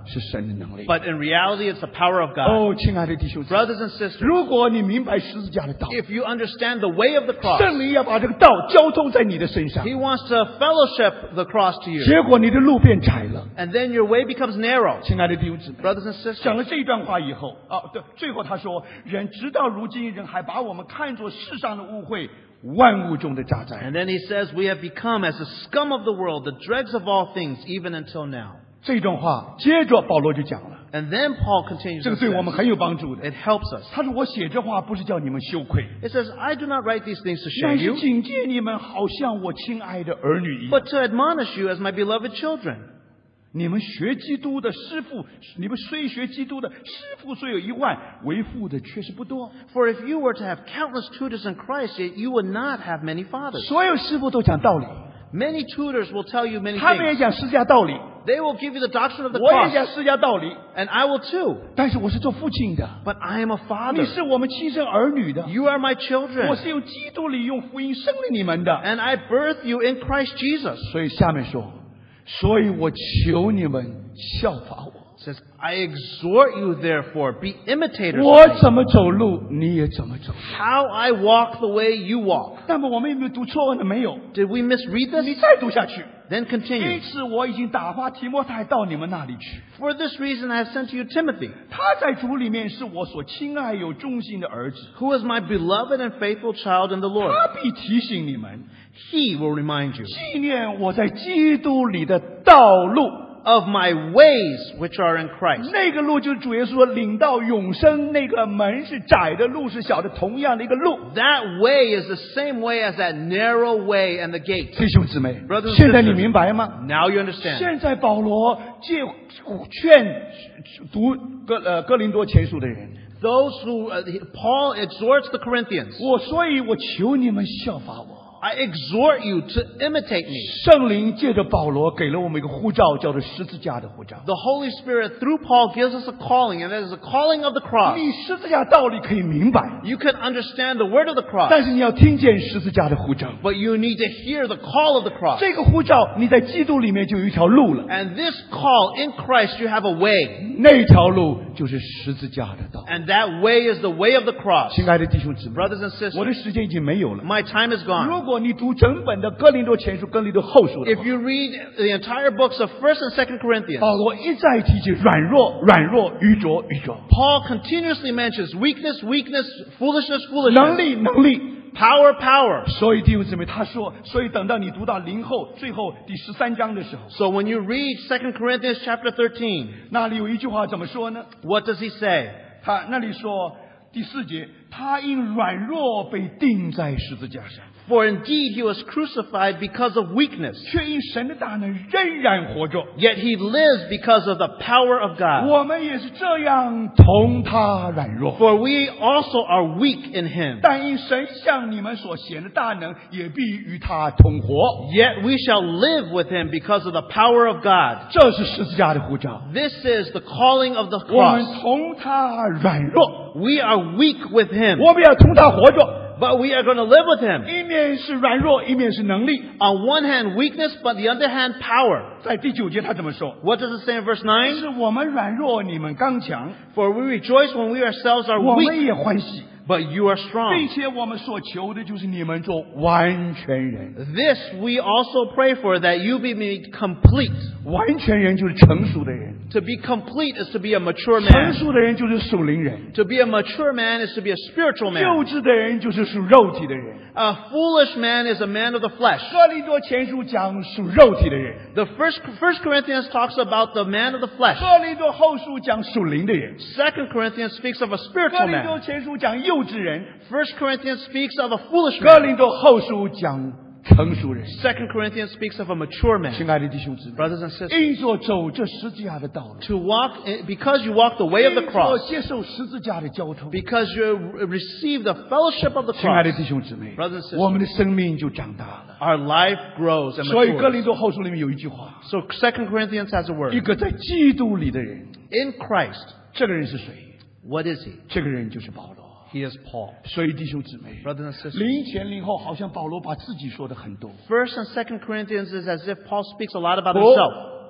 A: 是神的能力。
B: But in reality, it's the power of God.
A: 哦，亲爱的弟兄姊妹，
B: Brothers and sisters,
A: 如果你明白十字架的道，
B: if you understand the way of the cross,
A: 圣灵要把这个道交通在你的身上，
B: He wants to fellowship the cross to you.
A: 结果你的路变窄了。
B: And then your way becomes narrow.
A: 亲爱的弟兄姊妹，
B: Brothers and
A: 讲
B: sisters,
A: 了这一段话以后，啊，对，最后他说，人直到如今，人还把我们看作世上的污秽，万物中的渣滓。
B: and then he says, we have become as the scum of the world, the dregs of all things, even until now.
A: 这段话接着保罗就讲了，
B: And then Paul continues
A: 这
B: to
A: 个对我们
B: say,
A: 很有帮助的。
B: it helps us.
A: 他说：“我写这话不是叫你们羞愧，
B: It says, I do not write these things to shame
A: 乃是
B: you,
A: 警戒你们，好像我亲爱的儿女一样。
B: but to admonish you as my beloved children.
A: 你们学基督的师傅，你们虽学基督的师傅虽有一万，为父的却是不多。
B: For if you were to have countless tutors in Christ, yet you would not have many fathers.
A: 所有师傅都讲道理，
B: Many tutors will tell you many
A: 他们也
B: things.
A: 讲释迦道理，
B: They will give you the doctrine of the
A: 我也
B: cross,
A: 讲释迦道理。
B: and I will too.
A: 但是我是做父亲的，
B: But I am a
A: 你
B: father.
A: 是我们亲生儿女的，
B: You are my
A: 我
B: children,
A: 是用基督里用福音生了你们的。
B: and I birthed you in Christ Jesus.
A: 所以下面说，所以我求你们效法我。”
B: It says, I exhort you therefore, be imitators
A: 我
B: of me.
A: 怎么走路，你也怎么走。
B: How I walk the way you walk.
A: 那么我们有没有读错呢？没有。
B: Did we misread
A: 你
B: this?
A: 再读下去。
B: Then
A: 因
B: continue.
A: 此，我已经打发提摩太到你们那里去。
B: For this reason I have sent to you Timothy,
A: 他在主里面是我所亲爱有忠心的儿子，
B: who is my beloved and faithful child in the Lord.
A: 他必提醒你们，
B: He will remind you
A: 纪念我在基督里的道路。
B: of my ways which are in Christ.
A: 那个路就是主耶稣说领到永生，那个门是窄的，路是小的，同样的一个路。
B: That way is the same way as that narrow way and the gate.
A: 弟兄姊妹
B: Brothers and，
A: 现在你
B: sisters
A: 明白吗？
B: Now you understand.
A: 现在保罗借劝读哥呃哥林多前书的人，
B: Those who, uh, Paul exhorts the Corinthians.
A: 我所以我求你们效法我。
B: I exhort you to imitate me.
A: 圣灵借着保罗给了我们一个呼召，叫做十字架的呼召。
B: The Holy Spirit, through Paul, gives us a calling, and that is the calling of the cross.
A: 你十字架道理可以明白，
B: You can understand the word of the cross,
A: 但是你要听见十字架的呼召。
B: but you need to hear the call of the cross.
A: 这个呼召，你在基督里面就有一条路了，
B: And this call, in Christ, you have a way.
A: 那条路就是十字架的道。
B: And that way is the way of the cross.
A: 亲爱的弟兄姊妹，
B: Brothers and
A: 我的
B: sisters,
A: 时间已经没有了。
B: my time is
A: 如
B: gone.
A: 果你读整本的哥林多前书、哥林多后书的
B: If
A: 话，
B: you read the entire books of First and Second Corinthians,
A: 保罗一再提起软弱、软弱、愚拙、愚拙，
B: Paul continuously mentions weakness, weakness, foolishness,
A: 能
B: foolishness,
A: 力、能力。
B: power, power.
A: 所以弟兄姊妹，他说，所以等到你读到零后最后第十三章的时候，
B: So when you read Second Corinthians chapter thirteen,
A: 那里有一句话怎么说呢？
B: what does he say?
A: 他那里说第四节，他因软弱被钉在十字架上，
B: For indeed he was crucified because of weakness,
A: 却因神的大能仍然活着。
B: yet he lives because of the power of God.
A: 我们也是这样同他软弱，
B: For we also are weak in him,
A: 但因神向你们所显的大能，也必与他同活。
B: yet we shall live with him because of the power of God.
A: 这是十字架的呼召。
B: This is the calling of the
A: 我们
B: cross.
A: 同他软弱，
B: We are weak with him,
A: 我们要同他活着。
B: but we are going to live with him.
A: 一面是软弱，一面是能力。
B: On one hand, weakness, but the other hand, power.
A: 在第九节他这么说：
B: What does it say in verse nine?
A: 是我们软弱，你们刚强，
B: For we rejoice when we ourselves are
A: 我们
B: weak,
A: 也欢喜，
B: but you are
A: 并
B: strong.
A: 且我们所求的就是你们做完全人。
B: This we also pray for, that you be made complete.
A: 完全人就是成熟的人，
B: To be complete is to be a mature
A: 成
B: man.
A: 熟的人就是属灵人，
B: To be a mature man is to be a spiritual
A: 幼
B: man.
A: 稚的人就是属肉体的人。
B: A foolish man is a man of the flesh.
A: 哥林多前书讲属肉体的人，
B: The first, First Corinthians talks about the man of the flesh.
A: 哥林多后书讲属灵的人，
B: Second Corinthians speaks of a
A: 哥
B: spiritual
A: 林多
B: man.
A: 前书讲幼稚人，
B: First Corinthians speaks of a foolish
A: 哥
B: man.
A: 林多后书讲成熟人。
B: Second Corinthians speaks of a mature man.
A: 亲爱的弟兄姊妹，
B: Brothers and sisters,
A: 因着走这十字架的道路，
B: to walk, because you walk the way of the
A: 因着
B: cross,
A: 接受十字架的交通，
B: because you receive the fellowship of the
A: 亲爱的
B: cross,
A: 弟兄姊妹
B: Brothers and，sisters
A: 我们的生命就长大了。
B: our life grows and
A: 所以哥
B: matures.
A: 林多后书里面有一句话，
B: So Second Corinthians has a
A: 一
B: word.
A: 个在基督里的人，
B: In Christ,
A: 这个人是谁？
B: what is he?
A: 这个人就是保罗。
B: He is Paul.
A: 所以弟兄姊妹，
B: Brothers and sisters,
A: 零前零后，好像保罗把自己说的很多。
B: First and Second Corinthians is as if Paul speaks a lot about
A: 不
B: himself.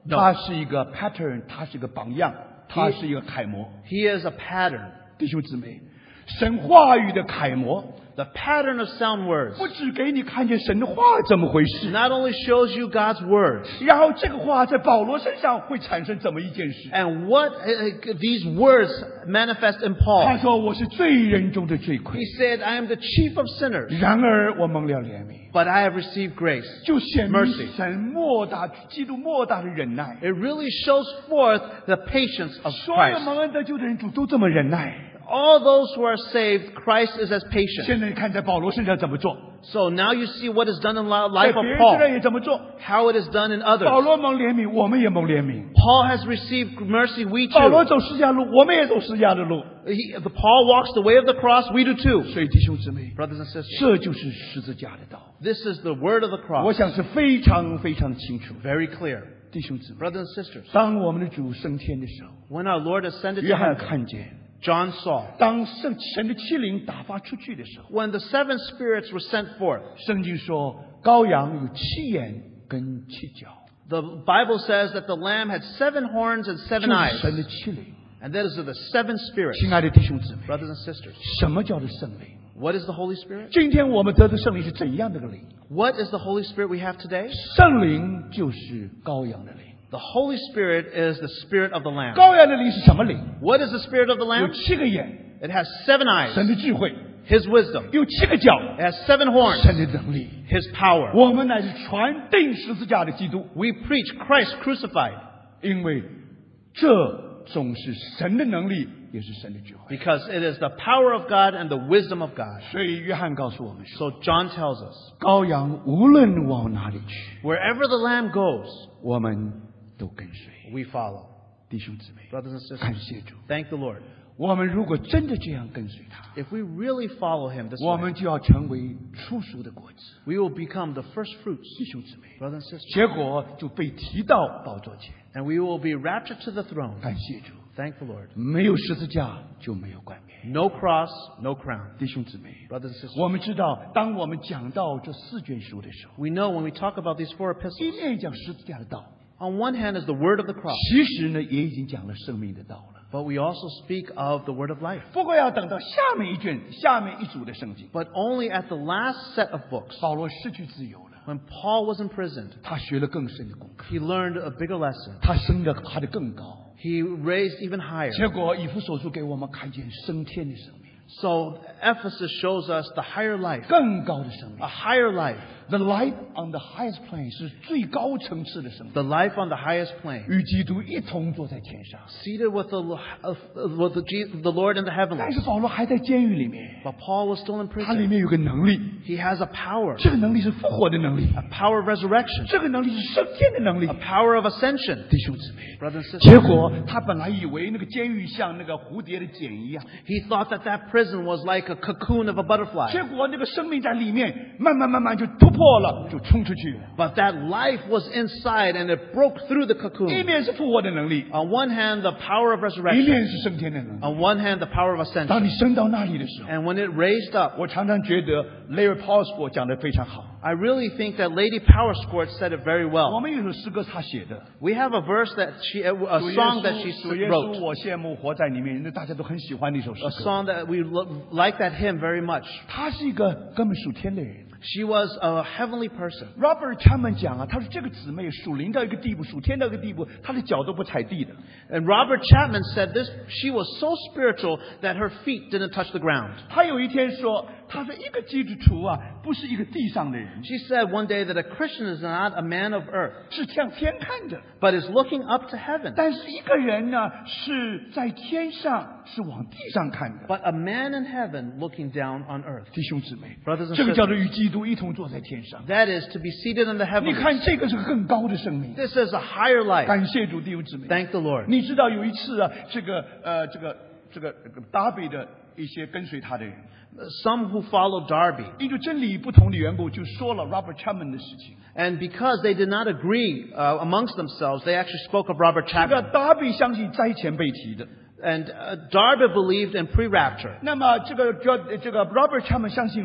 B: No.
A: 他是一个 pattern， 他是一个榜样，他是一个楷模。
B: He is a pattern.
A: 弟兄姊妹，神话语的楷模，
B: The pattern of sound words
A: 不只给你看见神的话怎么回事，
B: not only shows you God's words
A: 然后这个话在保罗身上会产生怎么一件事？
B: and what uh, these words manifest in
A: 他
B: Paul.
A: 说我是罪人中的罪魁，
B: He said, I am the chief of sinners,
A: 然而我蒙了怜悯，
B: but I have received grace.
A: 就显明
B: Mercy
A: 神莫大基督莫大的忍耐。
B: It really shows forth the patience of
A: 所有
B: Christ.
A: 蒙恩得救的人主都这么忍耐。
B: All those who are saved, Christ is as patient.
A: 现在你看在保罗身上怎么做，
B: So now you see what is done in the
A: 在
B: life
A: 别
B: of
A: 人身上
B: Paul,
A: 也怎么做。
B: how it is done in
A: 保
B: others.
A: 罗蒙怜悯，我们也蒙怜悯。
B: Paul has received mercy, we
A: 保罗
B: too.
A: 走十字架路，我们也走十字架的路。
B: He, the Paul walks the way of the cross, we do too.
A: 所以弟兄姊妹，
B: Brothers and sisters,
A: 这就是十字架的道。
B: this is the word of the
A: 我
B: cross.
A: 想是非常非常的清楚。
B: Very clear.
A: 弟兄姊妹，
B: Brothers and sisters,
A: 当我们的主升天的时候，
B: when our Lord ascended
A: 约
B: to
A: 翰
B: heaven,
A: 看见，
B: John saw.
A: 当圣神的七灵打发出去的时候，
B: When the seven spirits were sent forth,
A: 圣经说羔羊有七眼跟七角，
B: the Bible says that the lamb had seven horns and
A: 就
B: seven
A: 是
B: eyes.
A: 神的七灵。
B: And those are the seven spirits.
A: 亲爱的弟兄姊妹，
B: Brothers and sisters,
A: 什么叫做圣灵？
B: what is the Holy Spirit?
A: 今天我们得的圣灵是怎样的个灵？
B: What is the Holy Spirit we have today?
A: 圣灵就是羔羊的灵。
B: The Holy Spirit is the Spirit of the Lamb.
A: 羔羊的灵是什么灵？
B: What is the Spirit of the
A: 有
B: Lamb?
A: 七个眼，
B: It has seven eyes.
A: 神的智慧；
B: His wisdom.
A: 有七个角，
B: It has seven horns.
A: 神的能力。
B: His power.
A: 我们乃是传定十字架的基督，
B: We preach Christ crucified
A: 因为这总是神的能力，也是神的智慧。
B: because it is the power of God and the wisdom of God.
A: 所以约翰告诉我们说，
B: So John tells us,
A: 羔羊无论往哪里去，
B: wherever the Lamb goes,
A: 我们都跟随。
B: we follow.
A: 弟兄姊妹，
B: Brothers and
A: 感
B: sisters,
A: 谢主。
B: thank the Lord.
A: 我们如果真的这样跟随他，
B: If we really follow Him this
A: 我
B: way,
A: 们就要成为初熟的果子。
B: we will become the first fruits.
A: 弟兄姊妹，
B: Brothers and sisters,
A: 结果就被提到宝座前。
B: and we will be raptured to the throne.
A: 感谢主，
B: Thank the Lord.
A: 没有十字架就没有冠冕。
B: No cross, no crown.
A: 弟兄姊妹，
B: Brothers and sisters,
A: 我们知道，当我们讲到这四卷书的时候，
B: we know when we talk about these four
A: 一
B: epistles,
A: 面讲十字架的道，
B: on one hand is the word of the cross,
A: 其实呢也已经讲了生命的道了。
B: but we also speak of the word of life.
A: 不过要等到下面一卷、下面一组的圣经，
B: But only at the last set of books,
A: 保罗失去自由了，
B: when Paul was imprisoned,
A: 他学了更深的功课，
B: he learned a bigger lesson.
A: 他升得爬得更高。
B: He raised even higher.
A: 结果以弗所书给我们看见升天的生命，
B: So Ephesus shows us the higher life,
A: 更高的生命
B: a。higher life,
A: The life on the highest plane 是最高层次的生命，
B: the life on the highest plane,
A: 与基督一同坐在天上。
B: seated with the, uh, with the, Je- the Lord in the
A: 但
B: heavens.
A: 是保罗还在监狱里面，
B: But Paul was still in
A: 他里
B: prison.
A: 面有个能力，
B: He has a power,
A: 这个能力是复活的能力，
B: a power of resurrection,
A: 这个能力是升天的能力
B: a。power of ascension.
A: 弟兄姊妹，
B: Brothers and
A: 结
B: sisters,
A: 果他本来以为那个监狱像那个蝴蝶的茧一样，
B: he thought that that prison was like a cocoon of a butterfly.
A: 结果那个生命在里面慢慢慢慢就突破了，就冲出去了。
B: But that life was inside and it broke through the
A: 一
B: cocoon.
A: 面是复活的能力，
B: On one hand, the power of
A: 一
B: resurrection.
A: 面是升天的能力。
B: On one hand, the power of
A: 当
B: ascension.
A: 你升到那里的时候，
B: And when it raised up,
A: 我常常觉得 Larry Paulsford 讲得非常好。
B: I really think that Lady Powerscourt said it very
A: 我
B: well.
A: 们有首诗歌他写的，
B: We have a verse that she, a
A: 主耶
B: song that
A: 稣
B: she
A: 主耶稣
B: wrote.
A: 我羡慕活在里面，那大家都很喜欢的一首诗
B: A
A: 歌。
B: song that we lo- like that hymn very much.
A: 他是一个根本属天的人。
B: She was a heavenly person.
A: Robert Chapman 讲啊，他说这个姊妹属灵到一个地步，属天到一个地步，她的脚都不踩地的。
B: And Robert Chapman said this, she was so spiritual that her feet didn't touch the ground.
A: 他有一天说，他说一个基督徒啊，不是一个地上的人，
B: She said one day that a Christian is not a man of earth,
A: 是向天看的。
B: but is looking up to heaven.
A: 但是一个人呢，是在天上，是往地上看的。
B: But a man in heaven looking down on earth.
A: 弟兄姊妹
B: Brothers and，
A: 这个叫做与基督一同坐在天上。
B: That is to be seated in the
A: 你
B: heavens.
A: 看，这个是个更高的生命。
B: This is a higher life.
A: 感谢主，弟兄姊妹。
B: Thank the Lord.
A: 你知道有一次啊，这个呃，这个这个这个达比的一些跟随他的人，
B: Some who followed Darby,
A: 因为真理不同的缘故，就说了 Robert Chapman 的事情。
B: and because they did not agree uh, amongst themselves, they actually spoke of Robert
A: 这个
B: Chapman.
A: 达比相信灾前被提的，
B: And uh, Darby believed in pre-rapture.
A: 那么这个这这个 Robert Chapman 相信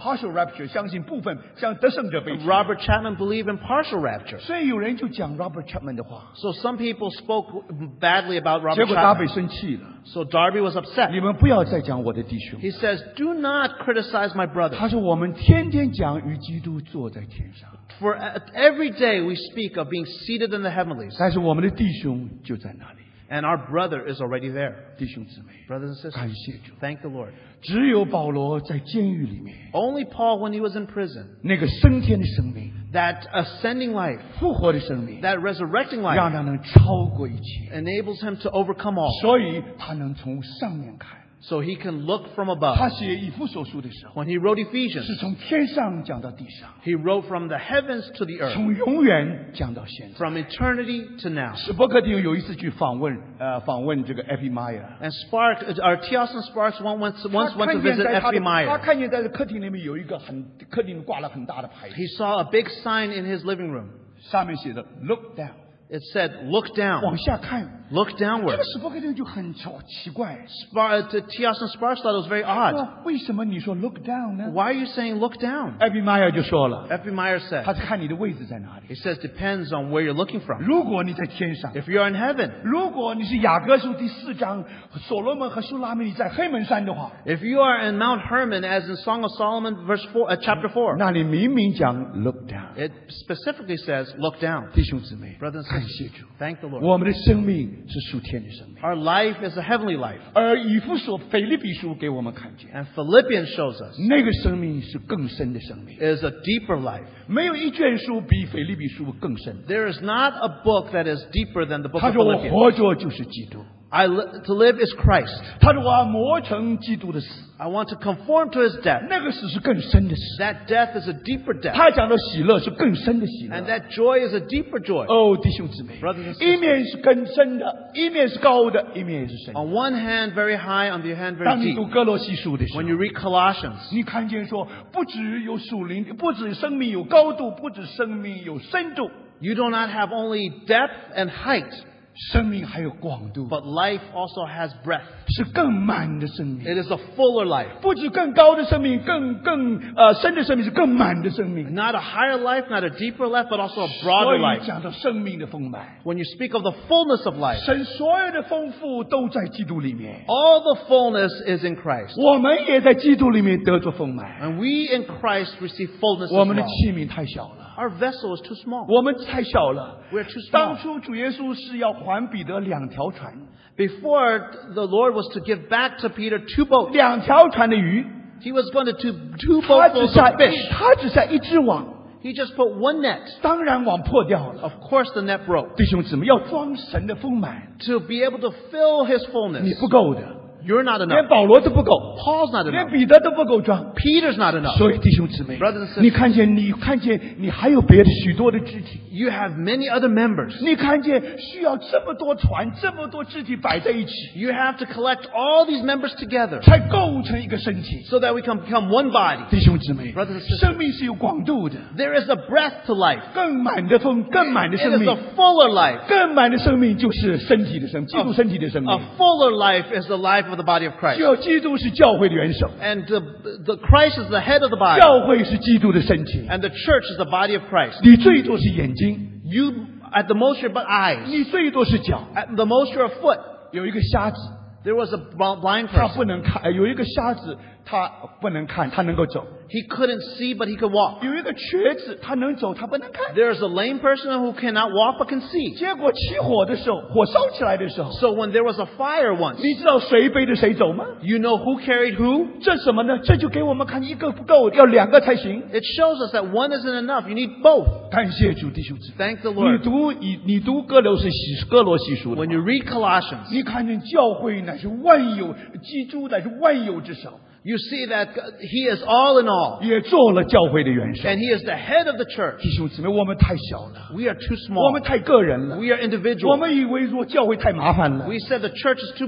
A: partial rapture， 相信部分像得胜者被提。
B: Robert Chapman believed in partial rapture.
A: 所以有人就讲 Robert Chapman 的话，
B: So some people spoke badly about
A: 结
B: Robert
A: 果大卫
B: Chapman.
A: 生气了。
B: So Darby was upset.
A: 你们不要再讲我的弟兄。
B: He says, do not criticize my brother.
A: 他说我们天天讲与基督坐在天上，
B: For every day we speak of being seated in the heavenlies.
A: 但是我们的弟兄就在那里。
B: And our brother is already there.
A: 弟兄姊妹，
B: Brothers and
A: 感
B: sisters,
A: 谢主。
B: thank the Lord.
A: 只有保罗在监狱里面，
B: Only Paul, when he was in prison,
A: 那个升天的生命，
B: that ascending life,
A: 复活的生命，
B: that resurrecting
A: 让
B: life,
A: 他能超过一切，
B: enables him to overcome all.
A: 所以他能从上面看。
B: So he can look from
A: 他
B: above.
A: 写以弗所书的时候，
B: When he wrote
A: 是
B: Ephesians,
A: 从天上讲到地上，
B: he wrote from the heavens to the earth,
A: 从永远讲到现在。
B: from eternity to now.
A: 史伯克丁有一次去访问，呃，访问这个 F. Meyer，
B: And Spark, our T. Austin Sparks once, once
A: 他
B: went to
A: 看见
B: visit
A: 在他
B: F. B.
A: 的他
B: Meyer.
A: 看见在客厅里面有一个很客厅挂了很大的牌子，
B: He saw a big sign in his living room.
A: 上面写着 “Look down”，
B: It said, look
A: 往
B: down,
A: 下看。
B: look
A: 这
B: downward.
A: 个史伯克丁就很奇奇怪，
B: Spar- uh, T. Austin Sparks thought it was very odd.
A: 说为什么你说 “Look down” 呢
B: Why are you saying look down?
A: ？F. Meyer 就说了，
B: F. B. Meyer
A: 他
B: said,
A: 是看你的位置在哪里。
B: he says, depends on where you're looking from.
A: 如果你在天上，
B: If you're in heaven,
A: 如果你是雅各书第四章，所罗门和苏拉米你在黑门山的话，
B: if you are in Mount Hermon, as in Song of Solomon, verse four, uh, chapter four,
A: 那里明明讲 “Look down”。
B: it specifically says, look down.
A: 弟兄姊妹，
B: Brothers and
A: 感谢
B: sisters,
A: 主，
B: thank the Lord.
A: 我们的生命是属天的生命。
B: Our life is a heavenly life.
A: 而以弗所腓立比书给我们看见，
B: And Philippians shows us
A: 那个生命是更深的生命。
B: is a deeper life.
A: 没有一卷书比腓立比书更深。
B: There is not a book that is deeper than the book
A: 他
B: of
A: 说我
B: Philippians.
A: 活着就是基督，
B: I li- to live is Christ.
A: 他说我要磨成基督的死，
B: I want to conform to his death.
A: 那个死是更深的死。
B: That death is a deeper death.
A: 他讲的喜乐是更深的喜
B: And
A: 乐。
B: that joy is a deeper joy.
A: 哦，弟兄姊妹
B: Brothers and，sisters
A: 一面是更深的，一面是高的，一面也是深的。
B: On one hand, very high. On the other hand,
A: 当
B: very
A: 你
B: deep.
A: 读哥罗西书的时候
B: When，you read Colossians,
A: 你看见说，不只有属灵的，不止生命有高度，不止生命有深度，
B: you do not have only depth and height,
A: 生命还有广度，
B: but life also has breadth.
A: 是更满的生命。
B: It is a fuller life.
A: 不止更高的生命，更更呃深的生命是更满的生命。
B: Not a higher life, not a deeper life, but also a
A: 所
B: broader
A: 以
B: life.
A: 讲到生命的丰满，
B: When you speak of the fullness of life,
A: 神所有的丰富都在基督里面，
B: all the fullness is in Christ.
A: 我们也在基督里面得着丰满。
B: And we in Christ receive fullness
A: 我
B: as
A: 们的
B: well.
A: 器皿太小了，
B: Our vessel is too small.
A: 我们太小了。
B: We're too
A: 当
B: small.
A: 初主耶稣是要还彼得两条船，
B: Before, the Lord was to give back to Peter two boats.
A: 两条船的鱼，
B: He was going to do two
A: 他只
B: boatfuls
A: 下
B: of fish.
A: 他只下一只网，
B: He just put one net.
A: 当然网破掉了。
B: Of course, the net broke.
A: 弟兄姊妹，要装神的丰满，
B: To be able to fill His
A: 你
B: fullness,
A: 不够的，
B: you're not
A: 连
B: enough.
A: 保罗都不够，
B: Paul's not
A: 连
B: enough.
A: 彼得都不够装。
B: Peter's not enough.
A: 所以弟兄姊妹
B: Brothers and，sisters
A: 你看见你看见你还有别的许多的肢体，
B: You have many other members.
A: 你看见需要这么多船、这么多肢体摆在一起，
B: You have to collect all these members together
A: 才构成一个身体。
B: so that we can become one body.
A: 弟兄姊妹
B: Brothers and，sisters
A: 生命是有广度的，
B: There is a breadth to life.
A: 更满的丰，更满的
B: It
A: 生
B: is
A: 命
B: a，fuller life.
A: 更满的生命就是身体的生，基督身体的生命。
B: A fuller life is the life of the body of Christ.
A: 就基督是教会的元首，
B: And the, the Christ is the head of the body.
A: 教会是基督的身体。
B: And the church is the body of Christ.
A: 你最多是眼睛，
B: You, at the most, you're but eyes.
A: 你最多是脚。
B: At the most, you're a foot.
A: 有一个瞎子，
B: There was a blind
A: 他
B: person.
A: 不能看；有一个瞎子，他不能看，他能够走；
B: He couldn't see, but he could walk.
A: 有一个瘸子，他能走，他不能看。
B: There is a lame person who cannot walk but can see.
A: 结果起火的时候，火烧起来的时候，
B: So when there was a fire once,
A: 你知道谁背着谁走吗？
B: you know who carried who?
A: 这什么呢？这就给我们看，一个不够，要两个才行。
B: It shows us that one isn't enough. You need both.
A: 感谢主，弟兄姊妹。
B: Thank the
A: 你
B: Lord.
A: 读你你读哥罗西西哥罗西书的
B: When
A: 话，
B: you read Colossians,
A: 你看见教会乃是万有，基督乃是万有之首，
B: you see that He is all in all.
A: 也做了教会的元首。
B: And He is the head of the church.
A: 弟兄姊妹，我们太小了，
B: We are too
A: 我
B: small.
A: 们太个人了，
B: We are
A: 我
B: individual.
A: 们以为说教会太麻烦了。
B: We said the church is too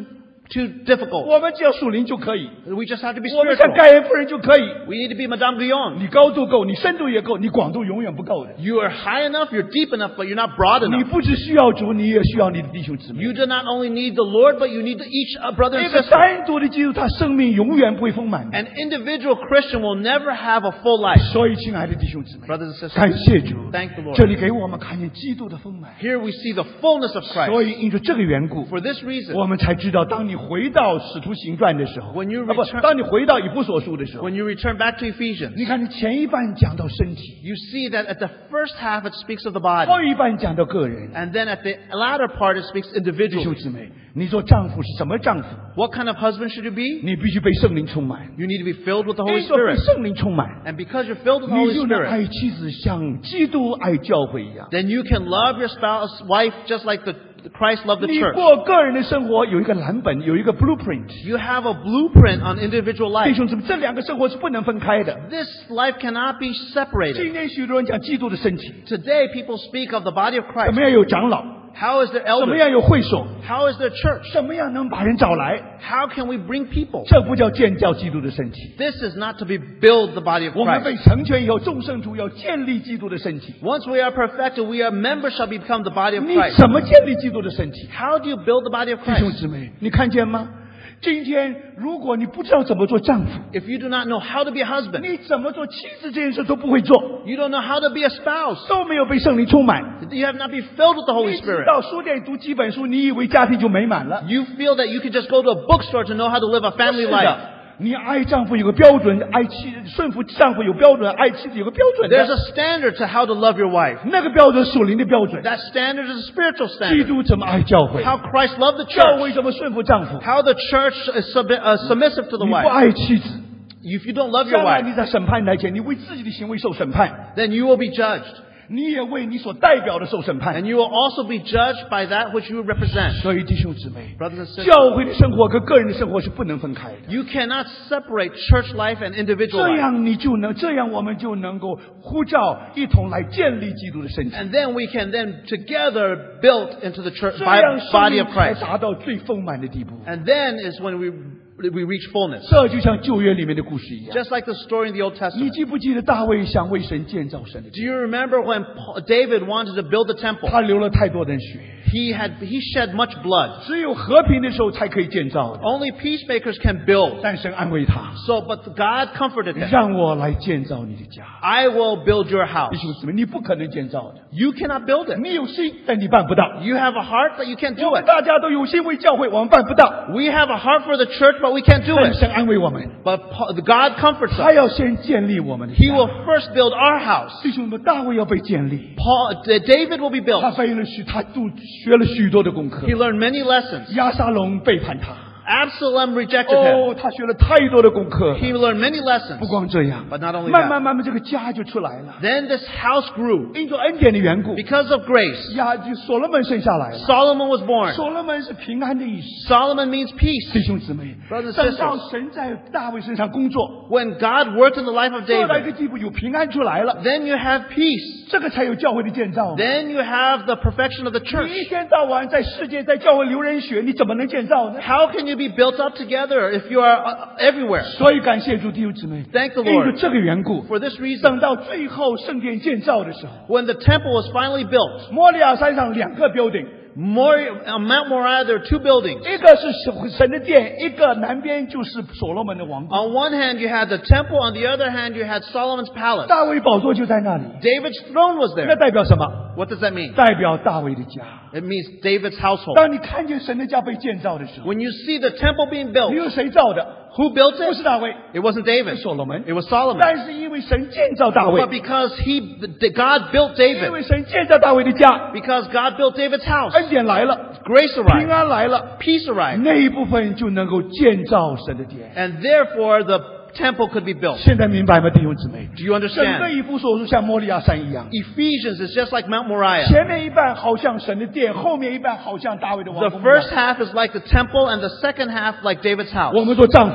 B: too difficult.
A: 我们只要属灵就可以，
B: We just have to be
A: 我们像
B: spiritual.
A: 盖恩夫人就可以。
B: We need to be Madame Guyon.
A: 你高度够，你深度也够，你广度永远不够的。
B: You are high enough, you're deep enough, but you're not broad
A: 你
B: enough.
A: 不只需要主，你也需要你的弟兄姊妹。
B: You do not only need the Lord, but you need each uh, brother
A: 一
B: and
A: 个
B: sister.
A: 单独的基督，他生命永远不会丰满的。
B: An individual Christian will never have a full life.
A: 所以，亲爱的弟兄姊妹，
B: Brothers and
A: 感
B: sisters,
A: 谢主，
B: thank the Lord.
A: 这里给我们看见基督的丰满。
B: Here we see the fullness of
A: 所
B: Christ.
A: 以，因着这个缘故，
B: For this reason,
A: 我们才知道，当你回到使徒行传的时候，
B: When you
A: 啊不，
B: return-
A: 当你回到以弗所书的时候，
B: when you return back to Ephesians,
A: 你看你前一半讲到身体，
B: you see that at the first half it speaks of the body.
A: 后一半讲到个人。
B: And then at the latter part it speaks
A: 弟兄
B: individually.
A: 姊妹，你做丈夫是什么丈夫？
B: What kind of husband should you be?
A: 你必须被圣灵充满。
B: You need to be filled with the Holy
A: 因着被
B: Spirit.
A: 圣灵充满，
B: And because you're filled with the
A: 你
B: Holy
A: 就能
B: Spirit,
A: 爱妻子像基督爱教会一样。
B: then you can love your spouse, wife, just like the, the Christ loved the
A: 你
B: church.
A: 过个人的生活有一个蓝本，有一个 blueprint。
B: You have a blueprint on individual
A: 弟
B: life.
A: 兄姊妹，这两个生活是不能分开的。
B: This life cannot be separated.
A: 今天许多人讲基督的身体，
B: Today people speak of the body of
A: 怎
B: Christ.
A: 么样有长老，
B: How is there
A: 怎么
B: elders?
A: 样有会所，
B: How is there church?
A: 怎么样能把人找来？
B: How can we bring people?
A: 这不叫建造基督的身体。
B: This is not to be build the body of
A: 我们被
B: Christ.
A: 成全以后，众圣徒要建立基督的身体。
B: Once we are perfected, we are members shall become the body of
A: 你
B: Christ.
A: 怎么建立基督的身体？
B: How do you build the body of
A: 弟兄
B: Christ?
A: 姊妹，你看见吗？今天如果你不知道怎么做丈夫，
B: If you do not know how to be a husband,
A: 你怎么做妻子这件事都不会做，
B: you don't know how to be a spouse,
A: 都没有被圣灵充满。
B: you have not been filled with the Holy
A: 你只
B: Spirit.
A: 到书店读几本书，你以为家庭就美满了？
B: You feel that you can just go to a bookstore to know how to live a
A: 不
B: family
A: 是
B: life.
A: 的，你爱丈夫有个标准，爱妻顺服丈夫有标准，爱妻子有个标准
B: There's
A: 的。
B: a standard to how to love your wife.
A: 那个标准属灵的标准。
B: That standard is a spiritual
A: 基
B: standard.
A: 督怎么爱教会？
B: How Christ loved the
A: 教
B: church.
A: 会怎么顺服丈夫？
B: How the church is submi- uh, submissive to the
A: 你不
B: wife.
A: 爱妻子，
B: If you don't love your
A: 将来
B: wife,
A: 你在审判台前，你为自己的行为受审判，
B: then you will be judged.
A: 你也为你所代表的受审判
B: And。you will also be judged by that which you represent.
A: 所以弟兄姊妹，
B: Brothers and sisters,
A: 教会的生活跟个人的生活是不能分开的。
B: you cannot separate church life and individual
A: 这
B: life.
A: 样你就能，这样我们就能够呼召一同来建立基督的身体，
B: And then we can then together build into the church
A: 这样
B: by-
A: 生
B: body
A: 命
B: of
A: 才
B: Christ.
A: 达到最丰满的地步。
B: And then is when we we reach fullness.
A: 这就像旧约里面的故事一样。
B: Just like the story in the Old
A: 你
B: Testament.
A: 记不记得大卫想为神建造神的
B: Do
A: 殿？
B: you remember when Paul- David wanted to build the temple?
A: 他流了太多的血，
B: He had he shed much blood.
A: 只有和平的时候才可以建造的。
B: Only peacemakers can build.
A: 但神安慰他，
B: So, but God comforted him.
A: 让我来建造你的家。
B: I will build your house.
A: 弟兄姊妹，你不可能建造的，
B: You cannot build it.
A: 你有心，但你办不到。
B: You have a heart, but you can't
A: 我
B: do
A: 们
B: it.
A: 大家都有心为教会，我们办不到。
B: We have a heart for the church, but we can't do
A: 但
B: it.
A: 神安慰我们，
B: But Pa- God comforts
A: 他
B: us.
A: 要先建立我们的
B: He
A: 家。
B: will first build our house.
A: 弟兄们，大卫要被建立，
B: Paul, David will be
A: 他
B: built.
A: 费了许，他都学了许多的功课
B: He。learned many lessons.
A: 亚沙龙背叛他，
B: Absalom rejected him.
A: 哦，他学了太多的功课。
B: He learned many lessons.
A: 不光这样，
B: But not only
A: 慢
B: that.
A: 慢慢慢，这个家就出来了。
B: Then this house grew.
A: 因着恩典的缘故，
B: Because of grace,
A: 亚就所罗门生下来了。
B: Solomon was born.
A: 所罗门是平安的意思。
B: Solomon means peace.
A: 弟兄姊妹，
B: Brothers and
A: 等到
B: sisters.
A: 神在大卫身上工作，
B: When God worked in the life of
A: 做到一
B: David,
A: 个地步，有平安出来了，
B: then you have peace.
A: 这个才有教会的建造。
B: Then you have the perfection of the
A: 你
B: church.
A: 一天到晚在世界在教会流人血，你怎么能建造呢？
B: How can you be built up together if you are uh, everywhere?
A: 所以感谢主，弟兄姊妹，
B: Thank the
A: 因为
B: Lord.
A: 这个缘故，
B: For this reason,
A: 等到最后圣殿建造的时候，
B: when the temple was finally built,
A: 摩利亚山上两个 building，
B: Mor- on Mount Moriah there are two buildings.
A: 一个是神神的殿，一个南边就是所罗门的王宫。
B: On one hand you had the temple, on the other hand you had Solomon's palace.
A: 大卫宝座就在那里，
B: David's throne was
A: 那
B: there.
A: 代表什么？
B: What does that mean?
A: 代表大卫的家。
B: It means David's household.
A: 当你看见神的家被建造的时候，
B: When you see the temple being
A: 你
B: built,
A: 有谁造的？
B: who built
A: 不是
B: it?
A: 大卫，
B: It wasn't David.
A: 是所罗门。
B: It was Solomon.
A: 但是因为神建造大卫
B: But，because he, God built
A: 因
B: David,
A: 为神建造大卫的家，
B: because God built David's house,
A: 恩典来了，
B: grace
A: 平
B: arrived,
A: 安来了，
B: peace arrived,
A: 那一部分就能够建造神的殿。
B: and therefore the temple could be built.
A: 现在明白吗，弟兄姊妹？
B: Do you
A: 整个
B: understand?
A: 以弗所书像摩利亚山一样，
B: Ephesians is just like Mount Moriah.
A: 前面一半好像神的殿，后面一半好像大卫的王
B: The
A: 宫一样。
B: first half is like the temple, and the second half like David's house.
A: 我们做丈夫的，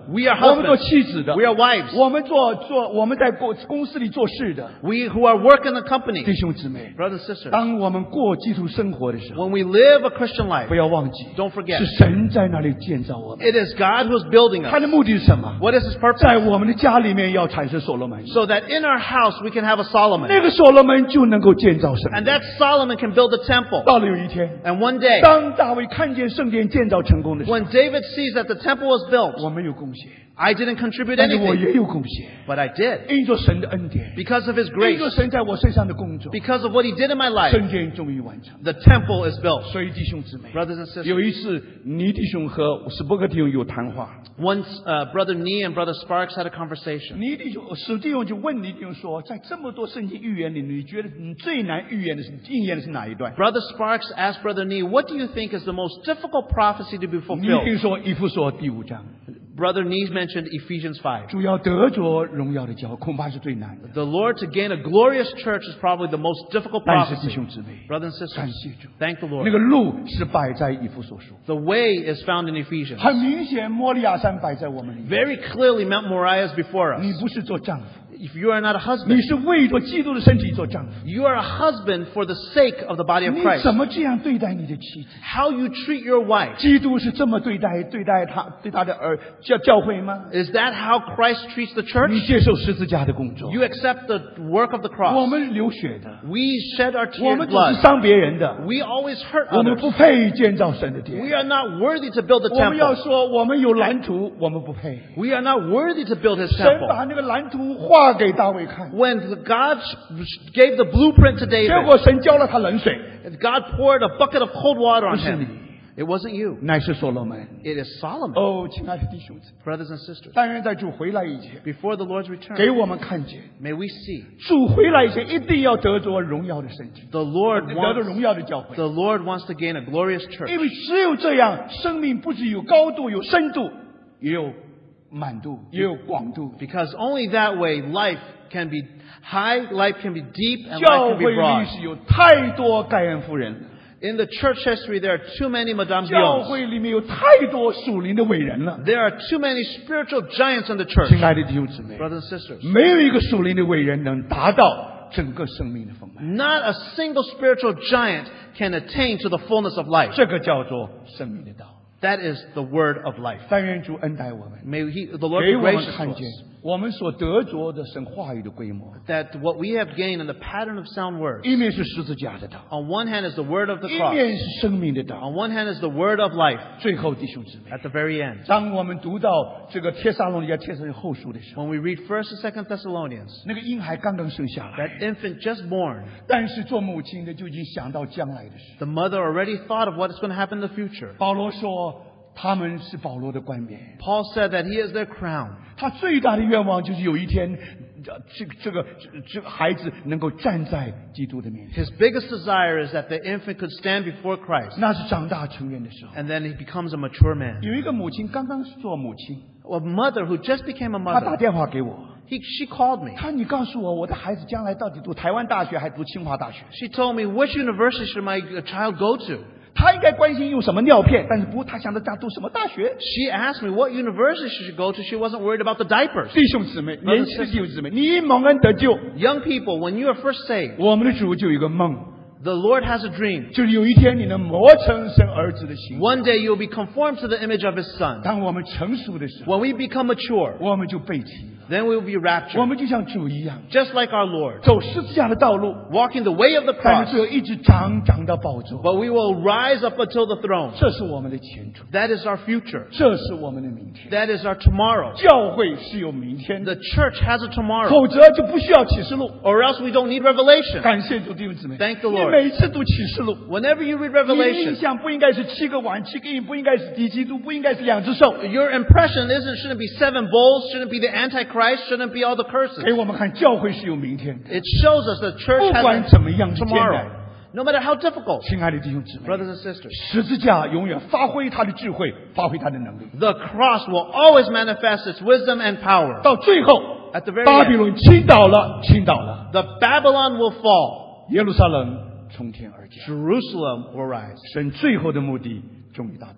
B: We are
A: 我们做
B: husbands.
A: 妻子的，
B: We are wives.
A: 我们做做我们在公公司里做事的
B: We who are working in the company.
A: 弟兄姊妹，
B: Brothers and sisters.
A: 当我们过基督生活的时候，
B: When we live a Christian life,
A: 不要忘记，
B: don't forget.
A: 是神在那里建造我们。
B: It is God who's building
A: 他
B: us.
A: 的目的是什么？
B: What is His purpose?
A: 在我们的家里面要产生所罗门，
B: So that in our house we can have a Solomon.
A: 那个所罗门就能够建造神。
B: And that Solomon can build a temple.
A: 到了有一天，
B: And one day,
A: 当大卫看见圣殿建造成功的时候，
B: when David sees that the temple was built,
A: 我没有贡献，
B: I didn't contribute
A: 但是我
B: anything,
A: 也有贡献，
B: but I did.
A: 因着神的恩典，
B: Because of His
A: 因
B: grace,
A: 着神在我身上的工作，
B: because of what He did in my life,
A: 圣殿终于完成。
B: the temple is built.
A: 所以弟兄姊妹，
B: Brothers and sisters,
A: 有一次倪弟兄和史伯克弟兄有谈话，
B: once uh, Brother Nee and Brother Sparks had a conversation.
A: 倪弟兄史弟兄就问倪弟兄说，在这么多圣经预言里，你觉得你最难预言的是应验的是哪一段？
B: Brother Sparks asked Brother Nee, what do you think is the most difficult prophecy to be
A: 倪
B: fulfilled?
A: 弟兄说以弗所第五章，
B: Brother Nee mentioned Ephesians five.
A: 主要得着荣耀的教恐怕是最难的。
B: The Lord to gain a glorious church is probably the most difficult
A: 但是弟
B: prophecy.
A: 兄姊妹，
B: Brothers and
A: 感
B: sisters,
A: 谢主，
B: thank the
A: 那
B: Lord.
A: 个路是摆在以弗所书，
B: The way is found in Ephesians.
A: 很明显，摩利亚山摆在我们里面。
B: Very clearly, Mount Moriah is before
A: 你
B: us.
A: 不是做丈夫，
B: If you are not a
A: 你
B: husband,
A: 是为着基督的身体做丈夫。
B: you are a husband for the sake of the body of
A: 你
B: Christ.
A: 怎么这样对待你的妻子？
B: How you treat your wife.
A: 基督是这么对待对待他对他的儿教教会吗？
B: Is that how Christ treats the
A: 你
B: church?
A: 接受十字架的工作，
B: You accept the work of the
A: 我
B: cross.
A: 们流血的，
B: We shed our
A: 我
B: tear
A: 们总是
B: blood.
A: 伤别人的，
B: We always hurt
A: 我们
B: others.
A: 不配建造神的
B: We
A: 殿。
B: are not worthy to build the
A: 我们要
B: temple.
A: 说，我们有蓝图，我们不配。
B: We are not worthy to build His
A: 神把
B: temple.
A: 那个蓝图画给大卫看，
B: When God gave the blueprint to
A: 结
B: David,
A: 果神浇了他冷水，
B: God poured a bucket of cold water on
A: 不是你，
B: him. It wasn't you.
A: 乃是所罗门。
B: It is Solomon.
A: 哦，亲爱的弟兄姊妹，
B: Brothers and sisters,
A: 但愿在主回来以前，
B: before the Lord's
A: 给
B: return,
A: 我们看见，
B: may we see
A: 主回来以前一定要得着荣耀的身体，
B: the Lord
A: 得着
B: wants,
A: 荣耀的教会。
B: the Lord wants to gain a glorious church.
A: 因为只有这样，生命不只有高度、有深度，也有满度，也有广度。
B: Because only that way life can be high, life can be deep, and life
A: 教
B: can be
A: 会
B: broad.
A: 历史有太多盖恩夫人了，
B: In the church history, there are too many Madame
A: 教
B: Bios.
A: 会里面有太多属灵的伟人了。
B: There are too many spiritual giants in the church.
A: 亲爱的弟兄姊妹，
B: Brothers and sisters,
A: 没有一个属灵的伟人能达到整个生命的丰满，
B: not a single spiritual giant can attain to the fullness of life.
A: 这个叫做生命的道。
B: That is the word of life.
A: 但愿主恩待我们，
B: May he, the Lord
A: 给
B: be
A: 我们
B: gracious
A: 看
B: to
A: 见
B: us.
A: 我们所得着的神话语的规模。
B: That what we have gained in the pattern of sound words,
A: 一面是十字架的道，
B: on one hand is the word of the
A: 一
B: cross,
A: 面是生命的道。
B: on one hand is the word of life.
A: 最后，弟兄姊妹，
B: At the very end,
A: 当我们读到这个帖撒罗尼迦帖撒后书的时候，
B: when we read First and Second Thessalonians,
A: 那个婴孩刚刚生下来，
B: that infant just born,
A: 但是做母亲的就已经想到将来的事。
B: the mother already thought of what is going to happen in the future.
A: 保罗说，他们是保罗的冠冕。
B: Paul said that he is their crown.
A: 他最大的愿望就是有一天，呃这个这个这个孩子能够站在基督的面前，
B: His biggest desire is that the infant could stand before Christ,
A: 那是长大成人的时候。
B: and then he becomes a mature man.
A: 有一个母亲刚刚做母亲，
B: A mother who just became a
A: 她打
B: mother,
A: 电话给我，
B: he, she called me.
A: 她你告诉我，我的孩子将来到底读台湾大学还是读清华大学？
B: She told me, which university should my uh, child go to?
A: 她应该关心用什么尿片，但是不，她想着家读什么大学。
B: She asked me what university she should go to. She wasn't worried about the diapers.
A: 弟兄姊妹，年轻的弟兄姊妹，你蒙恩得救，
B: Young people, when you are first saved,
A: 我们的主就有一个梦，
B: the Lord has a dream.
A: 就是有一天你能磨成生儿子的形。
B: One day you'll be conformed to the image of His Son.
A: 当我们成熟的时候，
B: When we become mature,
A: 我们就背起，
B: then we will be
A: 我
B: raptured,
A: 们就像主一样，
B: just like our Lord,
A: 走十字架的道路，
B: walking the way of the
A: 但
B: cross.
A: 是最后一直长长到宝座。
B: But we will rise up until the throne.
A: 这是我们的前途，
B: That is our future.
A: 这是我们的明天。
B: That is our tomorrow.
A: 教会是有明天的，
B: The church has a tomorrow,
A: 否则就不需要启示录。
B: or else we don't need revelation.
A: 感谢主弟兄姊妹，
B: Thank the
A: 你
B: Lord.
A: 每次读启示录，
B: Whenever you read
A: 你的印
B: Revelation,
A: 象不应该是七个碗、七个印，不应该是敌基督，不应该是两只兽。
B: your impression isn't shouldn't be seven bowls, shouldn't be the Antichrist, shouldn't be all the curses.
A: 给我们看，教会是有明天的。
B: It shows us the church
A: 不
B: has
A: 管
B: a
A: 怎么样的艰
B: tomorrow.
A: 难，
B: No matter how difficult,
A: 亲爱的弟兄姊妹，
B: brothers and sisters,
A: 十字架永远发挥他的智慧，发挥他的能力。
B: the cross will always manifest its wisdom and power.
A: 到最后，
B: At the very
A: 巴比
B: end,
A: 伦倾倒了，倾倒了，
B: the Babylon will fall.
A: 耶路撒冷从天而降。
B: Jerusalem will rise.
A: 神最后的目的终于达到了。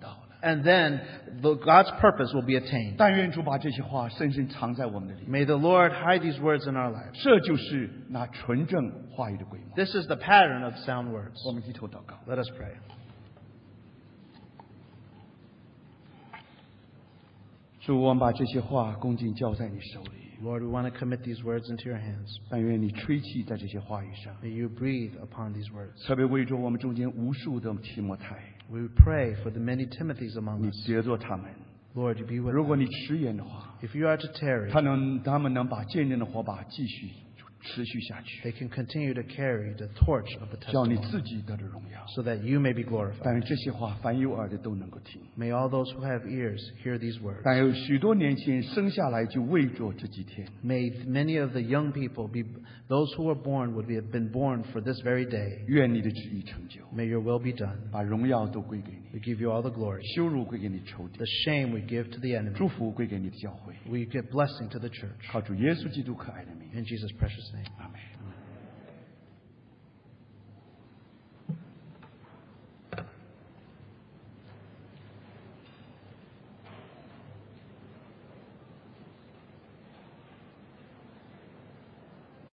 B: and then the, God's purpose will be attained.
A: 但愿主把这些话深深藏在我们的里面。
B: May the Lord hide these words in our lives.
A: 这就是那纯正话语的规模。
B: This is the pattern of sound words.
A: 我们低头祷告。
B: Let us pray.
A: 主，我们把这些话恭敬交在你手里。
B: Lord, we want to commit these words into your hands.
A: 但愿你吹气在这些话语上，
B: May you breathe upon these words.
A: 特别为着我们中间无数的提摩太，
B: We pray for the many Timothys among
A: 你
B: us.
A: 接着他们。
B: Lord, you be with
A: 如果
B: them.
A: 你迟延的话，
B: If you are to tarry,
A: 他能他们能把坚韧的火把继续持续下去，
B: they can continue to carry the torch of the
A: 叫你
B: testimony
A: 自己得着荣耀。
B: so that you may be
A: 但
B: glorified.
A: 愿这些话凡有耳的都能够听。
B: May all those who have ears hear these words.
A: 但有许多年轻人生下来就为着这几天，
B: May many of the young people be, those who were born would be, have been born for this very day.
A: 愿你的旨意成就，
B: May your will be done.
A: 把荣耀都归给你，
B: We give you all the glory.
A: 羞辱归给你仇敌
B: The，shame we give to the enemy.
A: 祝福归给你的教会。
B: We give blessing to the church.
A: 靠主耶稣基督可爱的名，
B: In Jesus' precious name.
A: 阿门。